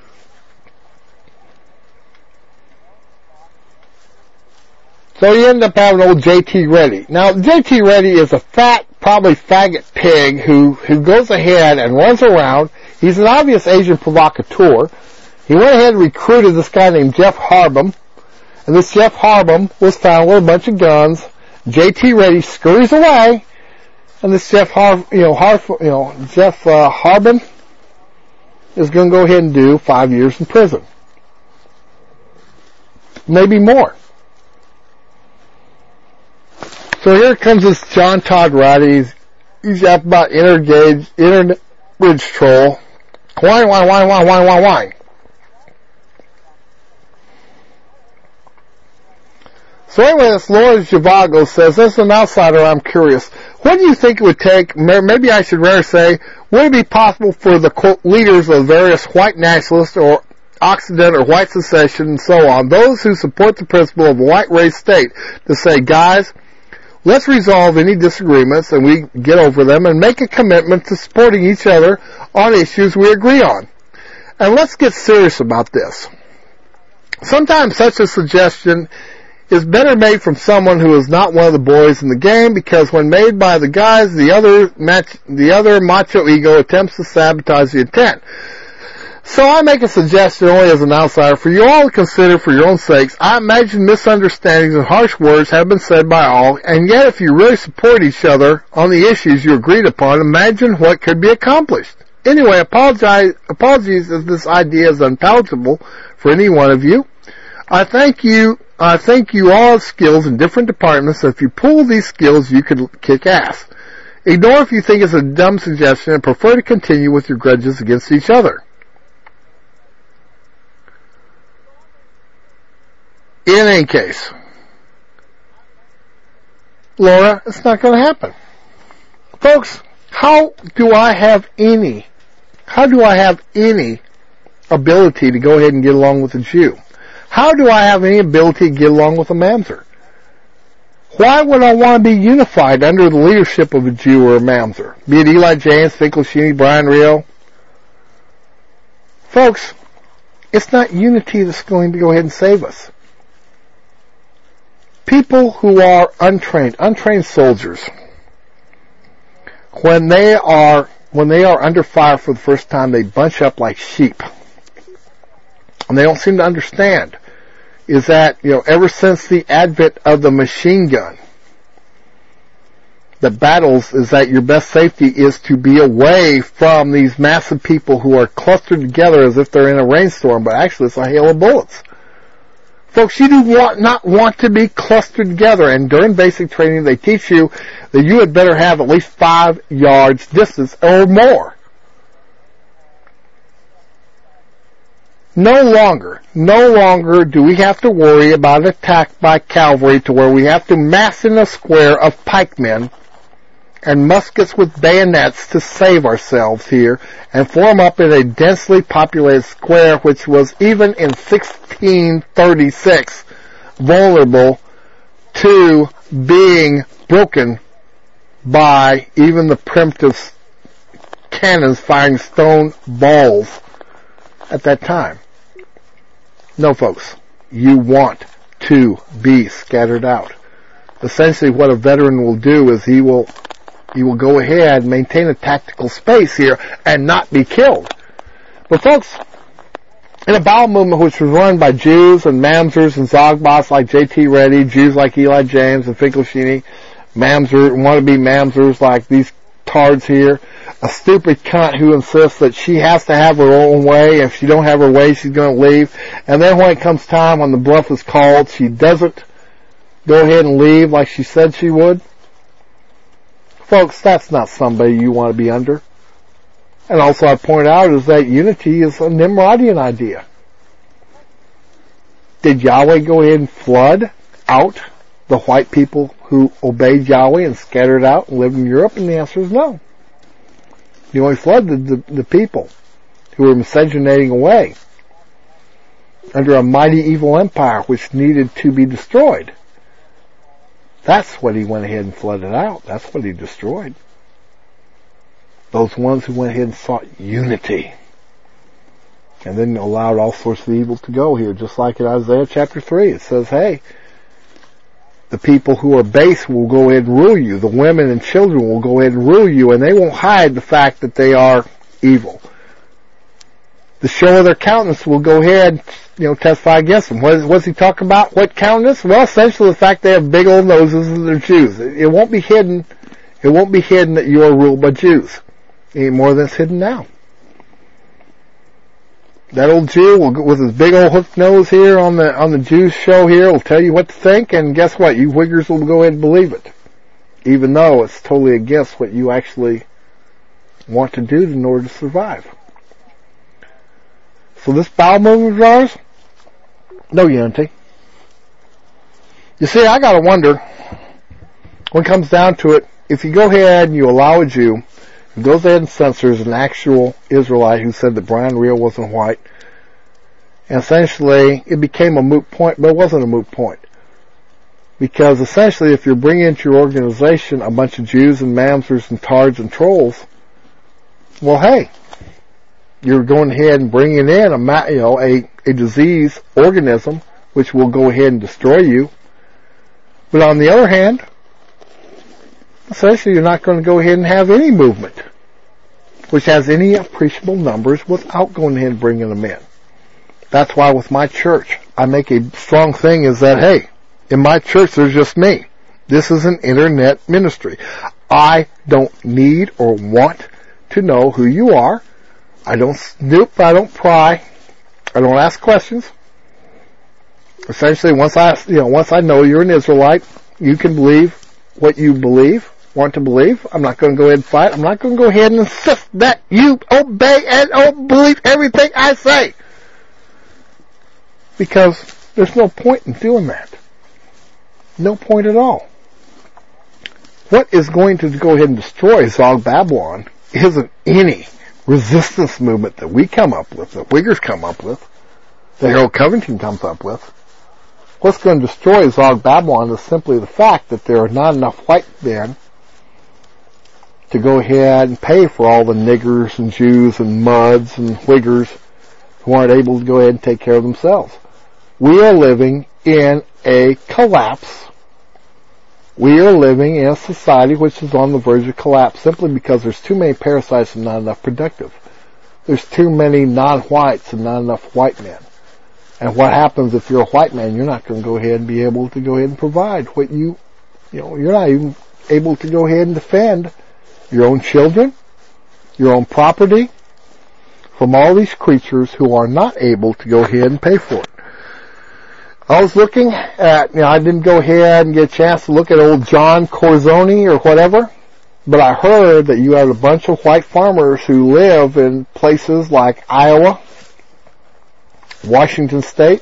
So you end up having old J T Reddy. Now, J T Reddy is a fat, probably faggot pig who, who goes ahead and runs around. He's an obvious Asian provocateur. He went ahead and recruited this guy named Jeff Harbin. And this Jeff Harbin was found with a bunch of guns. J T Reddy scurries away, and this Jeff Har, you know, Har, you know, Jeff uh, Harbin is going to go ahead and do five years in prison, maybe more. So here comes this John Todd Roddy. He's, he's up about intergauge, interbridge troll. Whine, whine, whine, whine, whine, whine, whine. So anyway, this Laura Zhivago says, as an outsider, I'm curious. What do you think it would take, maybe I should rather say, would it be possible for the quote, leaders of various white nationalists or Occident or white secession and so on, those who support the principle of a white race state, to say, guys, let's resolve any disagreements and we get over them and make a commitment to supporting each other on issues we agree on. And let's get serious about this. Sometimes such a suggestion is better made from someone who is not one of the boys in the game, because when made by the guys, the other match, the other macho ego attempts to sabotage the intent. So I make a suggestion only as an outsider for you all to consider for your own sakes. I imagine misunderstandings and harsh words have been said by all, and yet if you really support each other on the issues you agreed upon, imagine what could be accomplished. Anyway, apologize, apologies if this idea is unpalatable for any one of you. I thank you, I think you all have skills in different departments, so if you pull these skills, you could kick ass. Ignore if you think it's a dumb suggestion and prefer to continue with your grudges against each other. In any case, Laura, it's not going to happen. Folks, how do I have any, how do I have any ability to go ahead and get along with a Jew? How do I have any ability to get along with a Mamzer? Why would I want to be unified under the leadership of a Jew or a Mamzer? Be it Eli James, Finkelstein, Brian Rio? Folks, it's not unity that's going to go ahead and save us. People who are untrained, untrained soldiers, when they are, when they are under fire for the first time, they bunch up like sheep. And they don't seem to understand is that, you know, ever since the advent of the machine gun, the battles is that your best safety is to be away from these massive people who are clustered together as if they're in a rainstorm, but actually it's a hail of bullets. Folks, you do want, not want to be clustered together, and during basic training they teach you that you had better have at least five yards distance or more. No longer, no longer do we have to worry about an attack by cavalry to where we have to mass in a square of pikemen and muskets with bayonets to save ourselves here and form up in a densely populated square which was even in sixteen thirty-six vulnerable to being broken by even the primitive cannons firing stone balls at that time. No, folks, you want to be scattered out. Essentially what a veteran will do is he will he will go ahead and maintain a tactical space here and not be killed. But folks, in a bowel movement which was run by Jews and Mamzers and Zogbots like J T Reddy, Jews like Eli James and Finkelstein, Mamzer, wannabe Mamzers like these cards here, a stupid cunt who insists that she has to have her own way. If she don't have her way, she's going to leave. And then when it comes time, when the bluff is called, she doesn't go ahead and leave like she said she would. Folks, that's not somebody you want to be under. And also I point out is that unity is a Nimrodian idea. Did Yahweh go ahead and flood out the white people who obeyed Yahweh and scattered out and lived in Europe? And the answer is no. He only flooded the, the people who were miscegenating away under a mighty evil empire which needed to be destroyed. That's what he went ahead and flooded out. That's what he destroyed. Those ones who went ahead and sought unity. And then allowed all sorts of evil to go here. Just like in Isaiah chapter three. It says, hey, the people who are base will go ahead and rule you. The women and children will go ahead and rule you. And they won't hide the fact that they are evil. The show of their countenance will go ahead, you know, testify against them. What is, what's he talking about? What countenance? Well, essentially the fact they have big old noses and they're Jews. It, it won't be hidden. It won't be hidden that you are ruled by Jews. Any more than it's hidden now. That old Jew will, with his big old hooked nose here on the, on the Jews show here will tell you what to think, and guess what? You Uyghurs will go ahead and believe it. Even though it's totally against what you actually want to do in order to survive. So this bowel movement of ours, no unity. You see, I gotta wonder, when it comes down to it, if you go ahead and you allow a Jew who goes ahead and censors an actual Israelite who said that Brian Real wasn't white, and essentially it became a moot point, but it wasn't a moot point. Because essentially if you're bringing into your organization a bunch of Jews and mamzers and tards and trolls, well hey, you're going ahead and bringing in a, you know, a, a disease organism which will go ahead and destroy you. But on the other hand, essentially you're not going to go ahead and have any movement which has any appreciable numbers without going ahead and bringing them in. That's why with my church, I make a strong thing is that, hey, in my church there's just me. This is an internet ministry. I don't need or want to know who you are. I don't snoop, I don't pry, I don't ask questions. Essentially, once I, you know, once I know you're an Israelite, you can believe what you believe, want to believe. I'm not going to go ahead and fight. I'm not going to go ahead and insist that you obey and oh, believe everything I say. Because there's no point in doing that. No point at all. What is going to go ahead and destroy Zog Babylon isn't any resistance movement that we come up with, that Uyghurs come up with, that Harold Covington comes up with. What's going to destroy Zog Babylon is simply the fact that there are not enough white men to go ahead and pay for all the niggers and Jews and muds and Uyghurs who aren't able to go ahead and take care of themselves. We are living in a collapse. We are living in a society which is on the verge of collapse simply because there's too many parasites and not enough productive. There's too many non-whites and not enough white men. And what happens if you're a white man? You're not going to go ahead and be able to go ahead and provide what you, you know, you're not even able to go ahead and defend your own children, your own property, from all these creatures who are not able to go ahead and pay for it. I was looking at, you know, I didn't go ahead and get a chance to look at old John Corzoni or whatever, but I heard that you have a bunch of white farmers who live in places like Iowa, Washington State,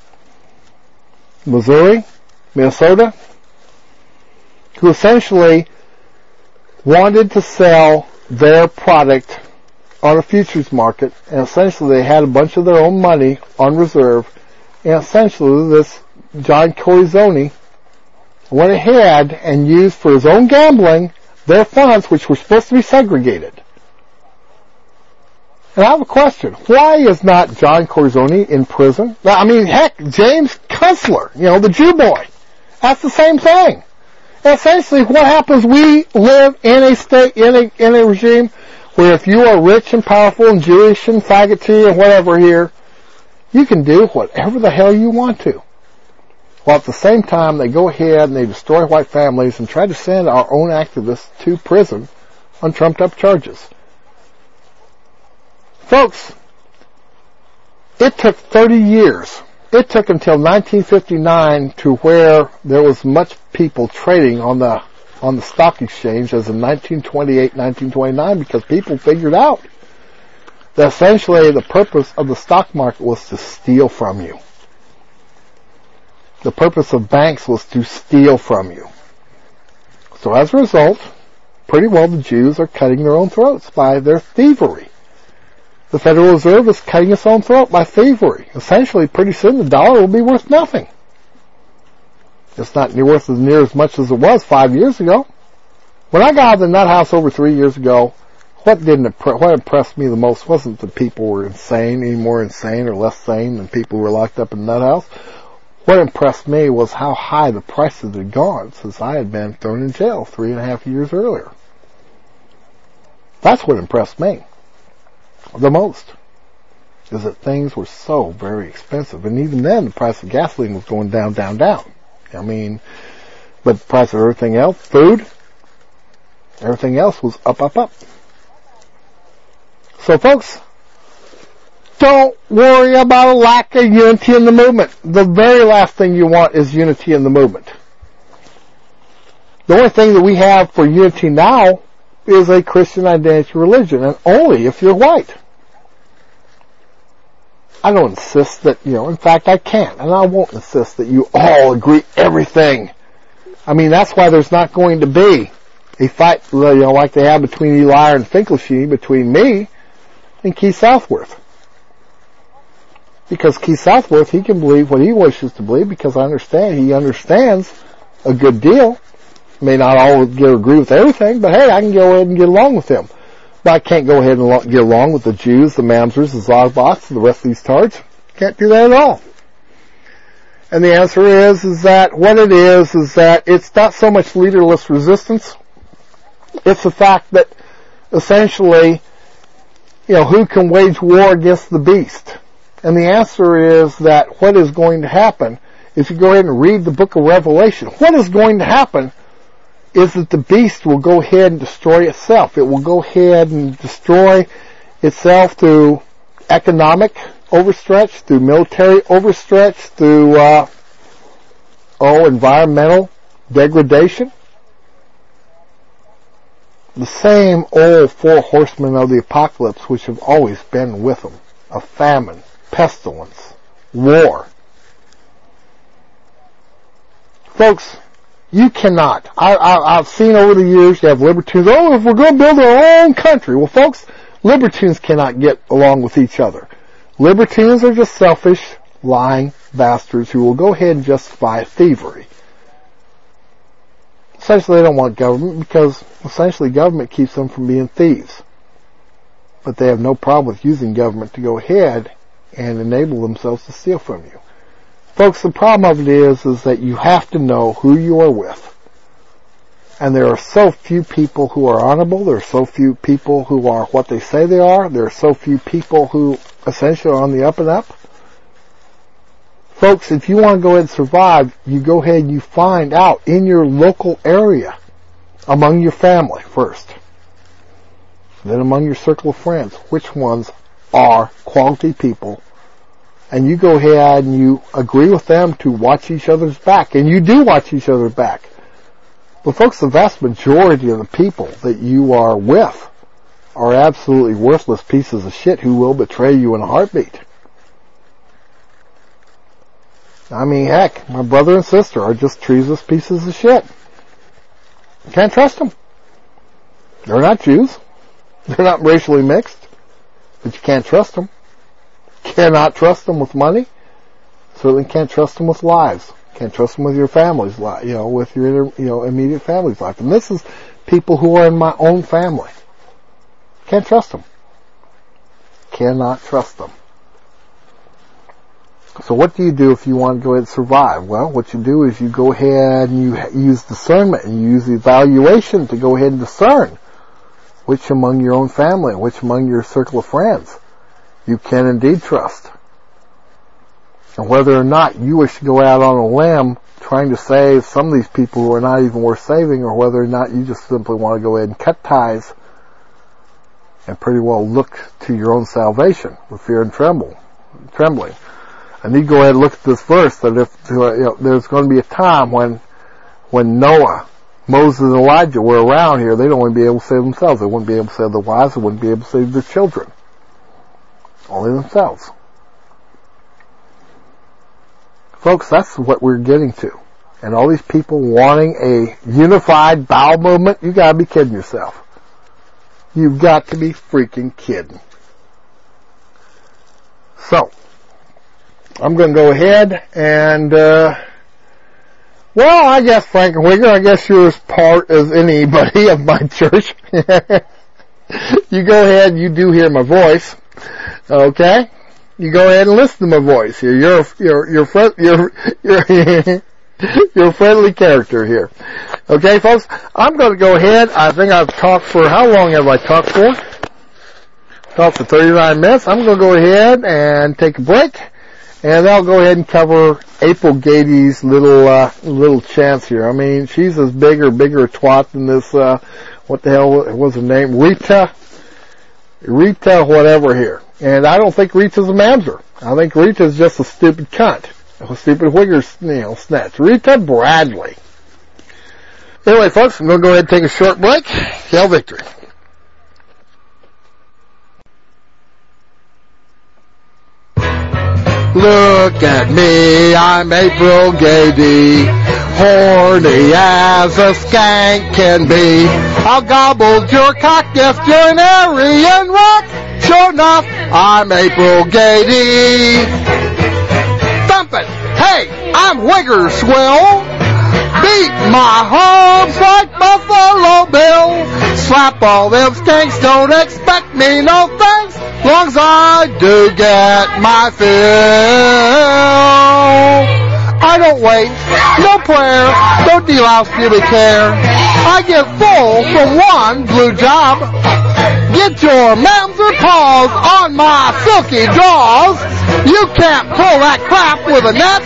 Missouri, Minnesota, who essentially wanted to sell their product on a futures market, and essentially they had a bunch of their own money on reserve. And essentially, this John Corzoni went ahead and used for his own gambling their funds, which were supposed to be segregated. And I have a question. Why is not John Corzoni in prison? I mean, heck, James Kunstler, you know, the Jew boy. That's the same thing. And essentially, what happens, we live in a state, in a, in a regime where if you are rich and powerful and Jewish and faggoty and whatever here, you can do whatever the hell you want to. While at the same time, they go ahead and they destroy white families and try to send our own activists to prison on trumped-up charges. Folks, it took thirty years. It took until nineteen fifty-nine to where there was much people trading on the on the stock exchange as in nineteen twenty-eight, nineteen twenty-nine, because people figured out that essentially the purpose of the stock market was to steal from you. The purpose of banks was to steal from you. So as a result, pretty well the Jews are cutting their own throats by their thievery. The Federal Reserve is cutting its own throat by thievery. Essentially, pretty soon the dollar will be worth nothing. It's not near worth as near as much as it was five years ago. When I got out of the nut house over three years ago, what didn't impre- what impressed me the most wasn't that people were insane, any more insane or less sane than people who were locked up in the nut house. What impressed me was how high the prices had gone since I had been thrown in jail three and a half years earlier. That's what impressed me the most, is that things were so very expensive. And even then, the price of gasoline was going down, down, down. I mean, but the price of everything else, food, everything else was up, up, up. So folks, don't worry about a lack of unity in the movement. The very last thing you want is unity in the movement. The only thing that we have for unity now is a Christian identity religion, and only if you're white. I don't insist that, you know, in fact I can't, and I won't insist that you all agree everything. I mean, that's why there's not going to be a fight, you know, like they have between Eli and Finkelstein, between me and Keith Southworth. Because Keith Southworth, he can believe what he wishes to believe, because I understand, he understands a good deal. May not always get, agree with everything, but hey, I can go ahead and get along with him. But I can't go ahead and lo- get along with the Jews, the Mamzers, the Zogbots, and the rest of these tards. Can't do that at all. And the answer is, is that what it is, is that it's not so much leaderless resistance. It's the fact that essentially, you know, who can wage war against the beast? And the answer is that what is going to happen, if you go ahead and read the book of Revelation, what is going to happen is that the beast will go ahead and destroy itself. It will go ahead and destroy itself through economic overstretch, through military overstretch, through, uh, oh, environmental degradation. The same old four horsemen of the apocalypse which have always been with them, of famine, pestilence, war. Folks, you cannot. I, I, I've seen over the years, you have libertines, oh, if we're going to build our own country. Well, folks, libertines cannot get along with each other. Libertines are just selfish, lying bastards who will go ahead and justify thievery. Essentially, they don't want government because essentially government keeps them from being thieves. But they have no problem with using government to go ahead and enable themselves to steal from you. Folks, the problem of it is, is that you have to know who you are with. And there are so few people who are honorable. There are so few people who are what they say they are. There are so few people who essentially are on the up and up. Folks, if you want to go ahead and survive, you go ahead and you find out in your local area, among your family first, then among your circle of friends, which ones are quality people. And you go ahead and you agree with them to watch each other's back. And you do watch each other's back. But folks, the vast majority of the people that you are with are absolutely worthless pieces of shit who will betray you in a heartbeat. I mean, heck, my brother and sister are just treasonous pieces of shit. You can't trust them. They're not Jews. They're not racially mixed. But you can't trust them. Cannot trust them with money. Certainly can't trust them with lives. Can't trust them with your family's life, you know, with your inter, you know, immediate family's life. And this is people who are in my own family. Can't trust them. Cannot trust them. So what do you do if you want to go ahead and survive? Well, what you do is you go ahead and you use discernment and you use the evaluation to go ahead and discern which among your own family, which among your circle of friends you can indeed trust. And whether or not you wish to go out on a limb trying to save some of these people who are not even worth saving, or whether or not you just simply want to go ahead and cut ties and pretty well look to your own salvation with fear and tremble, trembling. I need to go ahead and look at this verse that if you know, there's going to be a time when when Noah, Moses, and Elijah were around here, they'd only be able to save themselves. They wouldn't be able to save their wives. They wouldn't be able to save their children. Only themselves. Folks, that's what we're getting to. And all these people wanting a unified bowel movement, you gotta be kidding yourself. You've got to be freaking kidding. So, I'm going to go ahead and, uh, well, I guess, Frank and Wigger, I guess you're as part as anybody of my church. You go ahead, you do hear my voice. Okay? You go ahead and listen to my voice here. You're, you're, you're, fr- you're, you're, you're a friendly character here. Okay, folks? I'm going to go ahead. I think I've talked for, how long have I talked for? Talked for thirty-nine minutes. I'm going to go ahead and take a break. And I'll go ahead and cover April Gady's little, uh, little chance here. I mean, she's as big or bigger a twat than this, uh, what the hell was her name? Rita, Rita whatever here. And I don't think Rita's a mamzer. I think Rita's just a stupid cunt. A stupid wigger, you know, snatch. Rita Bradley. Anyway, folks, I'm going to go ahead and take a short break. Hail victory. Look at me, I'm April Gady, horny as a skank can be. I'll gobble your cock if you're an Aryan rock. Sure enough, I'm April Gady. Thump it, hey, I'm Wigger Swill. Beat my hubs like Buffalo Bill. Slap all them skanks, don't expect me no thanks. Long as I do get my fill. I don't wait, no prayer, no delouse give me care. I get full from one blue job. Get your mamzer paws on my silky jaws. You can't pull that crap with a net.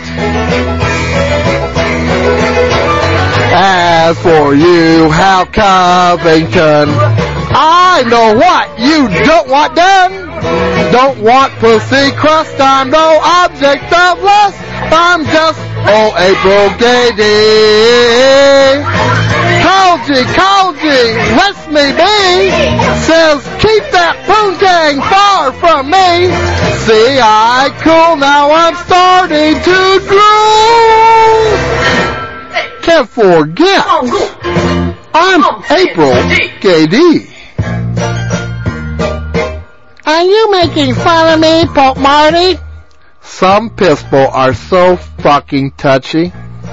As for you, Hal Covington, I know what you don't want done. Don't want pussy crust, I'm no object of lust. I'm just, oh, April Gady. Colgy, Colgy, lets me be. Says, keep that poontang far from me. See, I cool, now I'm starting to drool. Can't forget, I'm April Gady. Are you making fun of me, Pope Marty? Some people are so fucking touchy.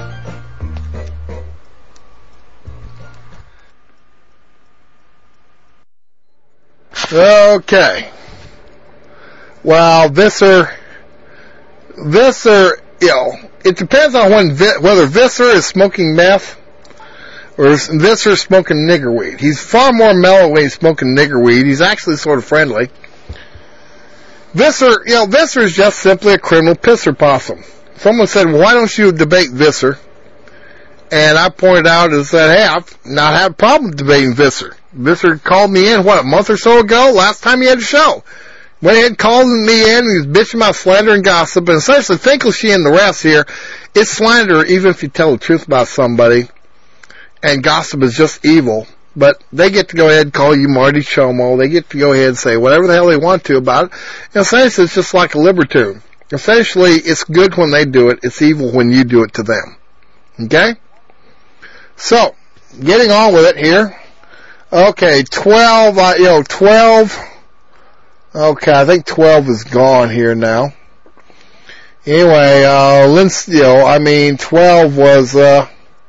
Okay. Well, Visser, Visser, you know, it depends on when whether Visser is smoking meth or Visser is smoking nigger weed. He's far more mellow when he's smoking nigger weed. He's actually sort of friendly. Visser, you know, Visser is just simply a criminal pisser possum. Someone said, well, why don't you debate Visser? And I pointed out is that, hey, I've not had a problem debating Visser. Visser called me in, what, a month or so ago? Last time he had a show. Went ahead and called me in, he was bitching about slander and gossip, and essentially Finkelstein and the rest here, it's slander even if you tell the truth about somebody, and gossip is just evil. But they get to go ahead and call you Marty Chomo. They get to go ahead and say whatever the hell they want to about it. And essentially, it's just like a libertine. Essentially, it's good when they do it. It's evil when you do it to them. Okay? So, getting on with it here. Okay, twelve, uh, you know, twelve. Okay, I think twelve is gone here now. Anyway, uh, Linz, you know, I mean, twelve was, uh,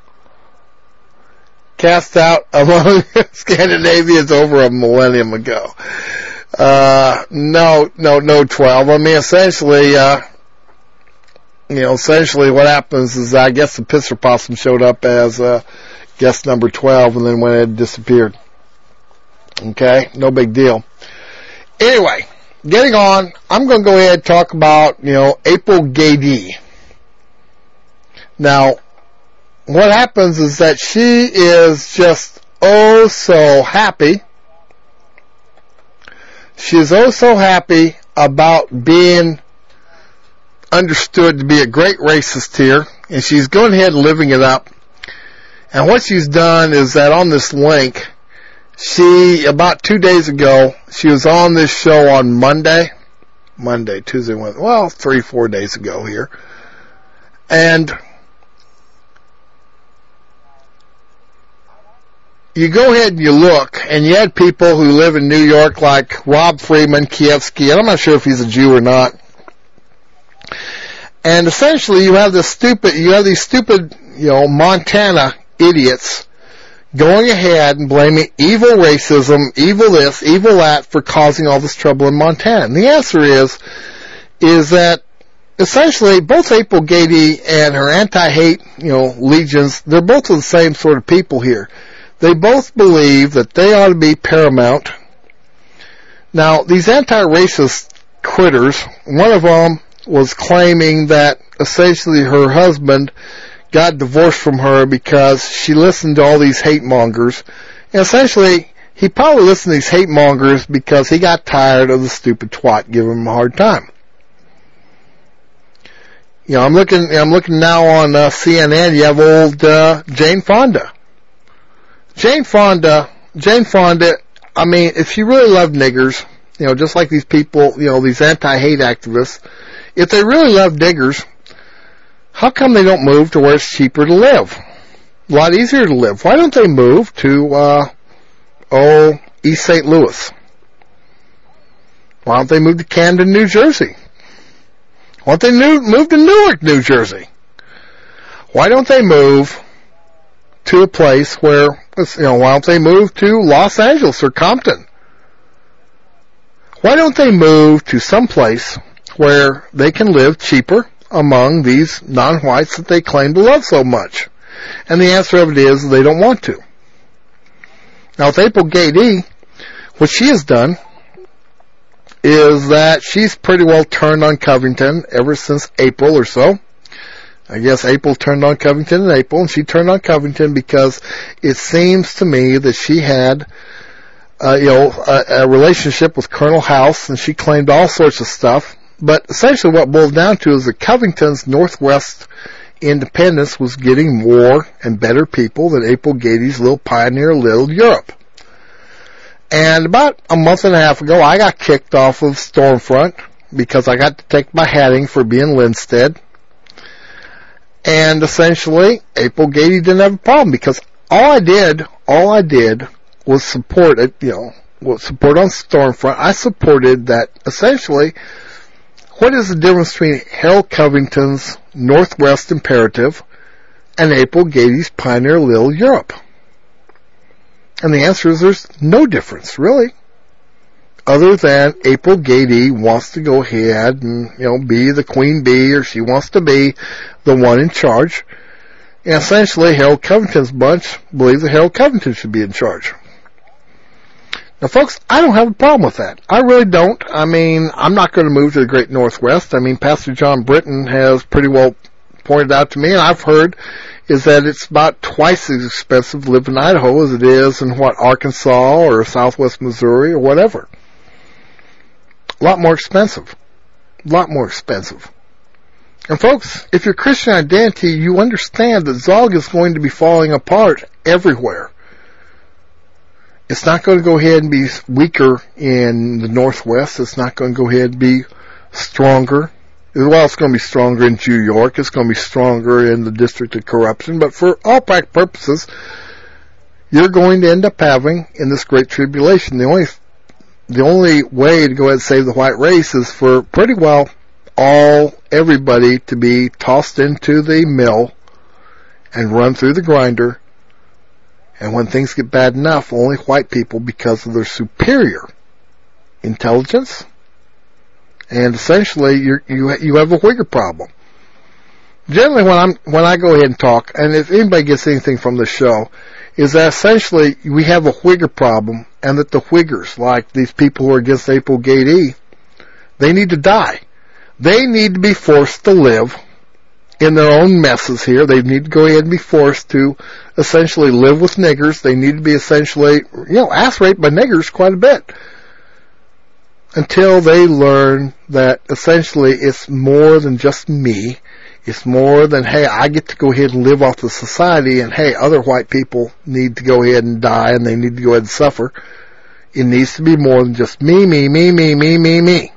cast out among Scandinavians over a millennium ago. Uh, no, no, no twelve. I mean, essentially, uh, you know, essentially what happens is I guess the pisser possum showed up as, uh, guest number twelve and then went ahead and disappeared. Okay? No big deal. Anyway, getting on, I'm going to go ahead and talk about, you know, April Gady. Now, what happens is that she is just oh so happy She is oh so happy about being understood to be a great racist here, and she's going ahead and living it up. And what she's done is that on this link, she, about two days ago, she was on this show on Monday, Monday, Tuesday, Wednesday, well, three, four days ago here, and you go ahead and you look, and you had people who live in New York like Rob Freeman, Kievsky, and I'm not sure if he's a Jew or not. And essentially, you have this stupid, you have these stupid, you know, Montana idiots going ahead and blaming evil racism, evil this, evil that for causing all this trouble in Montana. And the answer is, is that essentially both April Gady and her anti-hate, you know, legions, they're both of the same sort of people here. They both believe that they ought to be paramount. Now, these anti-racist critters, one of them was claiming that essentially her husband got divorced from her because she listened to all these hate mongers. And essentially, he probably listened to these hate mongers because he got tired of the stupid twat giving him a hard time. You know, I'm looking, I'm looking now on uh, C N N. You have old uh, Jane Fonda. Jane Fonda, Jane Fonda. I mean, if she really loved niggers, you know, just like these people, you know, these anti-hate activists, if they really love niggers, how come they don't move to where it's cheaper to live? A lot easier to live. Why don't they move to, uh, oh, East Saint Louis? Why don't they move to Camden, New Jersey? Why don't they move to Newark, New Jersey? Why don't they move to a place where, you know, why don't they move to Los Angeles or Compton? Why don't they move to some place where they can live cheaper among these non-whites that they claim to love so much? And the answer of it is they don't want to. Now with April Gady, what she has done is that she's pretty well turned on Covington ever since April or so. I guess April turned on Covington in April, and she turned on Covington because it seems to me that she had uh, you know, a, a relationship with Colonel House, and she claimed all sorts of stuff. But essentially what it boils down to is that Covington's Northwest independence was getting more and better people than April Gady's little pioneer Little Europe. And about a month and a half ago, I got kicked off of Stormfront because I got to take my hatting for being Linstead. And essentially, April Gady didn't have a problem because all I did, all I did was support it, you know, was support on Stormfront. I supported that essentially. What is the difference between Harold Covington's Northwest Imperative and April Gady's Pioneer Little Europe? And the answer is there's no difference, really. Other than April Gady wants to go ahead and, you know, be the queen bee, or she wants to be the one in charge. And essentially, Harold Covington's bunch believes that Harold Covington should be in charge. Now, folks, I don't have a problem with that. I really don't. I mean, I'm not going to move to the Great Northwest. I mean, Pastor John Britton has pretty well pointed out to me, and I've heard, is that it's about twice as expensive to live in Idaho as it is in, what, Arkansas or Southwest Missouri or whatever. A lot more expensive. A lot more expensive. And, folks, if you're Christian Identity, you understand that Zog is going to be falling apart everywhere. It's not going to go ahead and be weaker in the Northwest. It's not going to go ahead and be stronger. Well, it's going to be stronger in New York. It's going to be stronger in the District of Corruption. But for all practical purposes, you're going to end up having, in this Great Tribulation, the only, the only way to go ahead and save the white race is for pretty well all, everybody to be tossed into the mill and run through the grinder. And when things get bad enough, only white people, because of their superior intelligence, and essentially you're, you you have a Whigger problem. Generally, when I'm when I go ahead and talk, and if anybody gets anything from this show, is that essentially we have a Whigger problem, and that the Whiggers, like these people who are against April Gady, they need to die. They need to be forced to live in their own messes here. They need to go ahead and be forced to essentially live with niggers. They need to be essentially, you know, ass raped by niggers quite a bit. until they learn that essentially it's more than just me. It's more than, hey, I get to go ahead and live off the society, and hey, other white people need to go ahead and die, and they need to go ahead and suffer. It needs to be more than just me, me, me, me, me, me, me.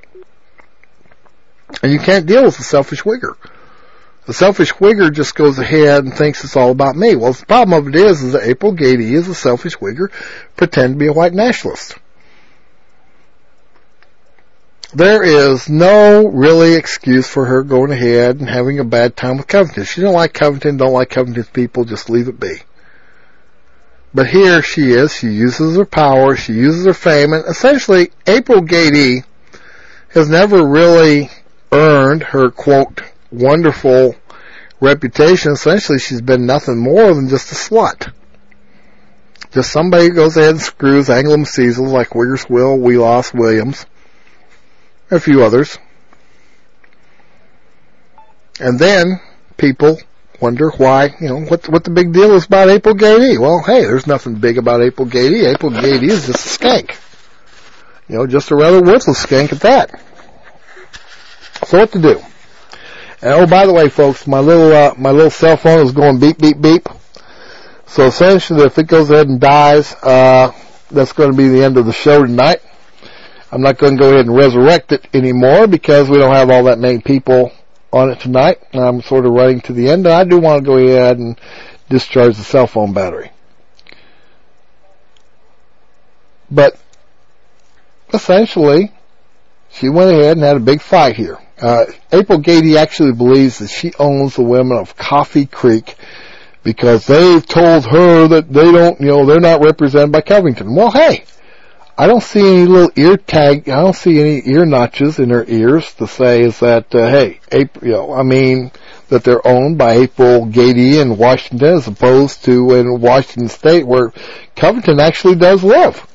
And you can't deal with a selfish Whigger. The selfish Whigger just goes ahead and thinks it's all about me. Well, the problem of it is, is that April Gady is a selfish Whigger, pretend to be a white nationalist. There is no really excuse for her going ahead and having a bad time with Covington. She don't like Covington, don't like Covington's people, just leave it be. But here she is, she uses her power, she uses her fame, and essentially April Gady has never really earned her, quote, wonderful reputation. Essentially she's been nothing more than just a slut. Just somebody who goes ahead and screws Anglo Cecil like Wiggers Will, Wheeloss, Williams, a few others. And then people wonder why, you know, what what the big deal is about April Gady. Well, hey, there's nothing big about April Gady. April Gady is just a skank. You know, just a rather worthless skank at that. So what to do? And oh, by the way, folks, my little uh, my little cell phone is going beep, beep, beep. So essentially, if it goes ahead and dies, uh, that's going to be the end of the show tonight. I'm not going to go ahead and resurrect it anymore because we don't have all that many people on it tonight. I'm sort of running to the end, and I do want to go ahead and discharge the cell phone battery. But essentially, she went ahead and had a big fight here. Uh, April Gady actually believes that she owns the women of Coffee Creek because they've told her that they don't, you know, they're not represented by Covington. Well, hey, I don't see any little ear tag, I don't see any ear notches in her ears to say is that, uh, hey, April, you know, I mean, that they're owned by April Gady in Washington as opposed to in Washington State where Covington actually does live.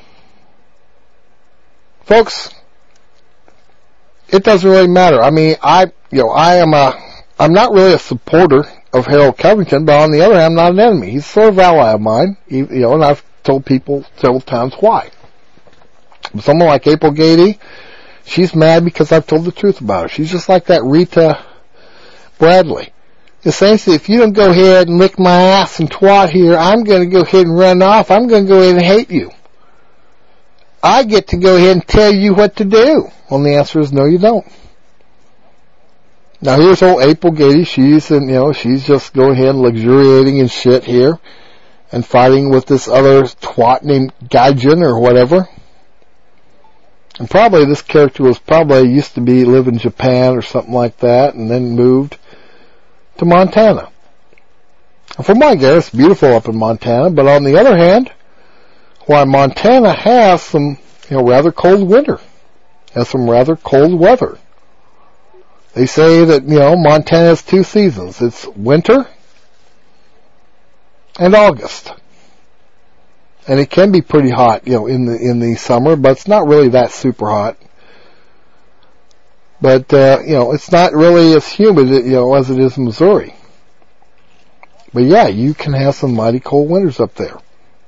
Folks, it doesn't really matter. I mean, I, you know, I am a, I'm not really a supporter of Harold Covington, but on the other hand, I'm not an enemy. He's sort of an ally of mine, you know, and I've told people several times why. Someone like April Gady, she's mad because I've told the truth about her. She's just like that Rita Bradley. Essentially, if you don't go ahead and lick my ass and twat here, I'm going to go ahead and run off. I'm going to go ahead and hate you. I get to go ahead and tell you what to do. Well, the answer is no, you don't. Now, here's old April Gady. She's, in, you know, she's just going ahead and luxuriating in shit here and fighting with this other twat named Gaijin or whatever. And probably this character was probably used to be live in Japan or something like that and then moved to Montana. And from my guess, it's beautiful up in Montana, but on the other hand, why Montana has some, you know, rather cold winter, has some rather cold weather. They say that, you know, Montana has two seasons. It's winter and August. And it can be pretty hot, you know, in the, in the summer, but it's not really that super hot. But, uh, you know, it's not really as humid, you know, as it is in Missouri. But yeah, you can have some mighty cold winters up there.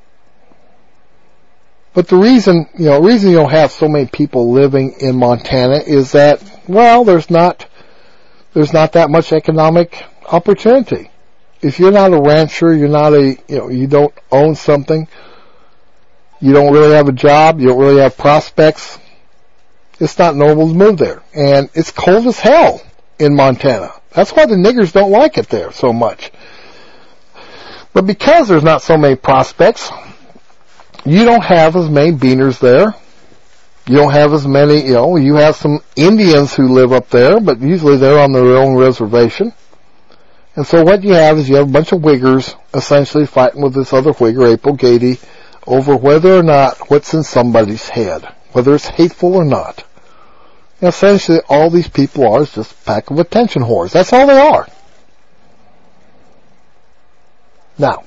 But the reason, you know, reason you don't have so many people living in Montana is that, well, there's not, there's not that much economic opportunity. If you're not a rancher, you're not a, you know, you don't own something, you don't really have a job, you don't really have prospects, it's not normal to move there. And it's cold as hell in Montana. That's why the niggers don't like it there so much. But because there's not so many prospects, you don't have as many beaners there. You don't have as many, you know, you have some Indians who live up there, but usually they're on their own reservation. And so what you have is you have a bunch of Whiggers essentially fighting with this other Whigger, April Gady, over whether or not what's in somebody's head, whether it's hateful or not. And essentially all these people are is just a pack of attention whores. That's all they are. Now,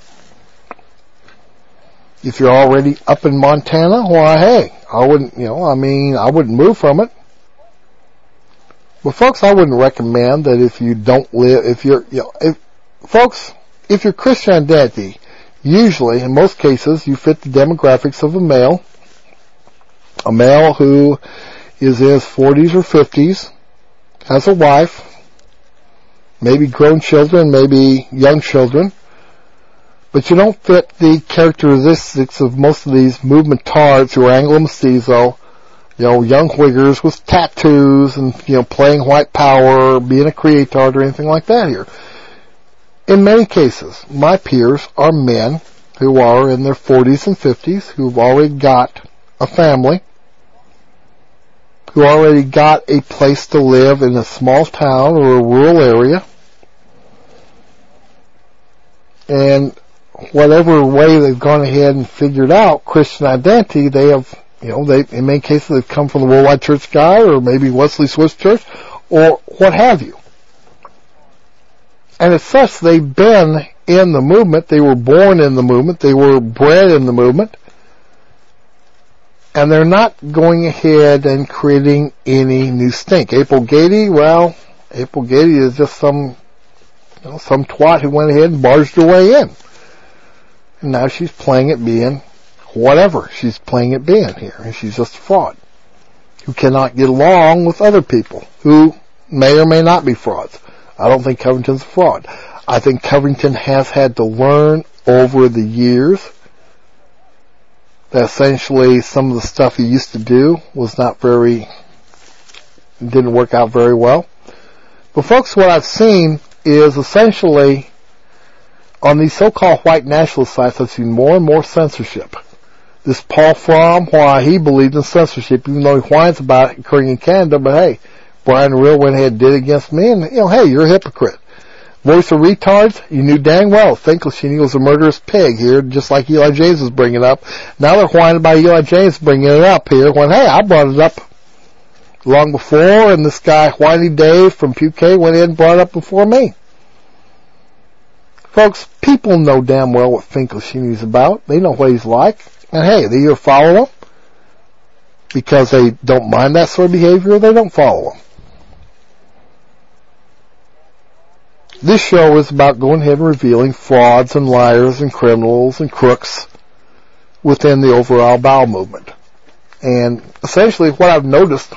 if you're already up in Montana, why, hey, I wouldn't, you know, I mean, I wouldn't move from it. But folks, I wouldn't recommend that if you don't live, if you're, you know, if, folks, if you're Christian identity, usually, in most cases, you fit the demographics of a male, A male who is in his forties or fifties, has a wife, maybe grown children, maybe young children, but you don't fit the characteristics of most of these movement-tards who are Anglo-mestizo, you know, young Whiggers with tattoos and, you know, playing white power, being a creatard or anything like that here. In many cases, my peers are men who are in their forties and fifties, who've already got a family, who already got a place to live in a small town or a rural area, and whatever way they've gone ahead and figured out Christian identity, they have, you know, they, in many cases they've come from the Worldwide Church guy or maybe Wesley Swiss Church or what have you. And as such, they've been in the movement, they were born in the movement, they were bred in the movement, and they're not going ahead and creating any new stink. April Gady, well, April Gady is just some, you know, some twat who went ahead and barged her way in. And now she's playing it being whatever she's playing it being here. And she's just a fraud who cannot get along with other people who may or may not be frauds. I don't think Covington's a fraud. I think Covington has had to learn over the years that essentially some of the stuff he used to do was not very, didn't work out very well. But folks, what I've seen is essentially on these so-called white nationalist sites, I've seen more and more censorship. This Paul Fromm, why he believed in censorship, even though he whines about it occurring in Canada, but hey, Brian Real went ahead and did it against me, and, you know, hey, you're a hypocrite. Voice of retards, you knew dang well Finkelstein was a murderous pig here, just like Eli James was bringing up. Now they're whining about Eli James bringing it up here, when, hey, I brought it up long before, and this guy, Whiny Dave from P K, went in and brought it up before me. Folks, people know damn well what Finkelstein is about. They know what he's like. And hey, they either follow him because they don't mind that sort of behavior, or they don't follow him. This show is about going ahead and revealing frauds and liars and criminals and crooks within the overall bowel movement. And essentially what I've noticed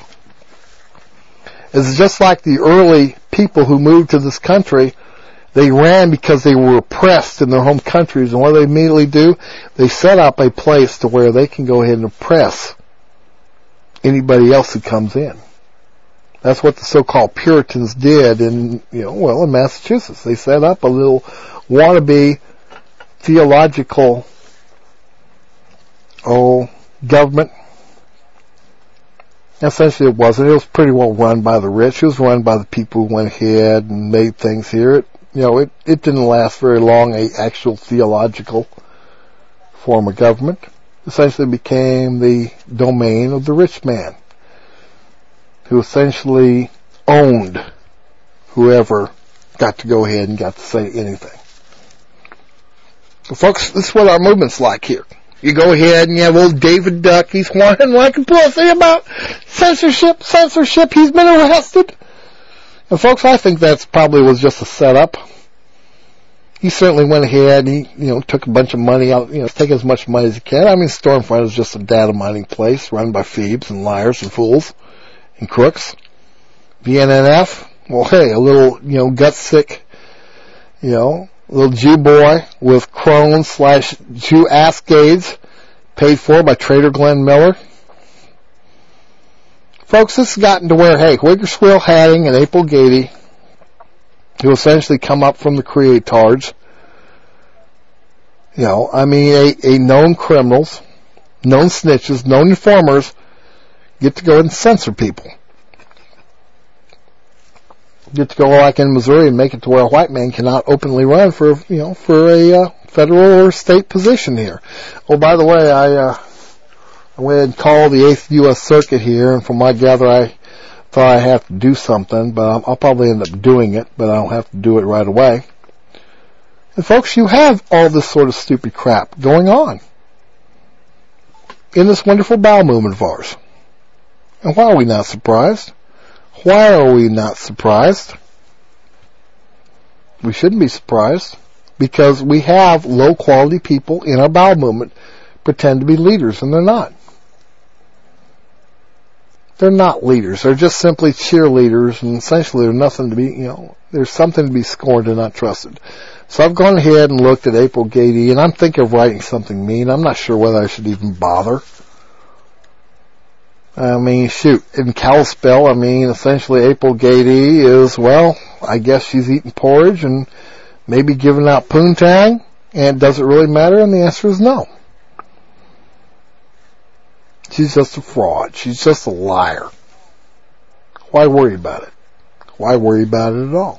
is just like the early people who moved to this country, they ran because they were oppressed in their home countries. And what do they immediately do? They set up a place to where they can go ahead and oppress anybody else who comes in. That's what the so-called Puritans did in, you know, well, in Massachusetts. They set up a little wannabe theological, oh, government. Essentially it wasn't. It was pretty well run by the rich. It was run by the people who went ahead and made things here. It, you know, it, it didn't last very long, a actual theological form of government. Essentially became the domain of the rich man, who essentially owned whoever got to go ahead and got to say anything. So folks, this is what our movement's like here. You go ahead and you have old David Duck, he's whining like a pussy about censorship, censorship, he's been arrested. And folks, I think that's probably was just a setup. He certainly went ahead and he, you know, took a bunch of money out, you know, take as much money as he can. I mean, Stormfront is just a data mining place run by thieves and liars and fools and crooks. V N N F, well, hey, a little, you know, gut sick, you know, little Jew boy with Crohn's slash Jew ass-gades, paid for by Trader Glenn Miller. Folks, this has gotten to where, hey, Wiggerswill Hatting and April Gady, who essentially come up from the creatards, you know, I mean, a, a known criminals, known snitches, known informers, get to go and censor people. Get to go like in Missouri and make it to where a white man cannot openly run for, you know, for a uh, federal or state position here. Oh, by the way, I, uh, I went and called the eighth U S Circuit here, and from what I gather, I thought I have to do something, but I'll, I'll probably end up doing it, but I don't have to do it right away. And folks, you have all this sort of stupid crap going on in this wonderful bowel movement of ours. And why are we not surprised? Why are we not surprised? We shouldn't be surprised, because we have low quality people in our bowel movement pretend to be leaders, and they're not. They're not leaders. They're just simply cheerleaders, and essentially they're nothing to be, you know, there's something to be scorned and not trusted. So I've gone ahead and looked at April Gady, and I'm thinking of writing something mean. I'm not sure whether I should even bother. I mean, shoot, in Kalispell, I mean, essentially April Gady is, well, I guess she's eating porridge and maybe giving out poontang, and does it really matter? And the answer is no. She's just a fraud. She's just a liar. Why worry about it? Why worry about it at all?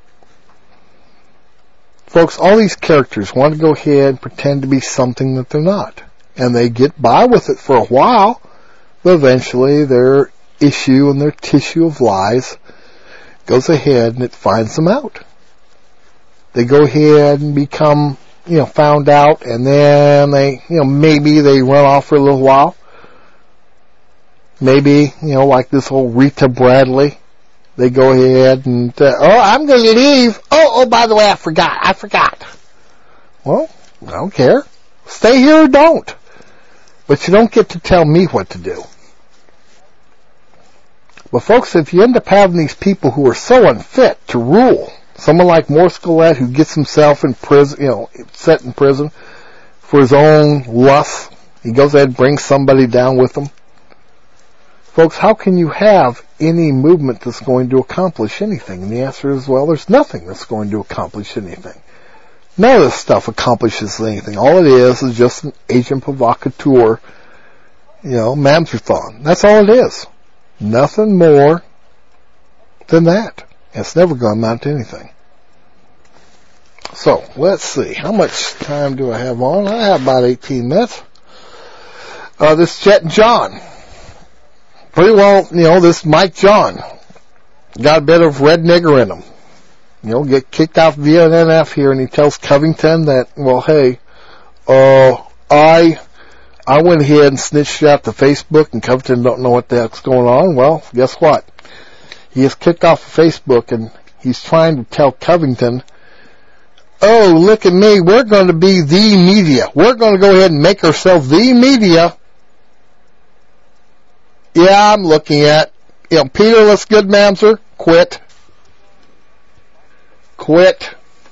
Folks, all these characters want to go ahead and pretend to be something that they're not. And they get by with it for a while, but eventually their issue and their tissue of lies goes ahead and it finds them out. They go ahead and become, you know, found out, and then they, you know, maybe they run off for a little while. Maybe, you know, like this old Rita Bradley, they go ahead and, uh, oh, I'm going to leave. Oh, oh, by the way, I forgot. I forgot. Well, I don't care. Stay here or don't. But you don't get to tell me what to do. But folks, if you end up having these people who are so unfit to rule, someone like Morse Gillette who gets himself in prison, you know, set in prison for his own lust, he goes ahead and brings somebody down with him. Folks, how can you have any movement that's going to accomplish anything? And the answer is, well, there's nothing that's going to accomplish anything. None of this stuff accomplishes anything. All it is is just an agent provocateur, you know, mamserthon. That's all it is. Nothing more than that. It's never going to amount to anything. So, let's see. How much time do I have on? I have about eighteen minutes. Uh, this Jet John. Pretty well, you know, this Mike John got a bit of red nigger in him. You know, get kicked out of the N N F here, and he tells Covington that, well, hey, uh, I, I went ahead and snitched out to Facebook, and Covington don't know what the heck's going on. Well, guess what? He is kicked off of Facebook, and he's trying to tell Covington, oh, look at me, we're going to be the media. We're going to go ahead and make ourselves the media. Yeah, I'm looking at, you know, Peterless Good Mamser, quit. Quit.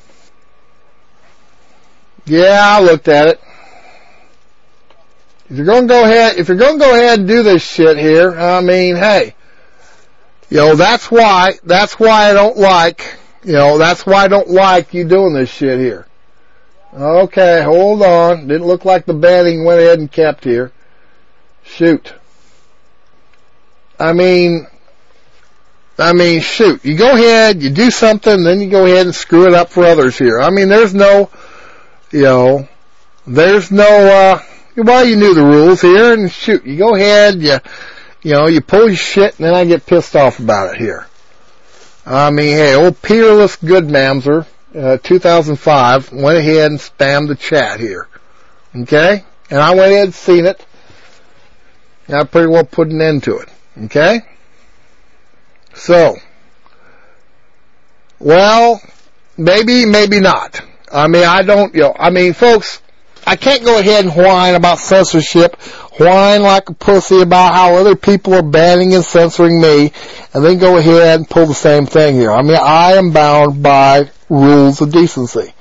Yeah, I looked at it. If you're going to go ahead, if you're going to go ahead and do this shit here, I mean, hey, you know, that's why, that's why I don't like, you know, that's why I don't like you doing this shit here. Okay, hold on. Didn't look like the banning went ahead and kept here. Shoot. I mean, I mean, shoot. You go ahead, you do something, then you go ahead and screw it up for others here. I mean, there's no, you know, there's no, uh, well, you knew the rules here, and shoot, you go ahead, you, you know, you pull your shit, and then I get pissed off about it here. I mean, hey, old Peerless Good Mamser, uh, two thousand five, went ahead and spammed the chat here. Okay? And I went ahead and seen it. And I pretty well put an end to it. Okay? So, well, maybe, maybe not. I mean, I don't, you know, I mean, folks, I can't go ahead and whine about censorship, whine like a pussy about how other people are banning and censoring me, and then go ahead and pull the same thing here. I mean, I am bound by rules of decency.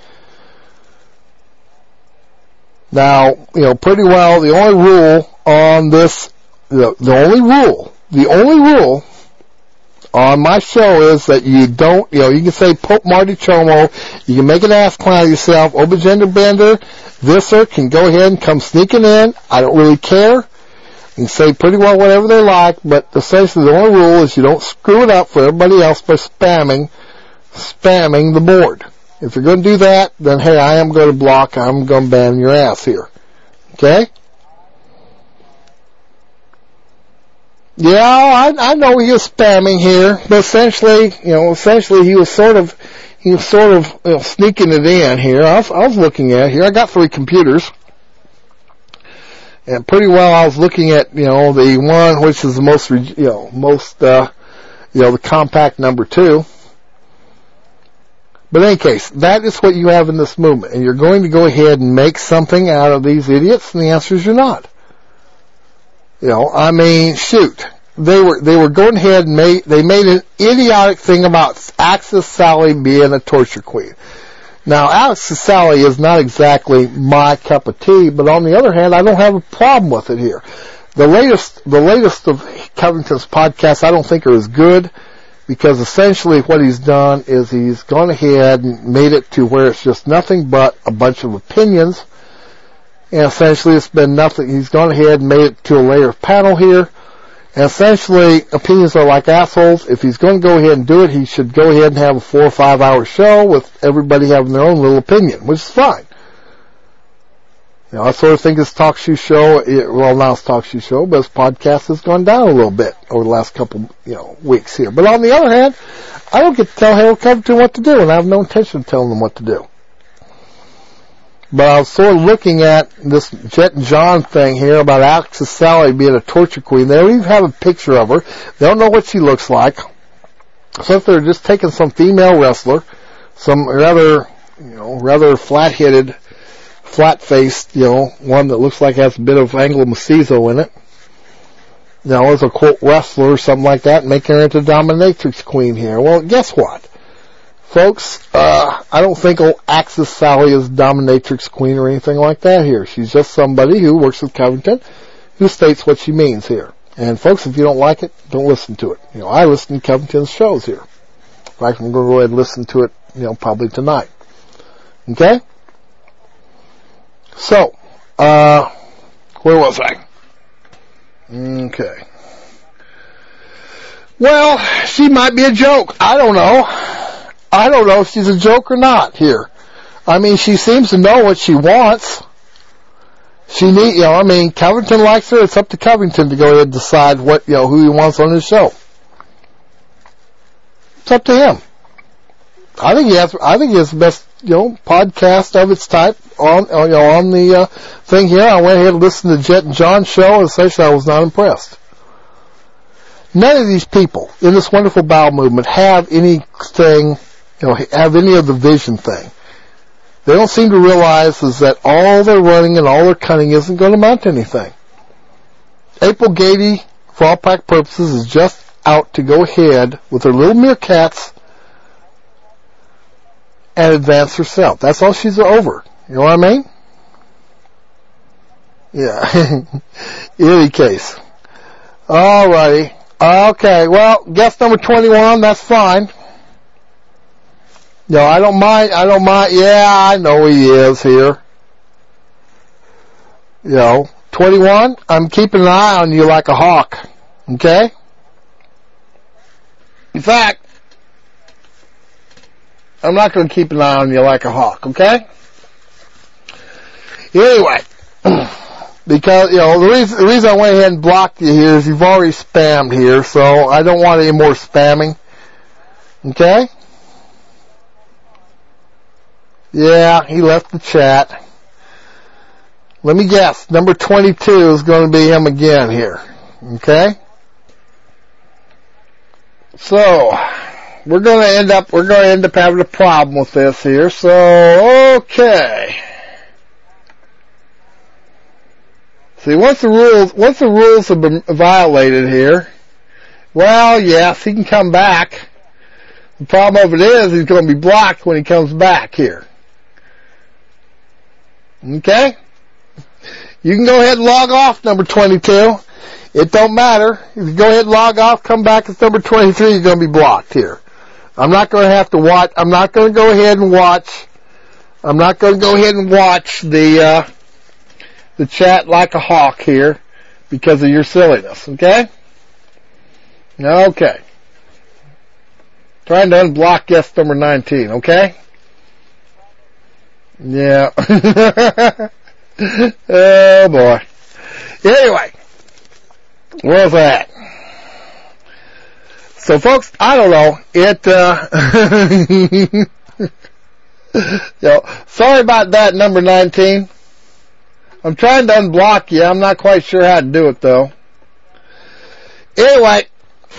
Now, you know, pretty well, the only rule on this, the, the only rule, the only rule on my show is that you don't, you know, you can say Pope Marty Chomo, you can make an ass clown of yourself, Obagender Bender, Visser can go ahead and come sneaking in, I don't really care, you can say pretty well whatever they like, but essentially the only rule is you don't screw it up for everybody else by spamming, spamming the board. If you're going to do that, then hey, I am going to block, I'm going to ban your ass here. Okay? Yeah, I, I know he was spamming here, but essentially, you know, essentially he was sort of, he was sort of you know, sneaking it in here. I was, I was looking at it here. I got three computers, and pretty well I was looking at, you know, the one which is the most, you know, most, uh, you know, the compact number two. But in any case, that is what you have in this movement, and you're going to go ahead and make something out of these idiots, and the answer is you're not. You know, I mean, shoot. they were they were going ahead and made they made an idiotic thing about Access Sally being a torture queen. Now, Access Sally is not exactly my cup of tea, but on the other hand, I don't have a problem with it here. The latest the latest of Covington's podcasts I don't think are as good, because essentially what he's done is he's gone ahead and made it to where it's just nothing but a bunch of opinions. And essentially it's been nothing. He's gone ahead and made it to a layer of panel here. And essentially opinions are like assholes. If he's going to go ahead and do it, he should go ahead and have a four or five hour show with everybody having their own little opinion, which is fine. You know, I sort of think his talk show show, well, now it's talk show show, but his podcast has gone down a little bit over the last couple, you know, weeks here. But on the other hand, I don't get to tell Harold Covington what to do, and I have no intention of telling him what to do. But I was sort of looking at this Jet and John thing here about Access Sally being a torture queen. They don't even have a picture of her. They don't know what she looks like. So if they're just taking some female wrestler, some rather, you know, rather flat-headed, flat-faced, you know, one that looks like has a bit of Anglo-Macizo in it, you know, as a quote wrestler or something like that, and making her into dominatrix queen here. Well, guess what? Folks, uh, I don't think old Access Sally is dominatrix queen or anything like that here. She's just somebody who works with Covington, who states what she means here. And folks, if you don't like it, don't listen to it. You know, I listen to Covington's shows here. In fact, I'm going to go ahead and listen to it, you know, probably tonight. Okay? So, uh, where was I? Okay. Well, she might be a joke. I don't know. I don't know if she's a joke or not here. I mean, she seems to know what she wants. She need, you know, I mean, Covington likes her. It's up to Covington to go ahead and decide what, you know, who he wants on his show. It's up to him. I think he has, I think he has the best, you know, podcast of its type on, you know, on the, uh, thing here. I went ahead and listened to Jet and John's show, and essentially I was not impressed. None of these people in this wonderful bowel movement have anything, you know, have any of the vision thing. They don't seem to realize is that all their running and all their cunning isn't going to amount to anything. April Gady, for all practical purposes, is just out to go ahead with her little meerkats and advance herself. That's all she's over. You know what I mean? Yeah. In any case. Alrighty. Okay, well, guest number twenty-one, that's fine. No, I don't mind, I don't mind, yeah, I know he is here. You know, twenty-one, I'm keeping an eye on you like a hawk, okay? In fact, I'm not going to keep an eye on you like a hawk, okay? Anyway, because, you know, the reason, the reason I went ahead and blocked you here is you've already spammed here, so I don't want any more spamming. Okay? Yeah, he left the chat. Let me guess, number twenty-two is going to be him again here. Okay? So, we're going to end up, we're going to end up having a problem with this here, so, okay. See, once the rules, once the rules have been violated here, well, yes, he can come back. The problem of it is he's going to be blocked when he comes back here. Okay? You can go ahead and log off, number twenty-two. It don't matter. If you go ahead and log off, come back, it's number twenty-three, you're going to be blocked here. I'm not going to have to watch, I'm not going to go ahead and watch, I'm not going to go ahead and watch the, uh, the chat like a hawk here because of your silliness, okay? Okay. Trying to unblock guest number nineteen, okay? Yeah. Oh boy. Anyway, where's that? So folks, I don't know. It, uh, you know, sorry about that, number nineteen. I'm trying to unblock you. I'm not quite sure how to do it though. Anyway,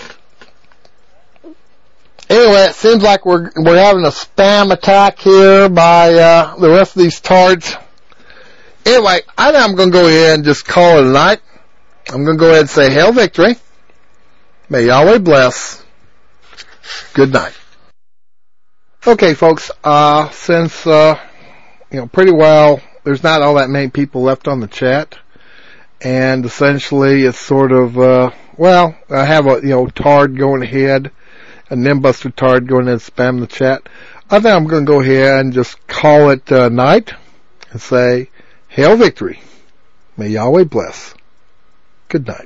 anyway, it seems like we're we're having a spam attack here by uh, the rest of these tards. Anyway, I think I'm going to go ahead and just call it a night. I'm going to go ahead and say hail victory. May Yahweh bless. Good night. Okay, folks, uh, since, uh, you know, pretty well, there's not all that many people left on the chat, and essentially it's sort of, uh, well, I have a, you know, Tard going ahead, a Nimbuster Tard going ahead and spam the chat. I think I'm going to go ahead and just call it uh, night and say, Hail Victory. May Yahweh bless. Good night.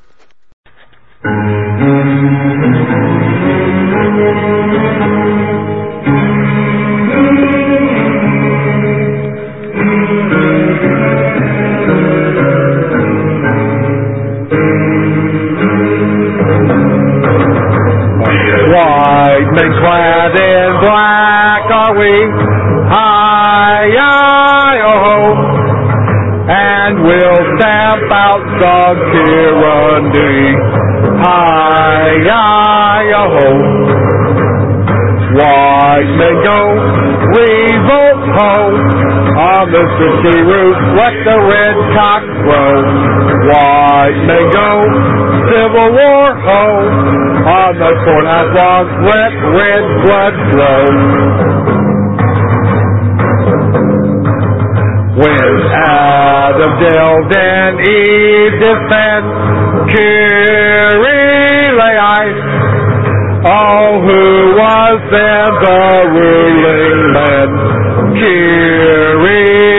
White men clad in black are we, hi-yi-oh-ho, and we'll stamp out dog tyranny, hi-yi-oh-ho. White men go, revolt ho, on the city roof, let the red cock crow. White men go, Civil War ho, on the courthouse lawns, let red blood flow. When Adam delved and Eve defend, Kyrie, oh, who was then the ruling man? Kyrie,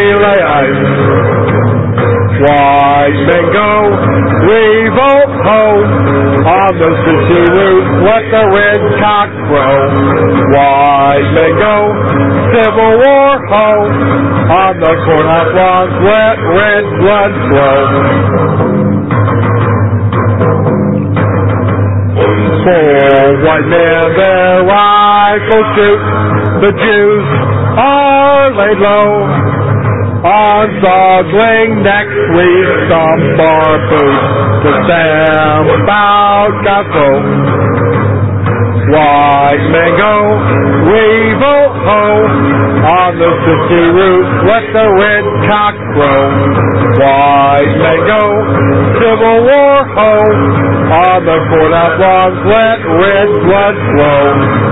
wise men go, revolt ho, on the city roof, let the red cock crow. Wise men go, Civil War ho, on the courthouse lawns, let red blood flow. Four white men their rifles shoot, the Jews are laid low. On Zogling next we stomp our boots to stamp out gospel. White men go, revolt ho, on the city roof, let the red cock crow. White men go, Civil War ho, on the courthouse lawns, let red blood flow.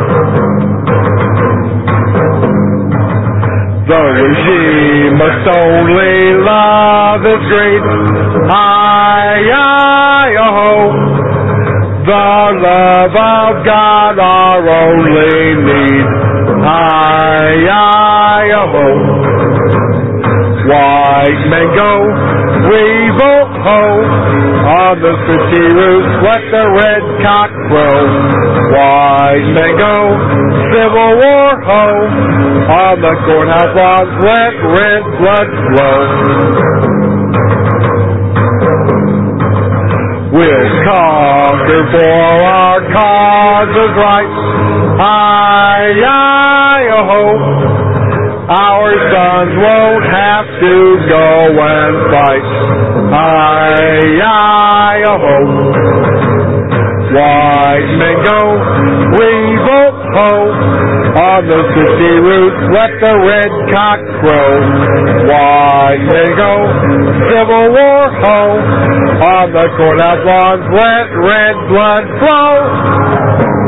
The regime must only love its greed, hi-yi-oh-ho. The love of God our only need, hi-yi-oh-ho. White men go, revolt ho, on the city roof, let the red cock crow. White men go, Civil War ho, on the courthouse lawns, let red blood flow. We'll conquer for our cause is right, hi-yi-oh-ho. Our sons won't have to go and fight, hi-yi-oh-ho. White men go, revolt ho, on the city roof, let the red cock crow. White men go, Civil War ho, on the courthouse lawns, let red blood flow.